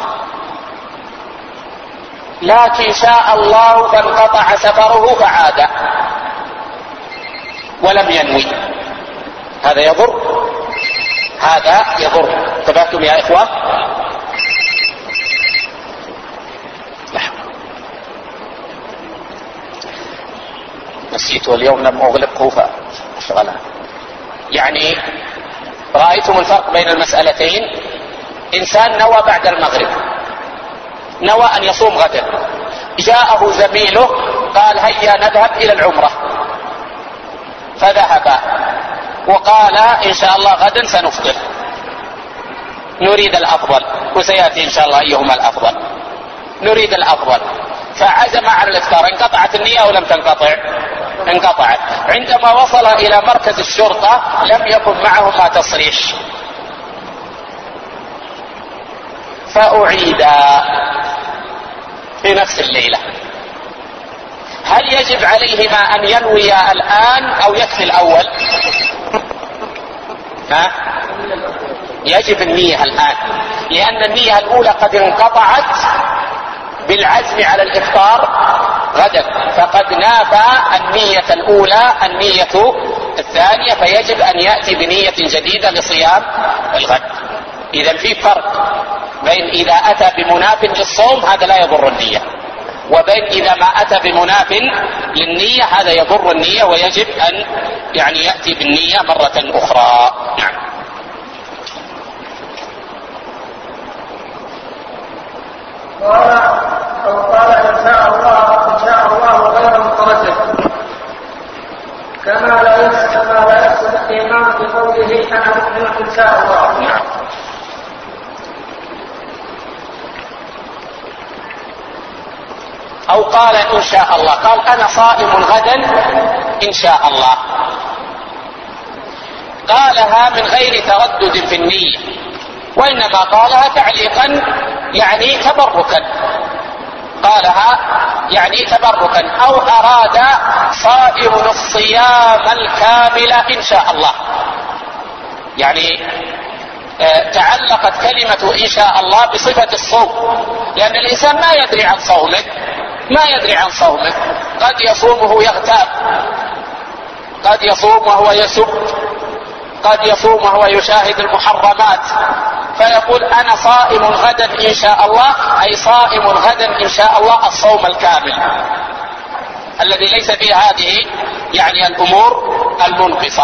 لكن شاء الله فانقطع سفره فعاد ولم ينوي، هذا يضر. انتبهتم يا إخوة؟ نسيت واليوم لم أغلقه فأشغلها. يعني رأيتم الفرق بين المسألتين؟ إنسان نوى بعد المغرب، نوى أن يصوم غدا، جاءه زميله قال هيا نذهب إلى العمرة، فذهب وقال إن شاء الله غدا سنفطر، نريد الأفضل، وسيأتي إن شاء الله أيهما الأفضل، نريد الأفضل، فعزم على الإفطار. انقطعت النية أو لم تنقطع؟ انقطعت. عندما وصل إلى مركز الشرطة لم يكن معهما تصريح، فأعيدا في نفس الليلة. هل يجب عليهما أن ينويا الآن أو يكفي الأول؟ يجب النية الآن، لأن النية الأولى قد انقطعت بالعزم على الإفطار غدا، فقد نافى النية الأولى النية الثانية، فيجب أن يأتي بنية جديدة لصيام الغد. إذا في فرق بين إذا أتى بمناف للصوم هذا لا يضر النية، وبين إذا ما أتى بمناف للنية هذا يضر النية ويجب أن يأتي بالنية مرة أخرى. نعم. قال إن شاء الله غير متردد، كما لا يحسن الإيمان بقوله أنا مؤمن إن شاء الله. أو قال إن شاء الله، قال أنا صائم غدا إن شاء الله، قالها من غير تردد في النية، وإنما قالها تعليقا يعني تبركا، قالها يعني تبركا، أو أراد صائم الصيام الكامل إن شاء الله، يعني تعلقت كلمة إن شاء الله بصفة الصوم، لأن الإنسان ما يدري عن صومه، قد يصومه يغتاب، قد يصوم وهو يسب، قد يصوم وهو يشاهد المحرمات، فيقول أنا صائم غدا إن شاء الله، أي صائم غدا إن شاء الله الصوم الكامل الذي ليس فيه هذه يعني الأمور المنقصة،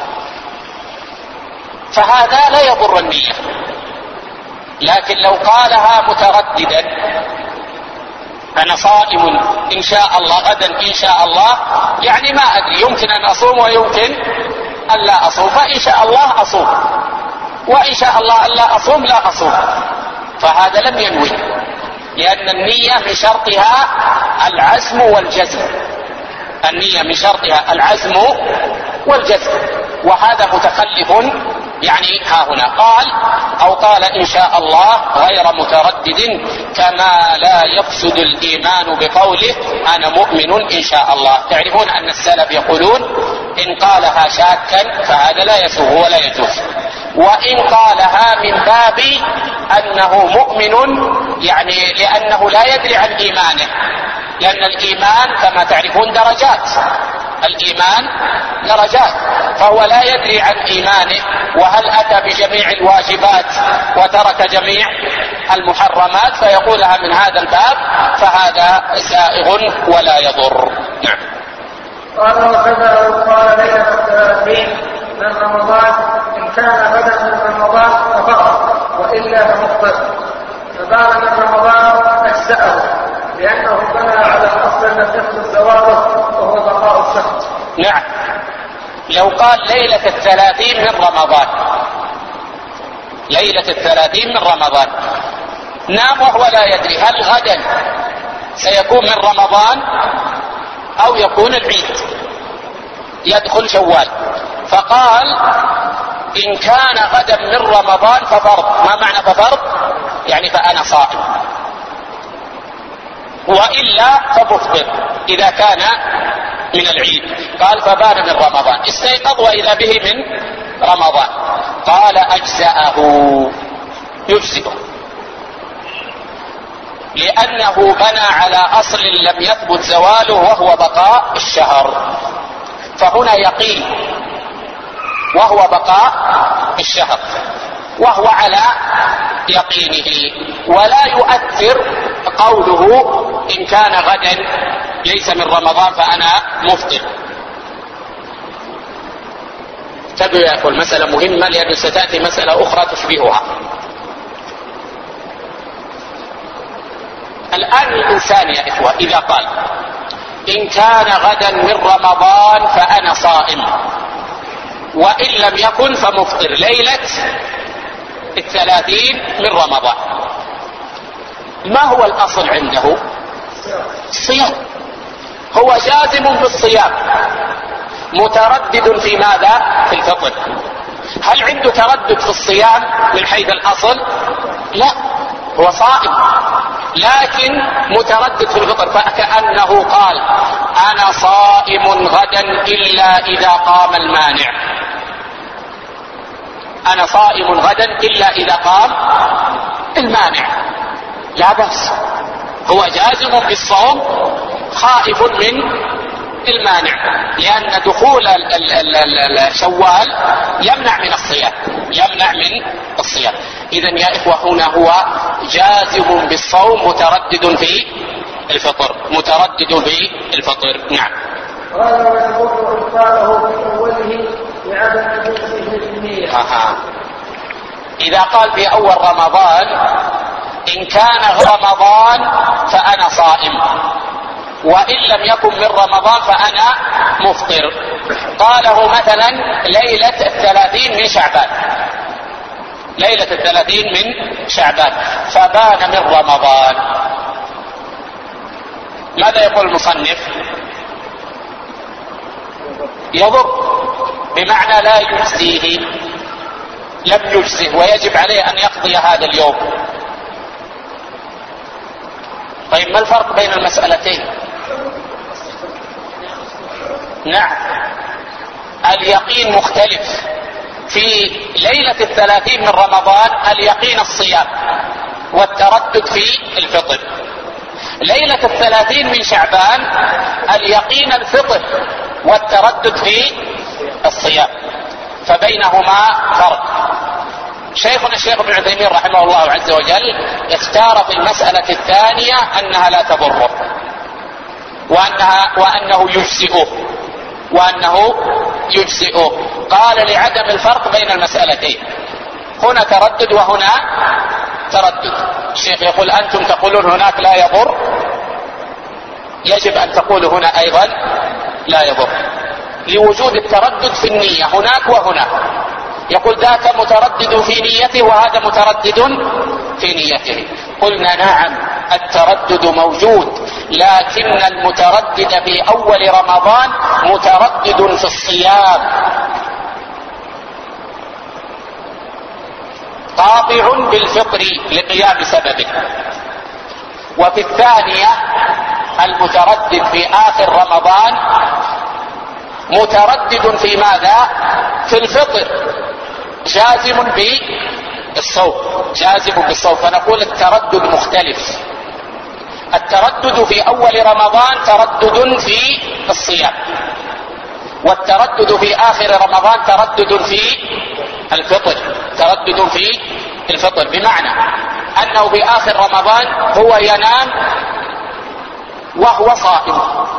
فهذا لا يضر النية. لكن لو قالها مترددا أنا صائم إن شاء الله غدا إن شاء الله، يعني ما أدري، يمكن أن أصوم ويمكن أن لا أصوم، فإن شاء الله أصوم، وإن شاء الله أن لا أصوم لا أصوم، فهذا لم ينوي، لأن النية من شرطها العزم والجزم، النية من شرطها العزم والجزم، وهذا متخلف يعني ها هنا. قال أو قال إن شاء الله غير متردد، كما لا يفسد الإيمان بقوله أنا مؤمن إن شاء الله. تعرفون أن السلف يقولون إن قالها شاكا فهذا لا يسوغ ولا يجوز، وإن قالها من باب أنه مؤمن يعني لأنه لا يدري عن إيمانه، لأن الإيمان كما تعرفون درجات، الإيمان درجات، فهو لا يدري عن إيمانه، وهل أتى بجميع الواجبات وترك جميع المحرمات، فيقولها من هذا الباب، فهذا سائغ ولا يضر. نعم. قال وكذا لو قال ليلة 30 من رمضان إن كان غدا من رمضان ففقط، وإلا فمفطر، فبان من رمضان أجزأه، لأنه بنى على الأصل لم يخلص زواله وهو بقاء الشهر. نعم. لو قال ليلة 30 من رمضان، ليلة 30 من رمضان، نام وهو لا يدري هل غدا سيكون من رمضان أو يكون العيد يدخل شوال، فقال إن كان غدا من رمضان ففرض. ما معنى ففرض؟ يعني فأنا صائم، وإلا فمفطر إذا كان من العيد. قال فبان من رمضان، استيقظ وإذا به من رمضان، قال أجزأه، يجزئه، لأنه بنى على أصل لم يثبت زواله وهو بقاء الشهر، فهنا يقين وهو بقاء الشهر، وهو على يقينه، ولا يؤثر قوله إن كان غدا ليس من رمضان فأنا مفطر. تبدو يا أخوة المسألة مهمة، لأن ستأتي مسألة أخرى تشبهها. الآن الإنسان يا إخوة إذا قال إن كان غدا من رمضان فأنا صائم، وإن لم يكن فمفطر، ليلة 30 من رمضان، ما هو الأصل عنده؟ الصيام، هو جازم بالصيام، متردد في ماذا؟ في الفطر. هل عنده تردد في الصيام من حيث الأصل؟ لا، هو صائم لكن متردد في الفطر، فكأنه قال أنا صائم غدا إلا إذا قام المانع، أنا صائم غدا إلا إذا قام المانع، لا بأس، هو جازم بالصوم خائف من المانع، لأن دخول شوال يمنع من الصيام، يمنع من الصيام. إذن يا إخوة هنا هو جازم بالصوم متردد في الفطر، متردد في الفطر. نعم. قال ويضر إبطاله في أوله لعدم جنسه في النية. إذا قال في أول رمضان إن كان رمضان فأنا صائم، وإن لم يكن من رمضان فأنا مفطر، قاله مثلا ليلة 30 من شعبان، ليلة 30 من شعبان، فبان من رمضان، ماذا يقول المصنف؟ يضر، بمعنى لا يجزيه، لم يجزه ويجب عليه أن يقضي هذا اليوم. طيب ما الفرق بين المسألتين؟ نعم، اليقين مختلف. في ليلة 30 من رمضان اليقين الصيام والتردد في الفطر. ليلة 30 من شعبان اليقين الفطر والتردد في الصيام، فبينهما فرق. شيخنا الشيخ ابن عثيمين رحمه الله عز وجل اختار في المسألة الثانية أنها لا تضره وأنه يجزئه. قال لعدم الفرق بين المسألتين، هنا تردد وهنا تردد. الشيخ يقول أنتم تقولون هناك لا يضر، يجب أن تقولوا هنا أيضا لا يضر، لوجود التردد في النية هناك وهناك. يقول ذاك متردد في نيته وهذا متردد في نيته. قلنا نعم، التردد موجود، لكن المتردد في أول رمضان متردد في الصيام، قاطع بالفطر لقيام سببه. وفي الثانية المتردد في آخر رمضان متردد في ماذا؟ في الفطر، جازم بالصوم، فنقول التردد مختلف. التردد في أول رمضان تردد في الصيام، والتردد في آخر رمضان تردد في الفطر، بمعنى أنه في آخر رمضان هو ينام وهو صائم،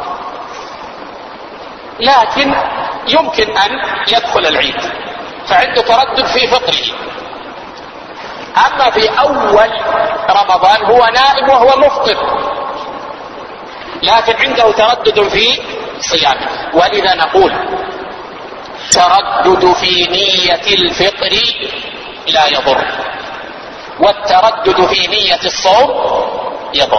لكن يمكن أن يدخل العيد فعنده تردد في فطره. أما في أول رمضان هو نائم وهو مفطر، لكن عنده تردد في صيامه. ولذا نقول التردد في نية الفطر لا يضر، والتردد في نية الصوم يضر.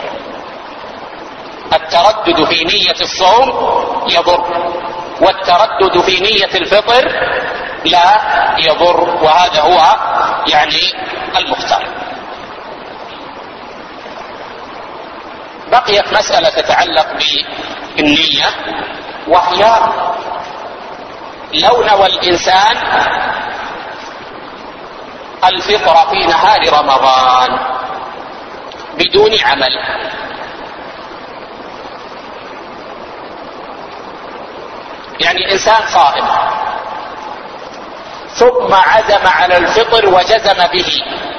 التردد في نية الصوم يضر، والتردد في نية الفطر لا يضر، وهذا هو يعني المختار. بقيت مسألة تتعلق بالنية، وهي لو نوى الإنسان الفطر في نهار رمضان بدون عمل، يعني إنسان صائم ثم عزم على الفطر وجزم به،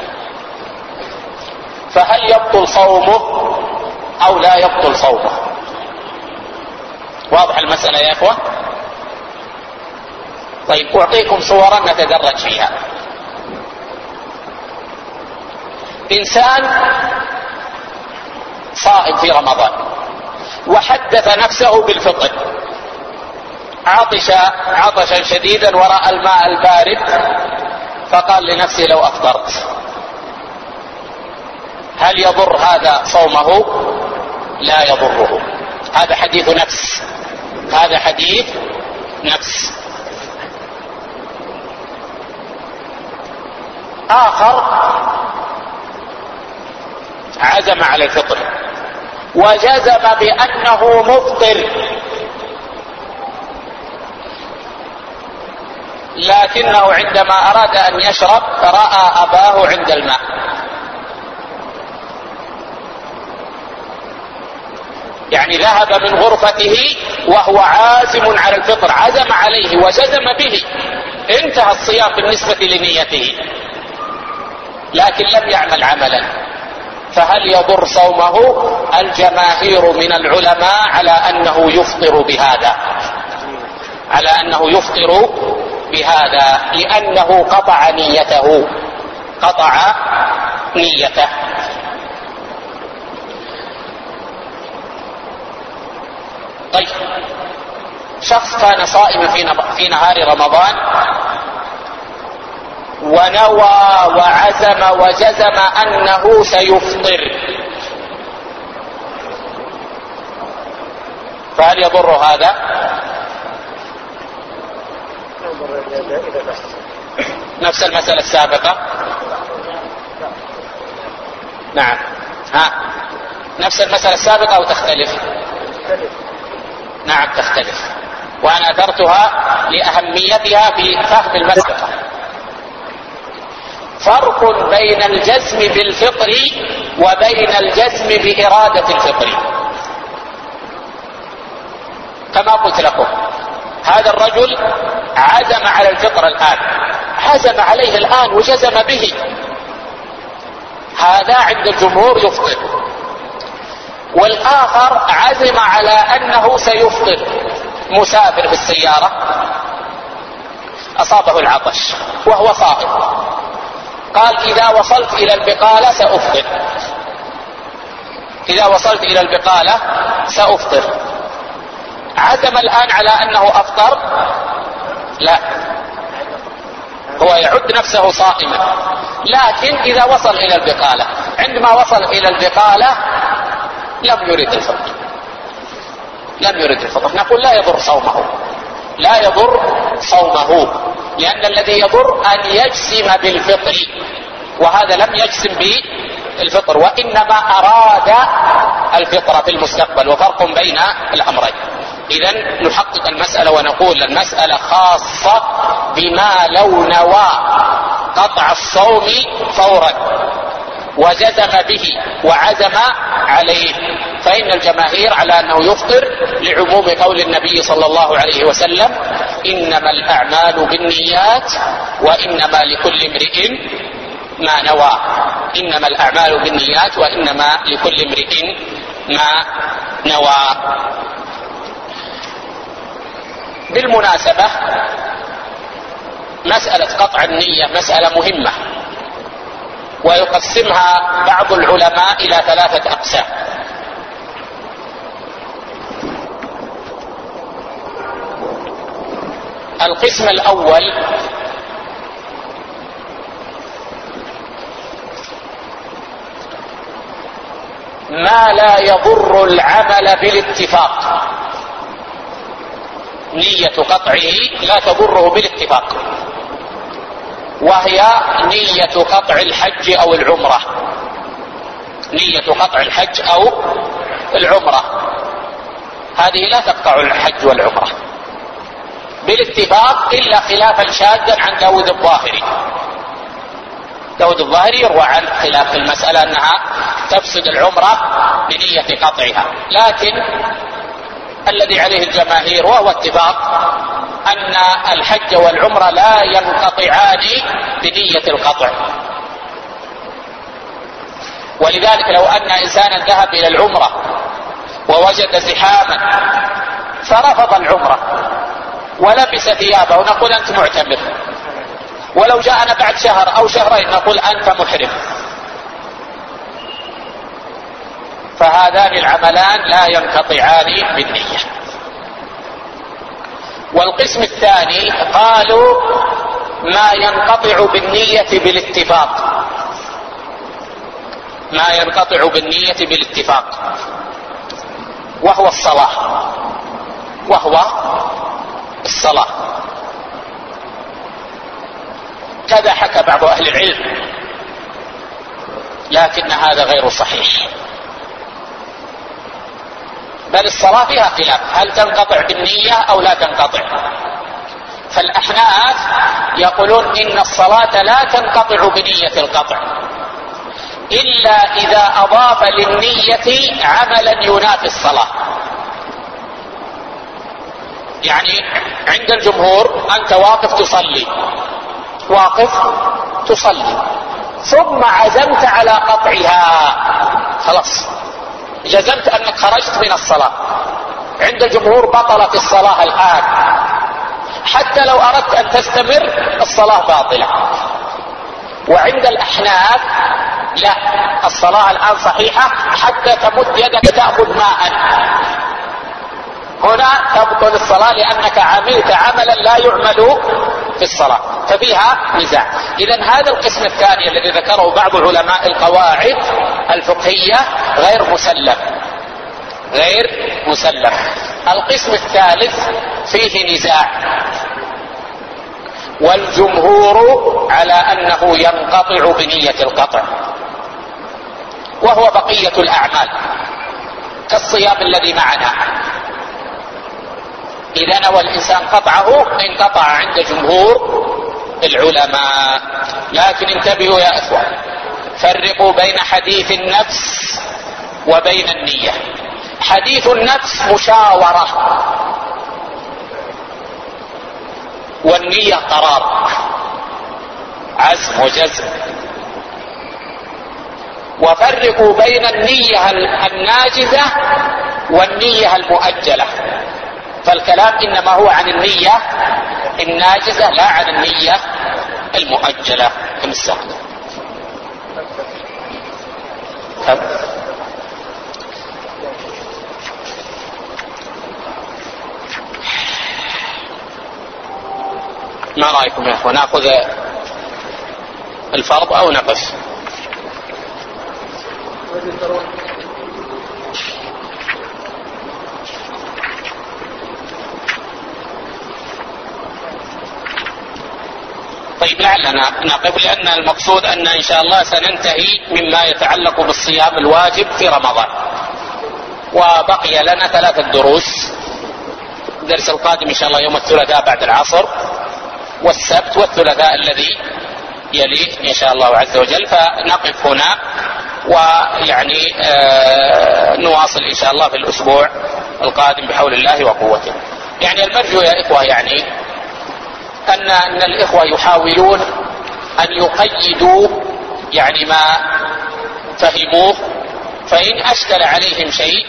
فهل يبطل صومه أو لا يبطل صومه؟ واضح المسألة يا إخوة؟ طيب أعطيكم صورا نتدرج فيها. إنسان صائم في رمضان وحدث نفسه بالفطر، عطش عطشا شديدا ورأى الماء البارد فقال لنفسه لو أفطرت، هل يضر هذا صومه؟ لا يضره. هذا حديث نفس، هذا حديث نفس. آخر عزم على الفطر وجزم بأنه مفطر، لكنه عندما أراد أن يشرب رأى أباه عند الماء، يعني ذهب من غرفته وهو عازم على الفطر، عزم عليه وجزم به، انتهى الصيام بالنسبة لنيته، لكن لم يعمل عملا، فهل يضر صومه؟ الجماهير من العلماء على أنه يفطر بهذا، على أنه يفطر بهذا، لأنه قطع نيته، قطع نيته. طيب، شخص كان صائما في نهار رمضان ونوى وعزم وجزم أنه سيفطر، فهل يضر هذا؟ نفس المسألة السابقة. نعم. نفس المسألة السابقة أو تختلف؟ نعم تختلف، وأنا أثرتها لأهميتها في فهم المسألة. فرق بين الجزم بالفطر وبين الجزم بإرادة الفطر. كما قلت لكم، هذا الرجل عزم على الفطر الآن، عزم عليه الآن وجزم به، هذا عند الجمهور يفطر. والآخر عزم على أنه سيفطر، مسافر في السيارة أصابه العطش وهو صائم، قال إذا وصلت إلى البقالة سأفطر، إذا وصلت إلى البقالة سأفطر. عزم الآن على أنه أفطر؟ لا، هو يعد نفسه صائما، لكن إذا وصل إلى البقالة، عندما وصل إلى البقالة لم يرد الفطر، لم يرد الفطر، نقول لا يضر صومه، لا يضر صومه، لأن الذي يضر أن يجزم بالفطر، وهذا لم يجزم بالفطر، وإنما أراد الفطر في المستقبل، وفرق بين الأمرين. إذن نحقق المسألة ونقول المسألة خاصة بما لو نوى قطع الصوم فورا وجزم به وعزم عليه، فإن الجماهير على أنه يفطر لعموم قول النبي صلى الله عليه وسلم: إنما الأعمال بالنيات وإنما لكل امرئ ما نوى. إنما الأعمال بالنيات وإنما لكل امرئ ما نوى. بالمناسبة مسألة قطع النية مسألة مهمة، ويقسمها بعض العلماء إلى 3 أقسام. القسم الأول ما لا يضر العمل بالاتفاق، نية قطعه لا تضره بالاتفاق، وهي نية قطع الحج أو العمرة، نية قطع الحج أو العمرة، هذه لا تقطع الحج والعمرة بالاتفاق إلا خلافا شاذا عن داود الظاهري. داود الظاهري يروى عن خلاف المسألة أنها تفسد العمرة بنية قطعها، لكن الذي عليه الجماهير وهو اتفاق أن الحج والعمرة لا ينقطعان بنية القطع. ولذلك لو أن إنسانا ذهب إلى العمرة ووجد زحاما فرفض العمرة ولبس ثيابه نقول أنت معتمر، ولو جاءنا بعد شهر أو شهرين نقول أنت محرم. فهذان العملان لا ينقطعان بالنية. والقسم الثاني قالوا ما ينقطع بالنية بالاتفاق، ما ينقطع بالنية بالاتفاق، وهو الصلاة، وهو الصلاة. كذا حكى بعض أهل العلم، لكن هذا غير صحيح، بل الصلاة فيها خلاف، هل تنقطع بالنية أو لا تنقطع؟ فالأحناف يقولون إن الصلاة لا تنقطع بنية القطع إلا إذا أضاف للنية عملا ينافي الصلاة. يعني عند الجمهور أنت واقف تصلي، واقف تصلي، ثم عزمت على قطعها، خلاص جزمت أنك خرجت من الصلاة، عند الجمهور بطلت الصلاة الآن، حتى لو أردت أن تستمر الصلاة باطلة. وعند الأحناف لا، الصلاة الآن صحيحة حتى تمد يدك تأخذ ماء، هنا تبطل الصلاة لأنك عملت عملا لا يعمل في الصلاة، ففيها نزاع. إذن هذا القسم الثاني الذي ذكره بعض علماء القواعد الفقهية غير مسلم، غير مسلم. القسم الثالث فيه نزاع، والجمهور على أنه ينقطع بنية القطع، وهو بقية الأعمال كالصيام الذي معنا، إذا نوى الإنسان قطعه انقطع عند جمهور العلماء. لكن انتبهوا يا إخوة، فرقوا بين حديث النفس وبين النية. حديث النفس مشاورة، والنية قرار، عزم وجزم. وفرقوا بين النية الناجزة والنية المؤجلة، فالكلام إنما هو عن النية الناجزة لا عن النية المؤجلة. كم الساعة؟ ما رأيكم يا أخوة، نأخذ الفرض أو نقف؟ طيب لعلنا نقف، لأن المقصود أن إن شاء الله سننتهي مما يتعلق بالصيام الواجب في رمضان، وبقي لنا 3 دروس. الدرس القادم إن شاء الله يوم الثلاثاء بعد العصر، والسبت والثلاثاء الذي يليه إن شاء الله عز وجل. فنقف هنا، ويعني نواصل إن شاء الله في الأسبوع القادم بحول الله وقوته. يعني المرجو يا إخوة يعني أن الإخوة يحاولون أن يقيدوا يعني ما فهموه، فإن أشكل عليهم شيء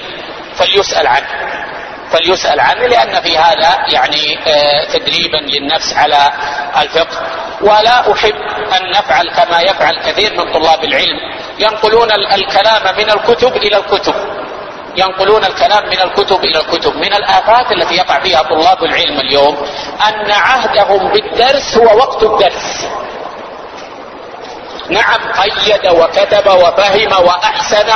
فليسأل عنه، لأن في هذا يعني تدريبا للنفس على الفقه. ولا أحب أن نفعل كما يفعل كثير من طلاب العلم، ينقلون الكلام من الكتب إلى الكتب، ينقلون الكلام من الكتب إلى الكتب. من الآفات التي يقع فيها طلاب العلم اليوم أن عهدهم بالدرس هو وقت الدرس. نعم قيد وكتب وفهم وأحسن،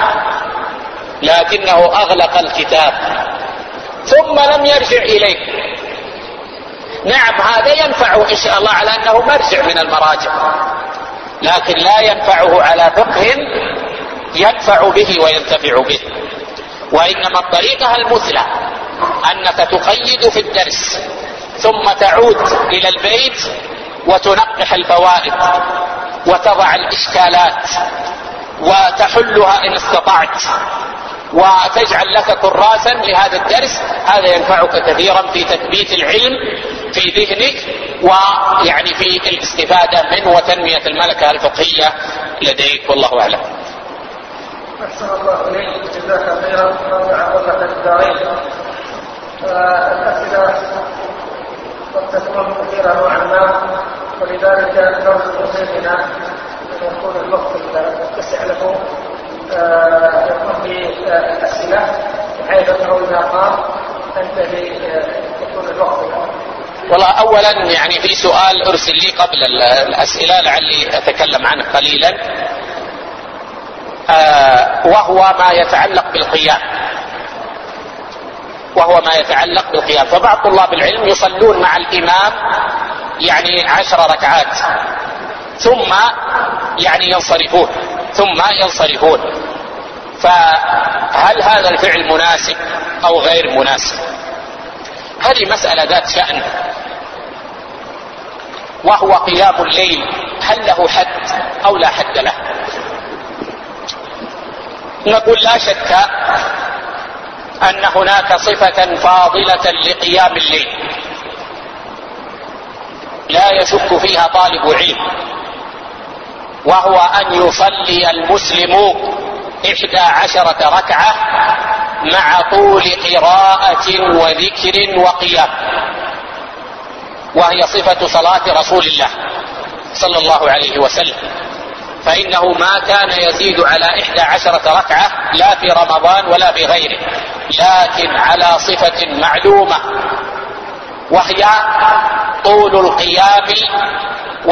لكنه أغلق الكتاب ثم لم يرجع إليه. نعم هذا ينفعه إن شاء الله على أنه مرجع من المراجع، لكن لا ينفعه على فقه ينفع به وينتفع به. وإنما الطريقة المثلى أنك تقيد في الدرس ثم تعود إلى البيت وتنقح الفوائد وتضع الإشكالات وتحلها إن استطعت، وتجعل لك كراسا لهذا الدرس. هذا ينفعك كثيرا في تثبيت العلم في ذهنك، ويعني في الاستفادة منه وتنمية الملكة الفقهية لديك. والله أعلم. أحسن الله إليك، جزاك خيرا وعقبك الدارين. الأسئلة قد تكون كثيرة نوعا ما، ولذلك نرجو سيدنا أن يكون الوقت يتسع له يكون في الأسئلة، بحيث أنه إذا قام تنتهي يكون الوقت. والله أولا يعني في سؤال أرسل لي قبل الأسئلة لعلي أتكلم عنه قليلا، وهو ما يتعلق بالقيام. فبعض طلاب العلم يصلون مع الإمام يعني 10 ركعات ثم يعني ينصرفون. فهل هذا الفعل مناسب أو غير مناسب؟ هذه مسألة ذات شأن. وهو قيام الليل هل له حد أو لا حد له؟ نقول لا شك أن هناك صفة فاضلة لقيام الليل لا يشك فيها طالب علم، وهو أن يصلي المسلم 11 ركعة مع طول قراءة وذكر وقيام، وهي صفة صلاة رسول الله صلى الله عليه وسلم. فإنه ما كان يزيد على 11 ركعة لا في رمضان ولا في غيره، لكن على صفة معلومة، وهي طول القيام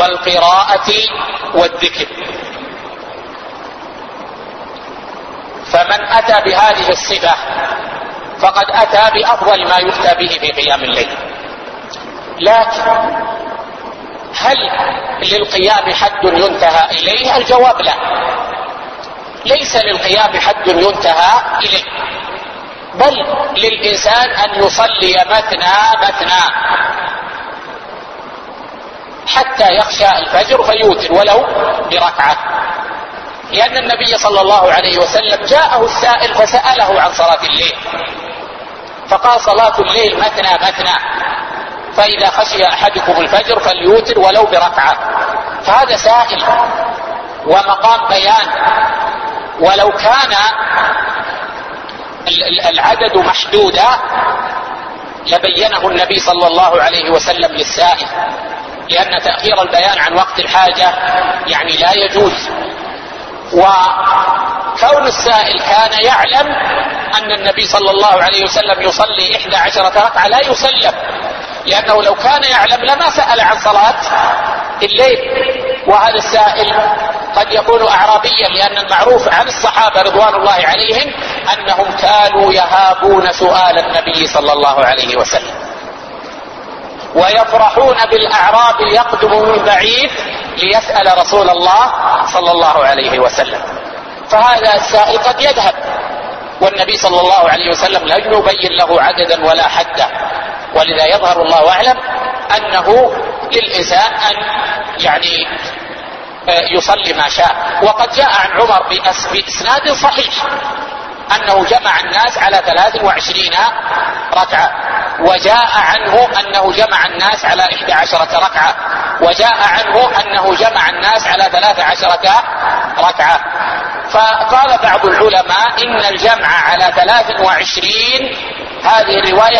والقراءة والذكر. فمن أتى بهذه الصفة فقد أتى بأفضل ما يفتى به في قيام الليل. لكن هل للقيام حد ينتهى إليه؟ الجواب لا، ليس للقيام حد ينتهى إليه، بل للإنسان أن يصلي مثنى حتى يخشى الفجر فيوتر ولو بركعة، لأن النبي صلى الله عليه وسلم جاءه السائل فسأله عن صلاة الليل فقال صلاة الليل مثنى، فإذا خشي أحدكم الفجر فليوتر ولو بركعة. فهذا سائل ومقام بيان، ولو كان العدد محدودا لبينه النبي صلى الله عليه وسلم للسائل، لأن تأخير البيان عن وقت الحاجة يعني لا يجوز. وكون السائل كان يعلم أن النبي صلى الله عليه وسلم يصلي 11 ركعة لا يسلم، لأنه لو كان يعلم لما سأل عن صلاة الليل. وهذا السائل قد يكون أعرابيا، لأن المعروف عن الصحابة رضوان الله عليهم أنهم كانوا يهابون سؤال النبي صلى الله عليه وسلم، ويفرحون بالأعراب يقدم من بعيد ليسأل رسول الله صلى الله عليه وسلم. فهذا السائل قد يذهب والنبي صلى الله عليه وسلم لا يبين له عددا ولا حدا، ولذا يظهر الله أعلم أنه للإنسان أن يعني يصلي ما شاء. وقد جاء عن عمر بإسناد صحيح أنه جمع الناس على 23 ركعة، وجاء عنه أنه جمع الناس على 11 ركعة، وجاء عنه أنه جمع الناس على 13 ركعة. فقال بعض العلماء إن الجمع على 23 هذه الرواية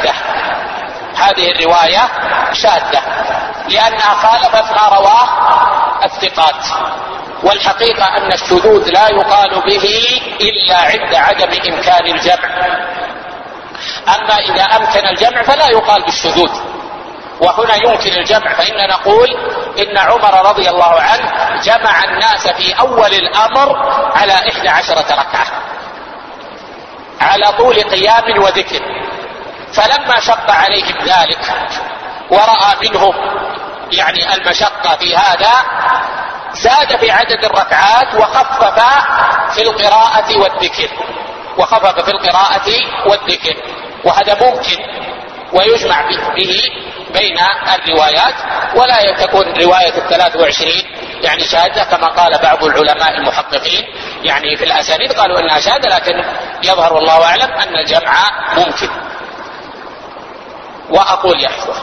شاذة، لأنها خالفت ما رواه الثقات. والحقيقة أن الشذوذ لا يقال به إلا عند عدم إمكان الجمع، أما إذا أمكن الجمع فلا يقال بالشذوذ. وهنا يمكن الجمع، فإن نقول إن عمر رضي الله عنه جمع الناس في أول الأمر على 11 ركعة على طول قيام وذكر، فلما شق عليهم ذلك ورأى منهم يعني المشقة في هذا زاد في عدد الركعات وخفف في القراءة والذكر، وهذا ممكن ويجمع به بين الروايات، ولا تكون رواية 23 يعني شاذة كما قال بعض العلماء المحققين يعني في الأسانيد قالوا إنها شاذة، لكن يظهر الله أعلم أن الجمع ممكن. وأقول يا إخوة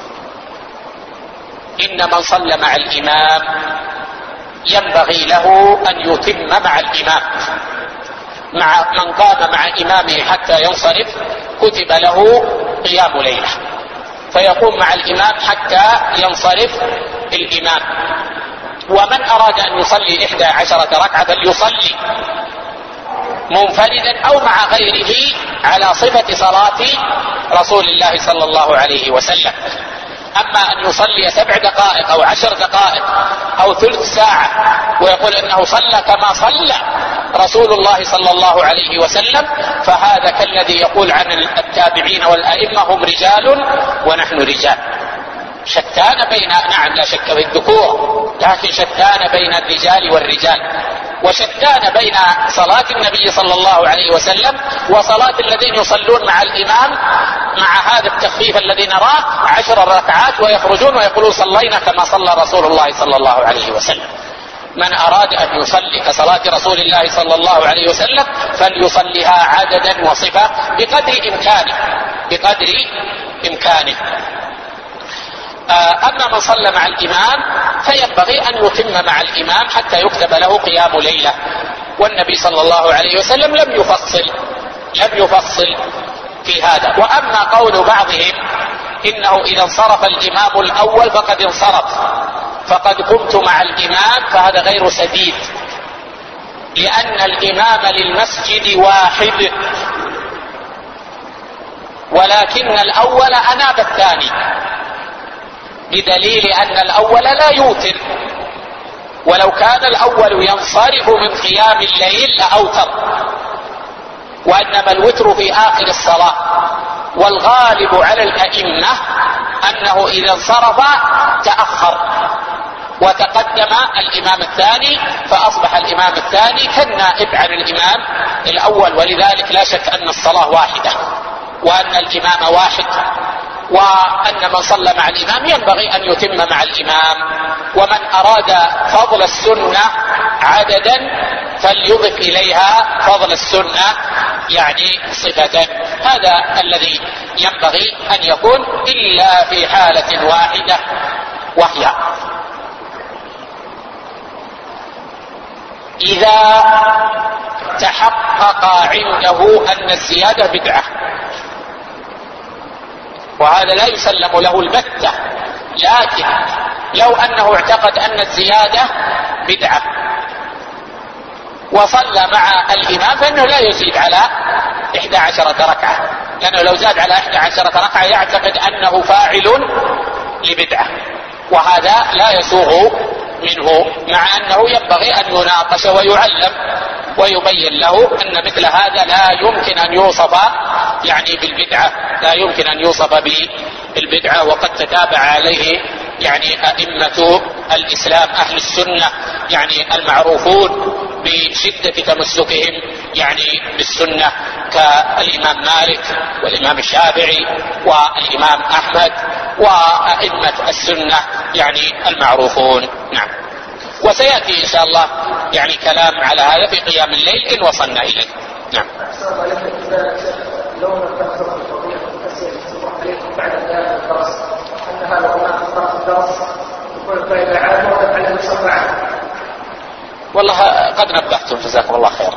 إن من صلى مع الإمام ينبغي له أن يتم مع الإمام، مع من قام مع إمامه حتى ينصرف كتب له قيام ليلة، فيقوم مع الإمام حتى ينصرف الإمام. ومن أراد أن يصلي 11 ركعة فليصلي منفردا أو مع غيره على صفة صلاة رسول الله صلى الله عليه وسلم. أما أن يصلي 7 دقائق أو 10 دقائق أو ثلث ساعة ويقول إنه صلى كما صلى رسول الله صلى الله عليه وسلم، فهذا كالذي يقول عن التابعين والأئمة هم رجال ونحن رجال. شتان بين، نعم لا شك في الذكور، لكن شتان بين الرجال والرجال، وشتان بين صلاة النبي صلى الله عليه وسلم وصلاة الذين يصلون مع الإمام مع هذا التخفيف الذي نراه 10 ركعات ويخرجون ويقولون صلينا كما صلى رسول الله صلى الله عليه وسلم. من أراد أن يصلي كصلاة رسول الله صلى الله عليه وسلم فليصليها عددا وصفة بقدر إمكانه. أما من صلى مع الإمام فينبغي أن يتم مع الإمام حتى يكتب له قيام ليلة، والنبي صلى الله عليه وسلم لم يفصل في هذا. وأما قول بعضهم إنه إذا انصرف الإمام الأول فقد انصرف فقد قمت مع الإمام، فهذا غير سديد، لأن الإمام للمسجد واحد، ولكن الأول أناب الثاني، بدليل أن الأول لا يوتر ولو كان الأول ينصرف من قيام الليل لأوتر، وإنما الوتر في آخر الصلاة. والغالب على الأئمة أنه إذا انصرف تأخر وتقدم الإمام الثاني، فأصبح الإمام الثاني كالنائب عن الإمام الأول. ولذلك لا شك أن الصلاة واحدة، وأن الإمام واحد، وأن من صلى مع الإمام ينبغي أن يتم مع الإمام. ومن أراد فضل السنة عددا فليضف إليها فضل السنة يعني صفة. هذا الذي ينبغي أن يكون، إلا في حالة واحدة، وهي إذا تحقق عنده أن الزيادة بدعة، وهذا لا يسلم له البتة. لكن لو أنه اعتقد أن الزيادة بدعة وصلى مع الإمام فإنه لا يزيد على 11 ركعة، لأنه لو زاد على 11 ركعة يعتقد أنه فاعل لبدعة، وهذا لا يسوغ منه، مع أنه ينبغي أن يناقش ويعلم ويبين له أن مثل هذا لا يمكن أن يوصف يعني بالبدعة، لا يمكن أن يوصف بالبدعة. وقد تتابع عليه يعني أئمة الإسلام أهل السنة يعني المعروفون بشدة تمسكهم يعني بالسنة، كالإمام مالك والإمام الشافعي والإمام أحمد وأئمة السنة يعني المعروفون. نعم. وسيأتي إن شاء الله يعني كلام على هذا في قيام الليل إن وصلنا إليه. نعم. لو نفسر الفضيلة عليكم بعد انتهاء الدرس أن هذا هناك فرق الدرس يكون فائدة عامة وتتعلم الصفحة. والله قد نبهتم، جزاكم الله خير.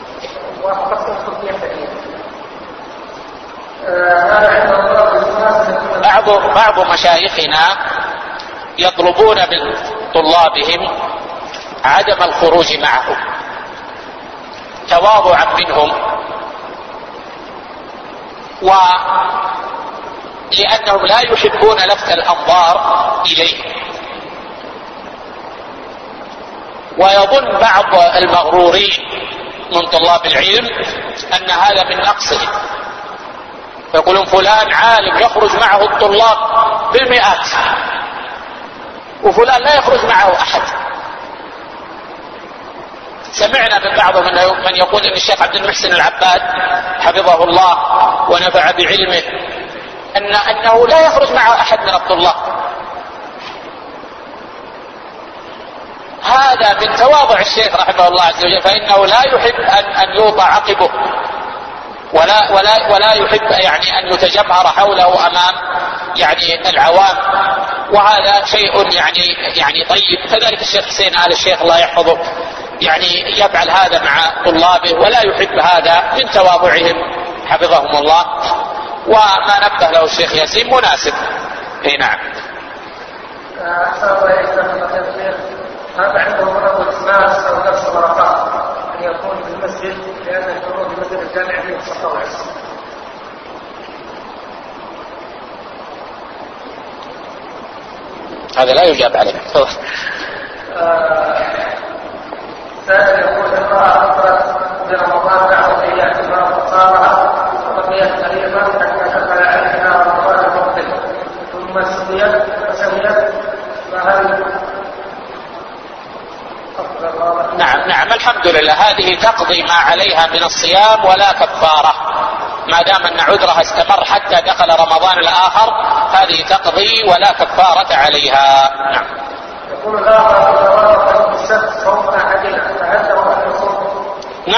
بعض مشايخنا يطلبون من طلابهم عدم الخروج معهم تواضعا منهم، ولأنهم لا يحبون لفت الأنظار إليه. ويظن بعض المغرورين من طلاب العلم أن هذا من نقصه، يقولون فلان عالم يخرج معه الطلاب بالمئات، وفلان لا يخرج معه أحد. سمعنا من بعض من يقول ان الشيخ عبد المحسن العباد حفظه الله ونفع بعلمه انه لا يخرج معه احد من الطلاب. هذا من تواضع الشيخ رحمه الله عز وجل، فانه لا يحب ان يوضع عقبه، ولا يحب يعني ان يتجمهر حوله امام يعني العوام، وهذا شيء يعني طيب. كذلك الشيخ حسين آل الشيخ الله يحفظه يعني يفعل هذا مع طلابه، ولا يحب هذا من تواضعهم حفظهم الله. وما نبه له الشيخ ياسين مناسب. اي نعم. هذا عنده مرض الاسماس او درس ورقات ان يكون في المسجد، لان الحضور في المسجد الجامع فيه الصحه والعز. هذا لا يجاب عليه. سائل يقول امرأة أفرت برمضان بعد أيام فصارها وبقيت قريبا حتى دخل عليها رمضان المقبل ثم سقيت فسقيت، فهل نعم الحمد لله، هذه تقضي ما عليها من الصيام ولا كفارة، ما دام أن عذرها استمر حتى دخل رمضان الآخر، هذه تقضي ولا كفارة عليها. نعم. يقول الآخر السبت صوم أحدنا فهل له أن يصوم؟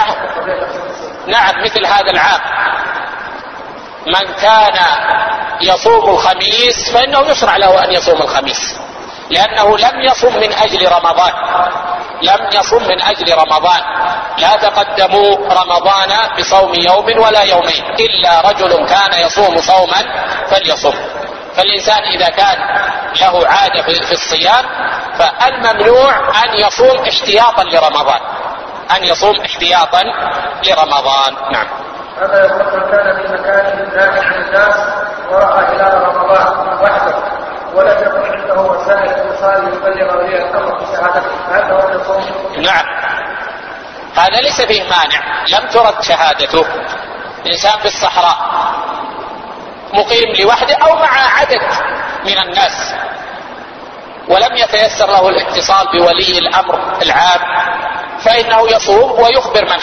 نعم مثل هذا العام من كان يصوم الخميس فإنه يشرع له أن يصوم الخميس، لأنه لم يصم من أجل رمضان، لم يصم من أجل رمضان. لا تقدموا رمضان بصوم يوم ولا يومين، إلا رجل كان يصوم صوما فليصم. فالإنسان إذا كان له عادة في الصيام فالممنوع أن يصوم احتياطا لرمضان، أن يصوم احتياطا لرمضان. نعم. هذا يقول كان في مكان داخل عن الناس ورأى هلال رمضان وحده ولم يكن عنده وسائل اتصال يبلغ ولي الامر بشهادته فهذا هو الصوم؟ نعم، هذا ليس فيه مانع، لم ترد شهادته. إنسان في الصحراء مقيم لوحده أو مع عدد من الناس ولم يتيسر له الاتصال بولي الأمر العام، فإنه يصوم ويخبر من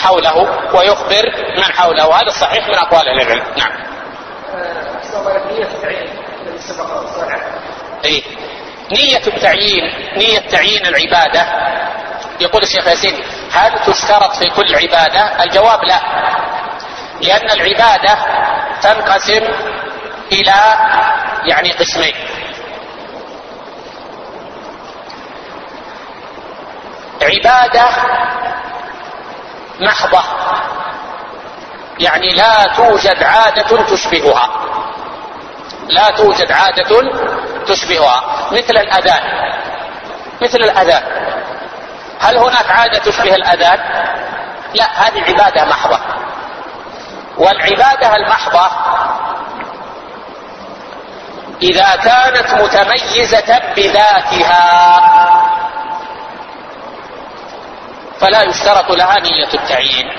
حوله هذا الصحيح من أقوال أهل العلم. نعم. نية تعيين العبادة، يقول الشيخ ياسين هل تشترط في كل عبادة؟ الجواب لا، لأن العبادة تنقسم إلى قسمين. عبادة محضة، يعني لا توجد عادة تشبهها، مثل الأذان. هل هناك عادة تشبه الأذان؟ لا، هذه عبادة محضة. والعبادة المحضة إذا كانت متميزة بذاتها فلا يشترط لها نية التعيين.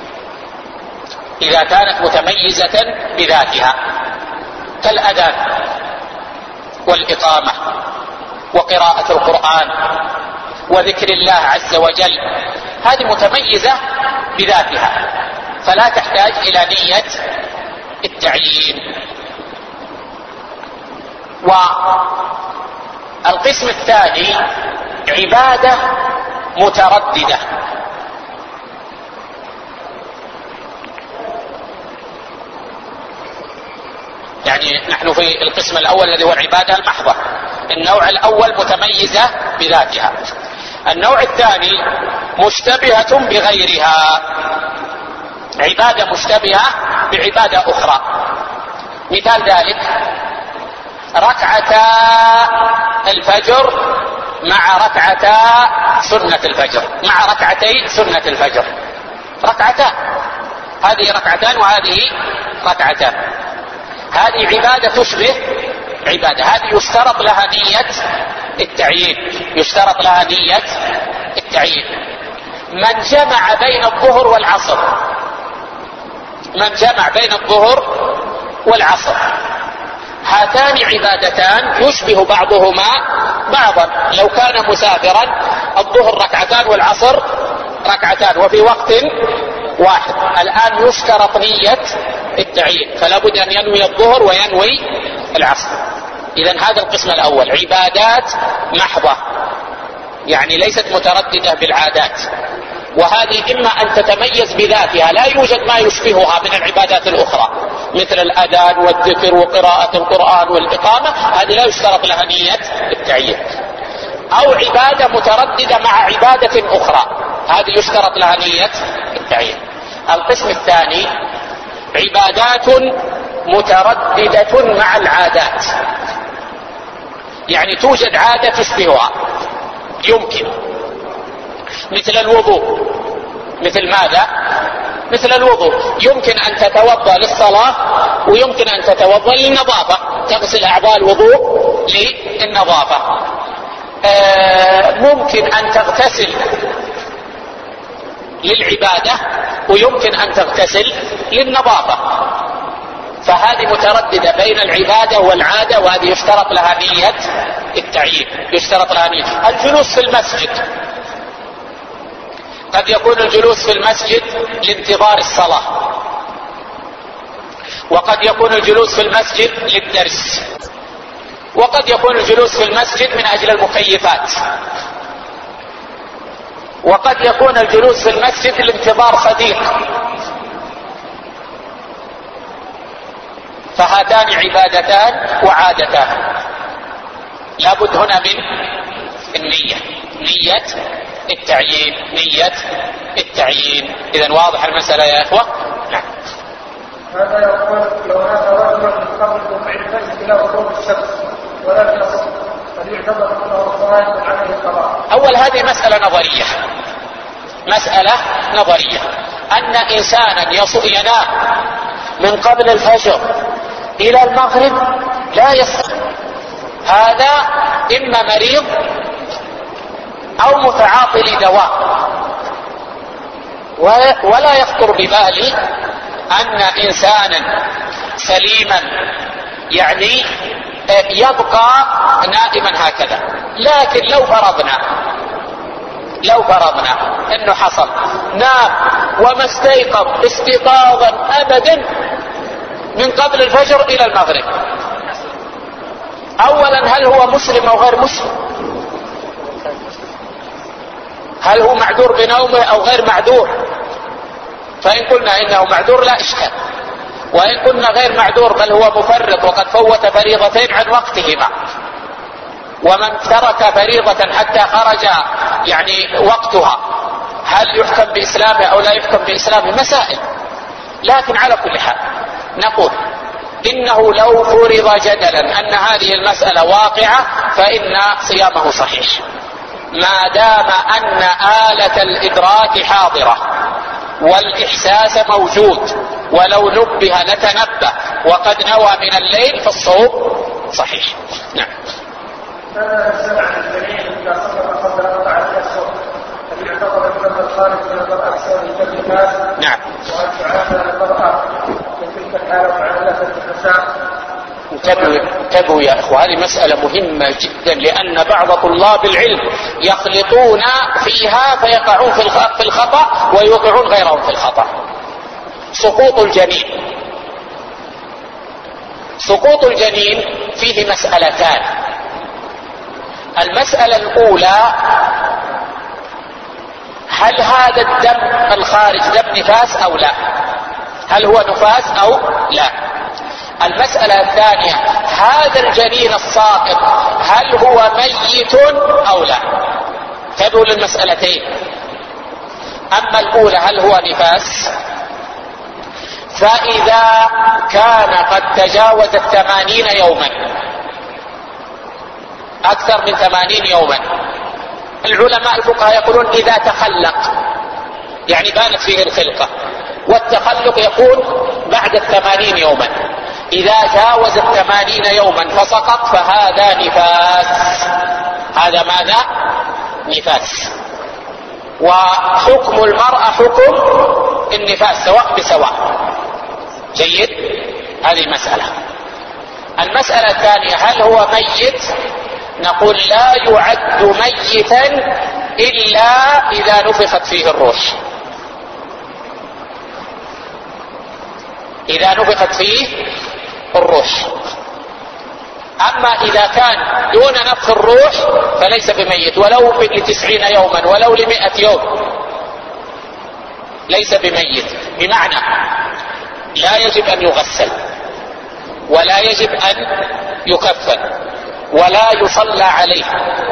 إذا كانت متميزة بذاتها كالأذان والإقامة وقراءة القرآن وذكر الله عز وجل، هذه متميزة بذاتها فلا تحتاج إلى نية التعيين. والقسم الثاني عبادة مترددة، يعني نحن في القسم الأول الذي هو العبادة المحضة. النوع الأول متميزة بذاتها، النوع الثاني مشتبهة بغيرها، عبادة مشتبهة بعبادة أخرى. مثال ذلك ركعتا الفجر مع ركعتي سنة الفجر، ركعتان، هذه ركعتان وهذه ركعتان، هذه عبادة تشبه عبادة، هذه يشترط لها نية التعيين. من جمع بين الظهر والعصر هاتان عبادتان يشبه بعضهما بعضا. لو كان مسافرا الظهر ركعتان والعصر ركعتان وفي وقت واحد، الآن يشترط نية التعيين، فلا بد أن ينوي الظهر وينوي العصر. إذن هذا القسم الأول عبادات محضة، يعني ليست مترددة بالعادات، وهذه إما أن تتميز بذاتها لا يوجد ما يشبهها من العبادات الأخرى مثل الأذان والذكر وقراءة القرآن والإقامة، هذه لا يشترط لها نية التعيين. أو عبادة مترددة مع عبادة أخرى، هذه يشترط لها نية التعيين. القسم الثاني عبادات مترددة مع العادات، يعني توجد عادة تشبهها، يمكن مثل الوضوء. مثل ماذا؟ مثل الوضوء، يمكن أن تتوضأ للصلاة ويمكن أن تتوضأ للنظافة، تغسل أعضاء الوضوء للنظافة. ممكن أن تغتسل للعبادة ويمكن أن تغتسل للنظافة، فهذه مترددة بين العبادة والعادة، وهذه يشترط لها نية التعيين. الجلوس في المسجد، قد يكون الجلوس في المسجد لانتظار الصلاة، وقد يكون الجلوس في المسجد للدرس، وقد يكون الجلوس في المسجد من أجل المكيفات، وقد يكون الجلوس في المسجد لانتظار صديق. فهاتان عبادتان وعادتان، لابد هنا من النية، نية التعيين. إذن واضح المسألة يا إخوة؟ نعم. هذا يقول لو مات رجل من قبل طلوع الفجر إلى غروب الشمس ولم يصم هل يعتبر أنه صائم عليه القضاء؟ أول هذه مسألة نظرية، أن إنسانا ينام من قبل الفجر إلى المغرب لا يصوم، هذا إما مريض أو متعاطي لدواء، ولا يخطر ببالي أن إنسانا سليما يعني يبقى نائما هكذا. لكن لو فرضنا أنه حصل نام وما استيقظ استيقاظا أبدا من قبل الفجر إلى المغرب، أولا هل هو مسلم أو غير مسلم؟ هل هو معذور بنومه أو غير معذور؟ فإن قلنا إنه معذور لا إشكال، وإن قلنا غير معذور بل هو مفرط وقد فوت فريضتين عن وقتهما، ومن ترك فريضة حتى خرج يعني وقتها هل يحكم بإسلامه أو لا يحكم بإسلامه؟ مسائل. لكن على كل حال نقول إنه لو فرض جدلا أن هذه المسألة واقعة فإن صيامه صحيح ما دام أن آلة الإدراك حاضرة والإحساس موجود، ولو نبه لتنبه وقد نوى من الليل فالصوم صحيح. نعم. هذا السمع الجميل إذا صدق قبل 4 أشهر هل يعتبر أن الخارج من المرأة سبب النفاس؟ نعم. وهل تعامل المرأة في تلك الحالة معاملة النساء؟ انتبهوا يا إخوة، هذه مسألة مهمة جدا، لأن بعض طلاب العلم يخلطون فيها فيقعون في الخطأ ويوقعون غيرهم في الخطأ. سقوط الجنين فيه مسألتان. المسألة الأولى هل هذا الدم الخارج دم نفاس أو لا؟ هل هو نفاس أو لا؟ المسألة الثانية هذا الجنين الساقط هل هو ميت أو لا؟ تبعوا للمسألتين. أما الأولى هل هو نفاس، فإذا كان قد تجاوز 80 يوما، أكثر من 80 يوما، العلماء الفقهاء يقولون إذا تخلق يعني بانت فيه الخلقة، والتخلق يكون بعد 80 يوما. إذا جاوز 80 يوما فسقط فهذا نفاس. هذا ماذا؟ نفاس. وحكم المرأة حكم النفاس سواء بسواء. جيد؟ هذه المسألة. المسألة الثانية هل هو ميت؟ نقول لا يعد ميتا إلا إذا نفخت فيه الروح. إذا نفخت فيه الروح. أما إذا كان دون نفخ الروح فليس بميت، ولو ل90 يوما ولو ل100 يوم ليس بميت. بمعنى لا يجب أن يغسل، ولا يجب أن يكفن، ولا يصلى عليه،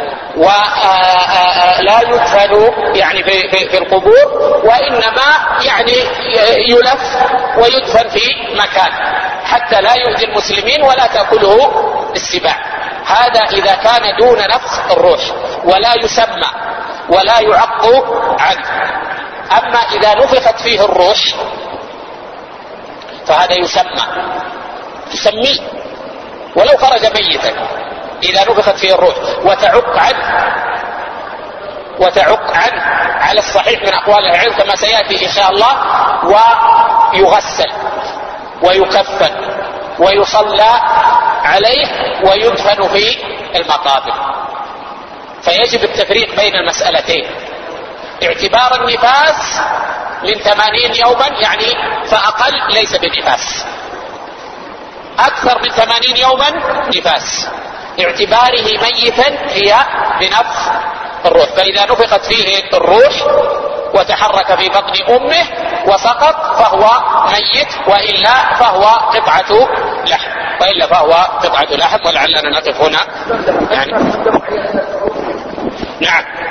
ولا يدفن يعني في القبور، وإنما يعني يلف ويدفن في مكان حتى لا يؤذي المسلمين ولا تأكله السباع. هذا إذا كان دون نفخ الروح ولا يسمى ولا يعق عنه. أما إذا نفخت فيه الروح فهذا تسميه ولو خرج ميتا إذا نفخت فيه الروح، وتعق عنه على الصحيح من أقوال العلم كما سيأتي إن شاء الله، ويغسل ويكفن ويصلى عليه ويدفن في المقابر. فيجب التفريق بين المسألتين. اعتبار النفاس من 80 يوما يعني فأقل ليس بنفاس، أكثر من 80 يوما نفاس. اعتباره ميتا هي بنفخ الروح، فإذا نفخت فيه الروح وتحرك في بطن أمه وسقط فهو ميت، وإلا فهو قطعة لحم. ولعلنا نقف هنا يعني. نعم.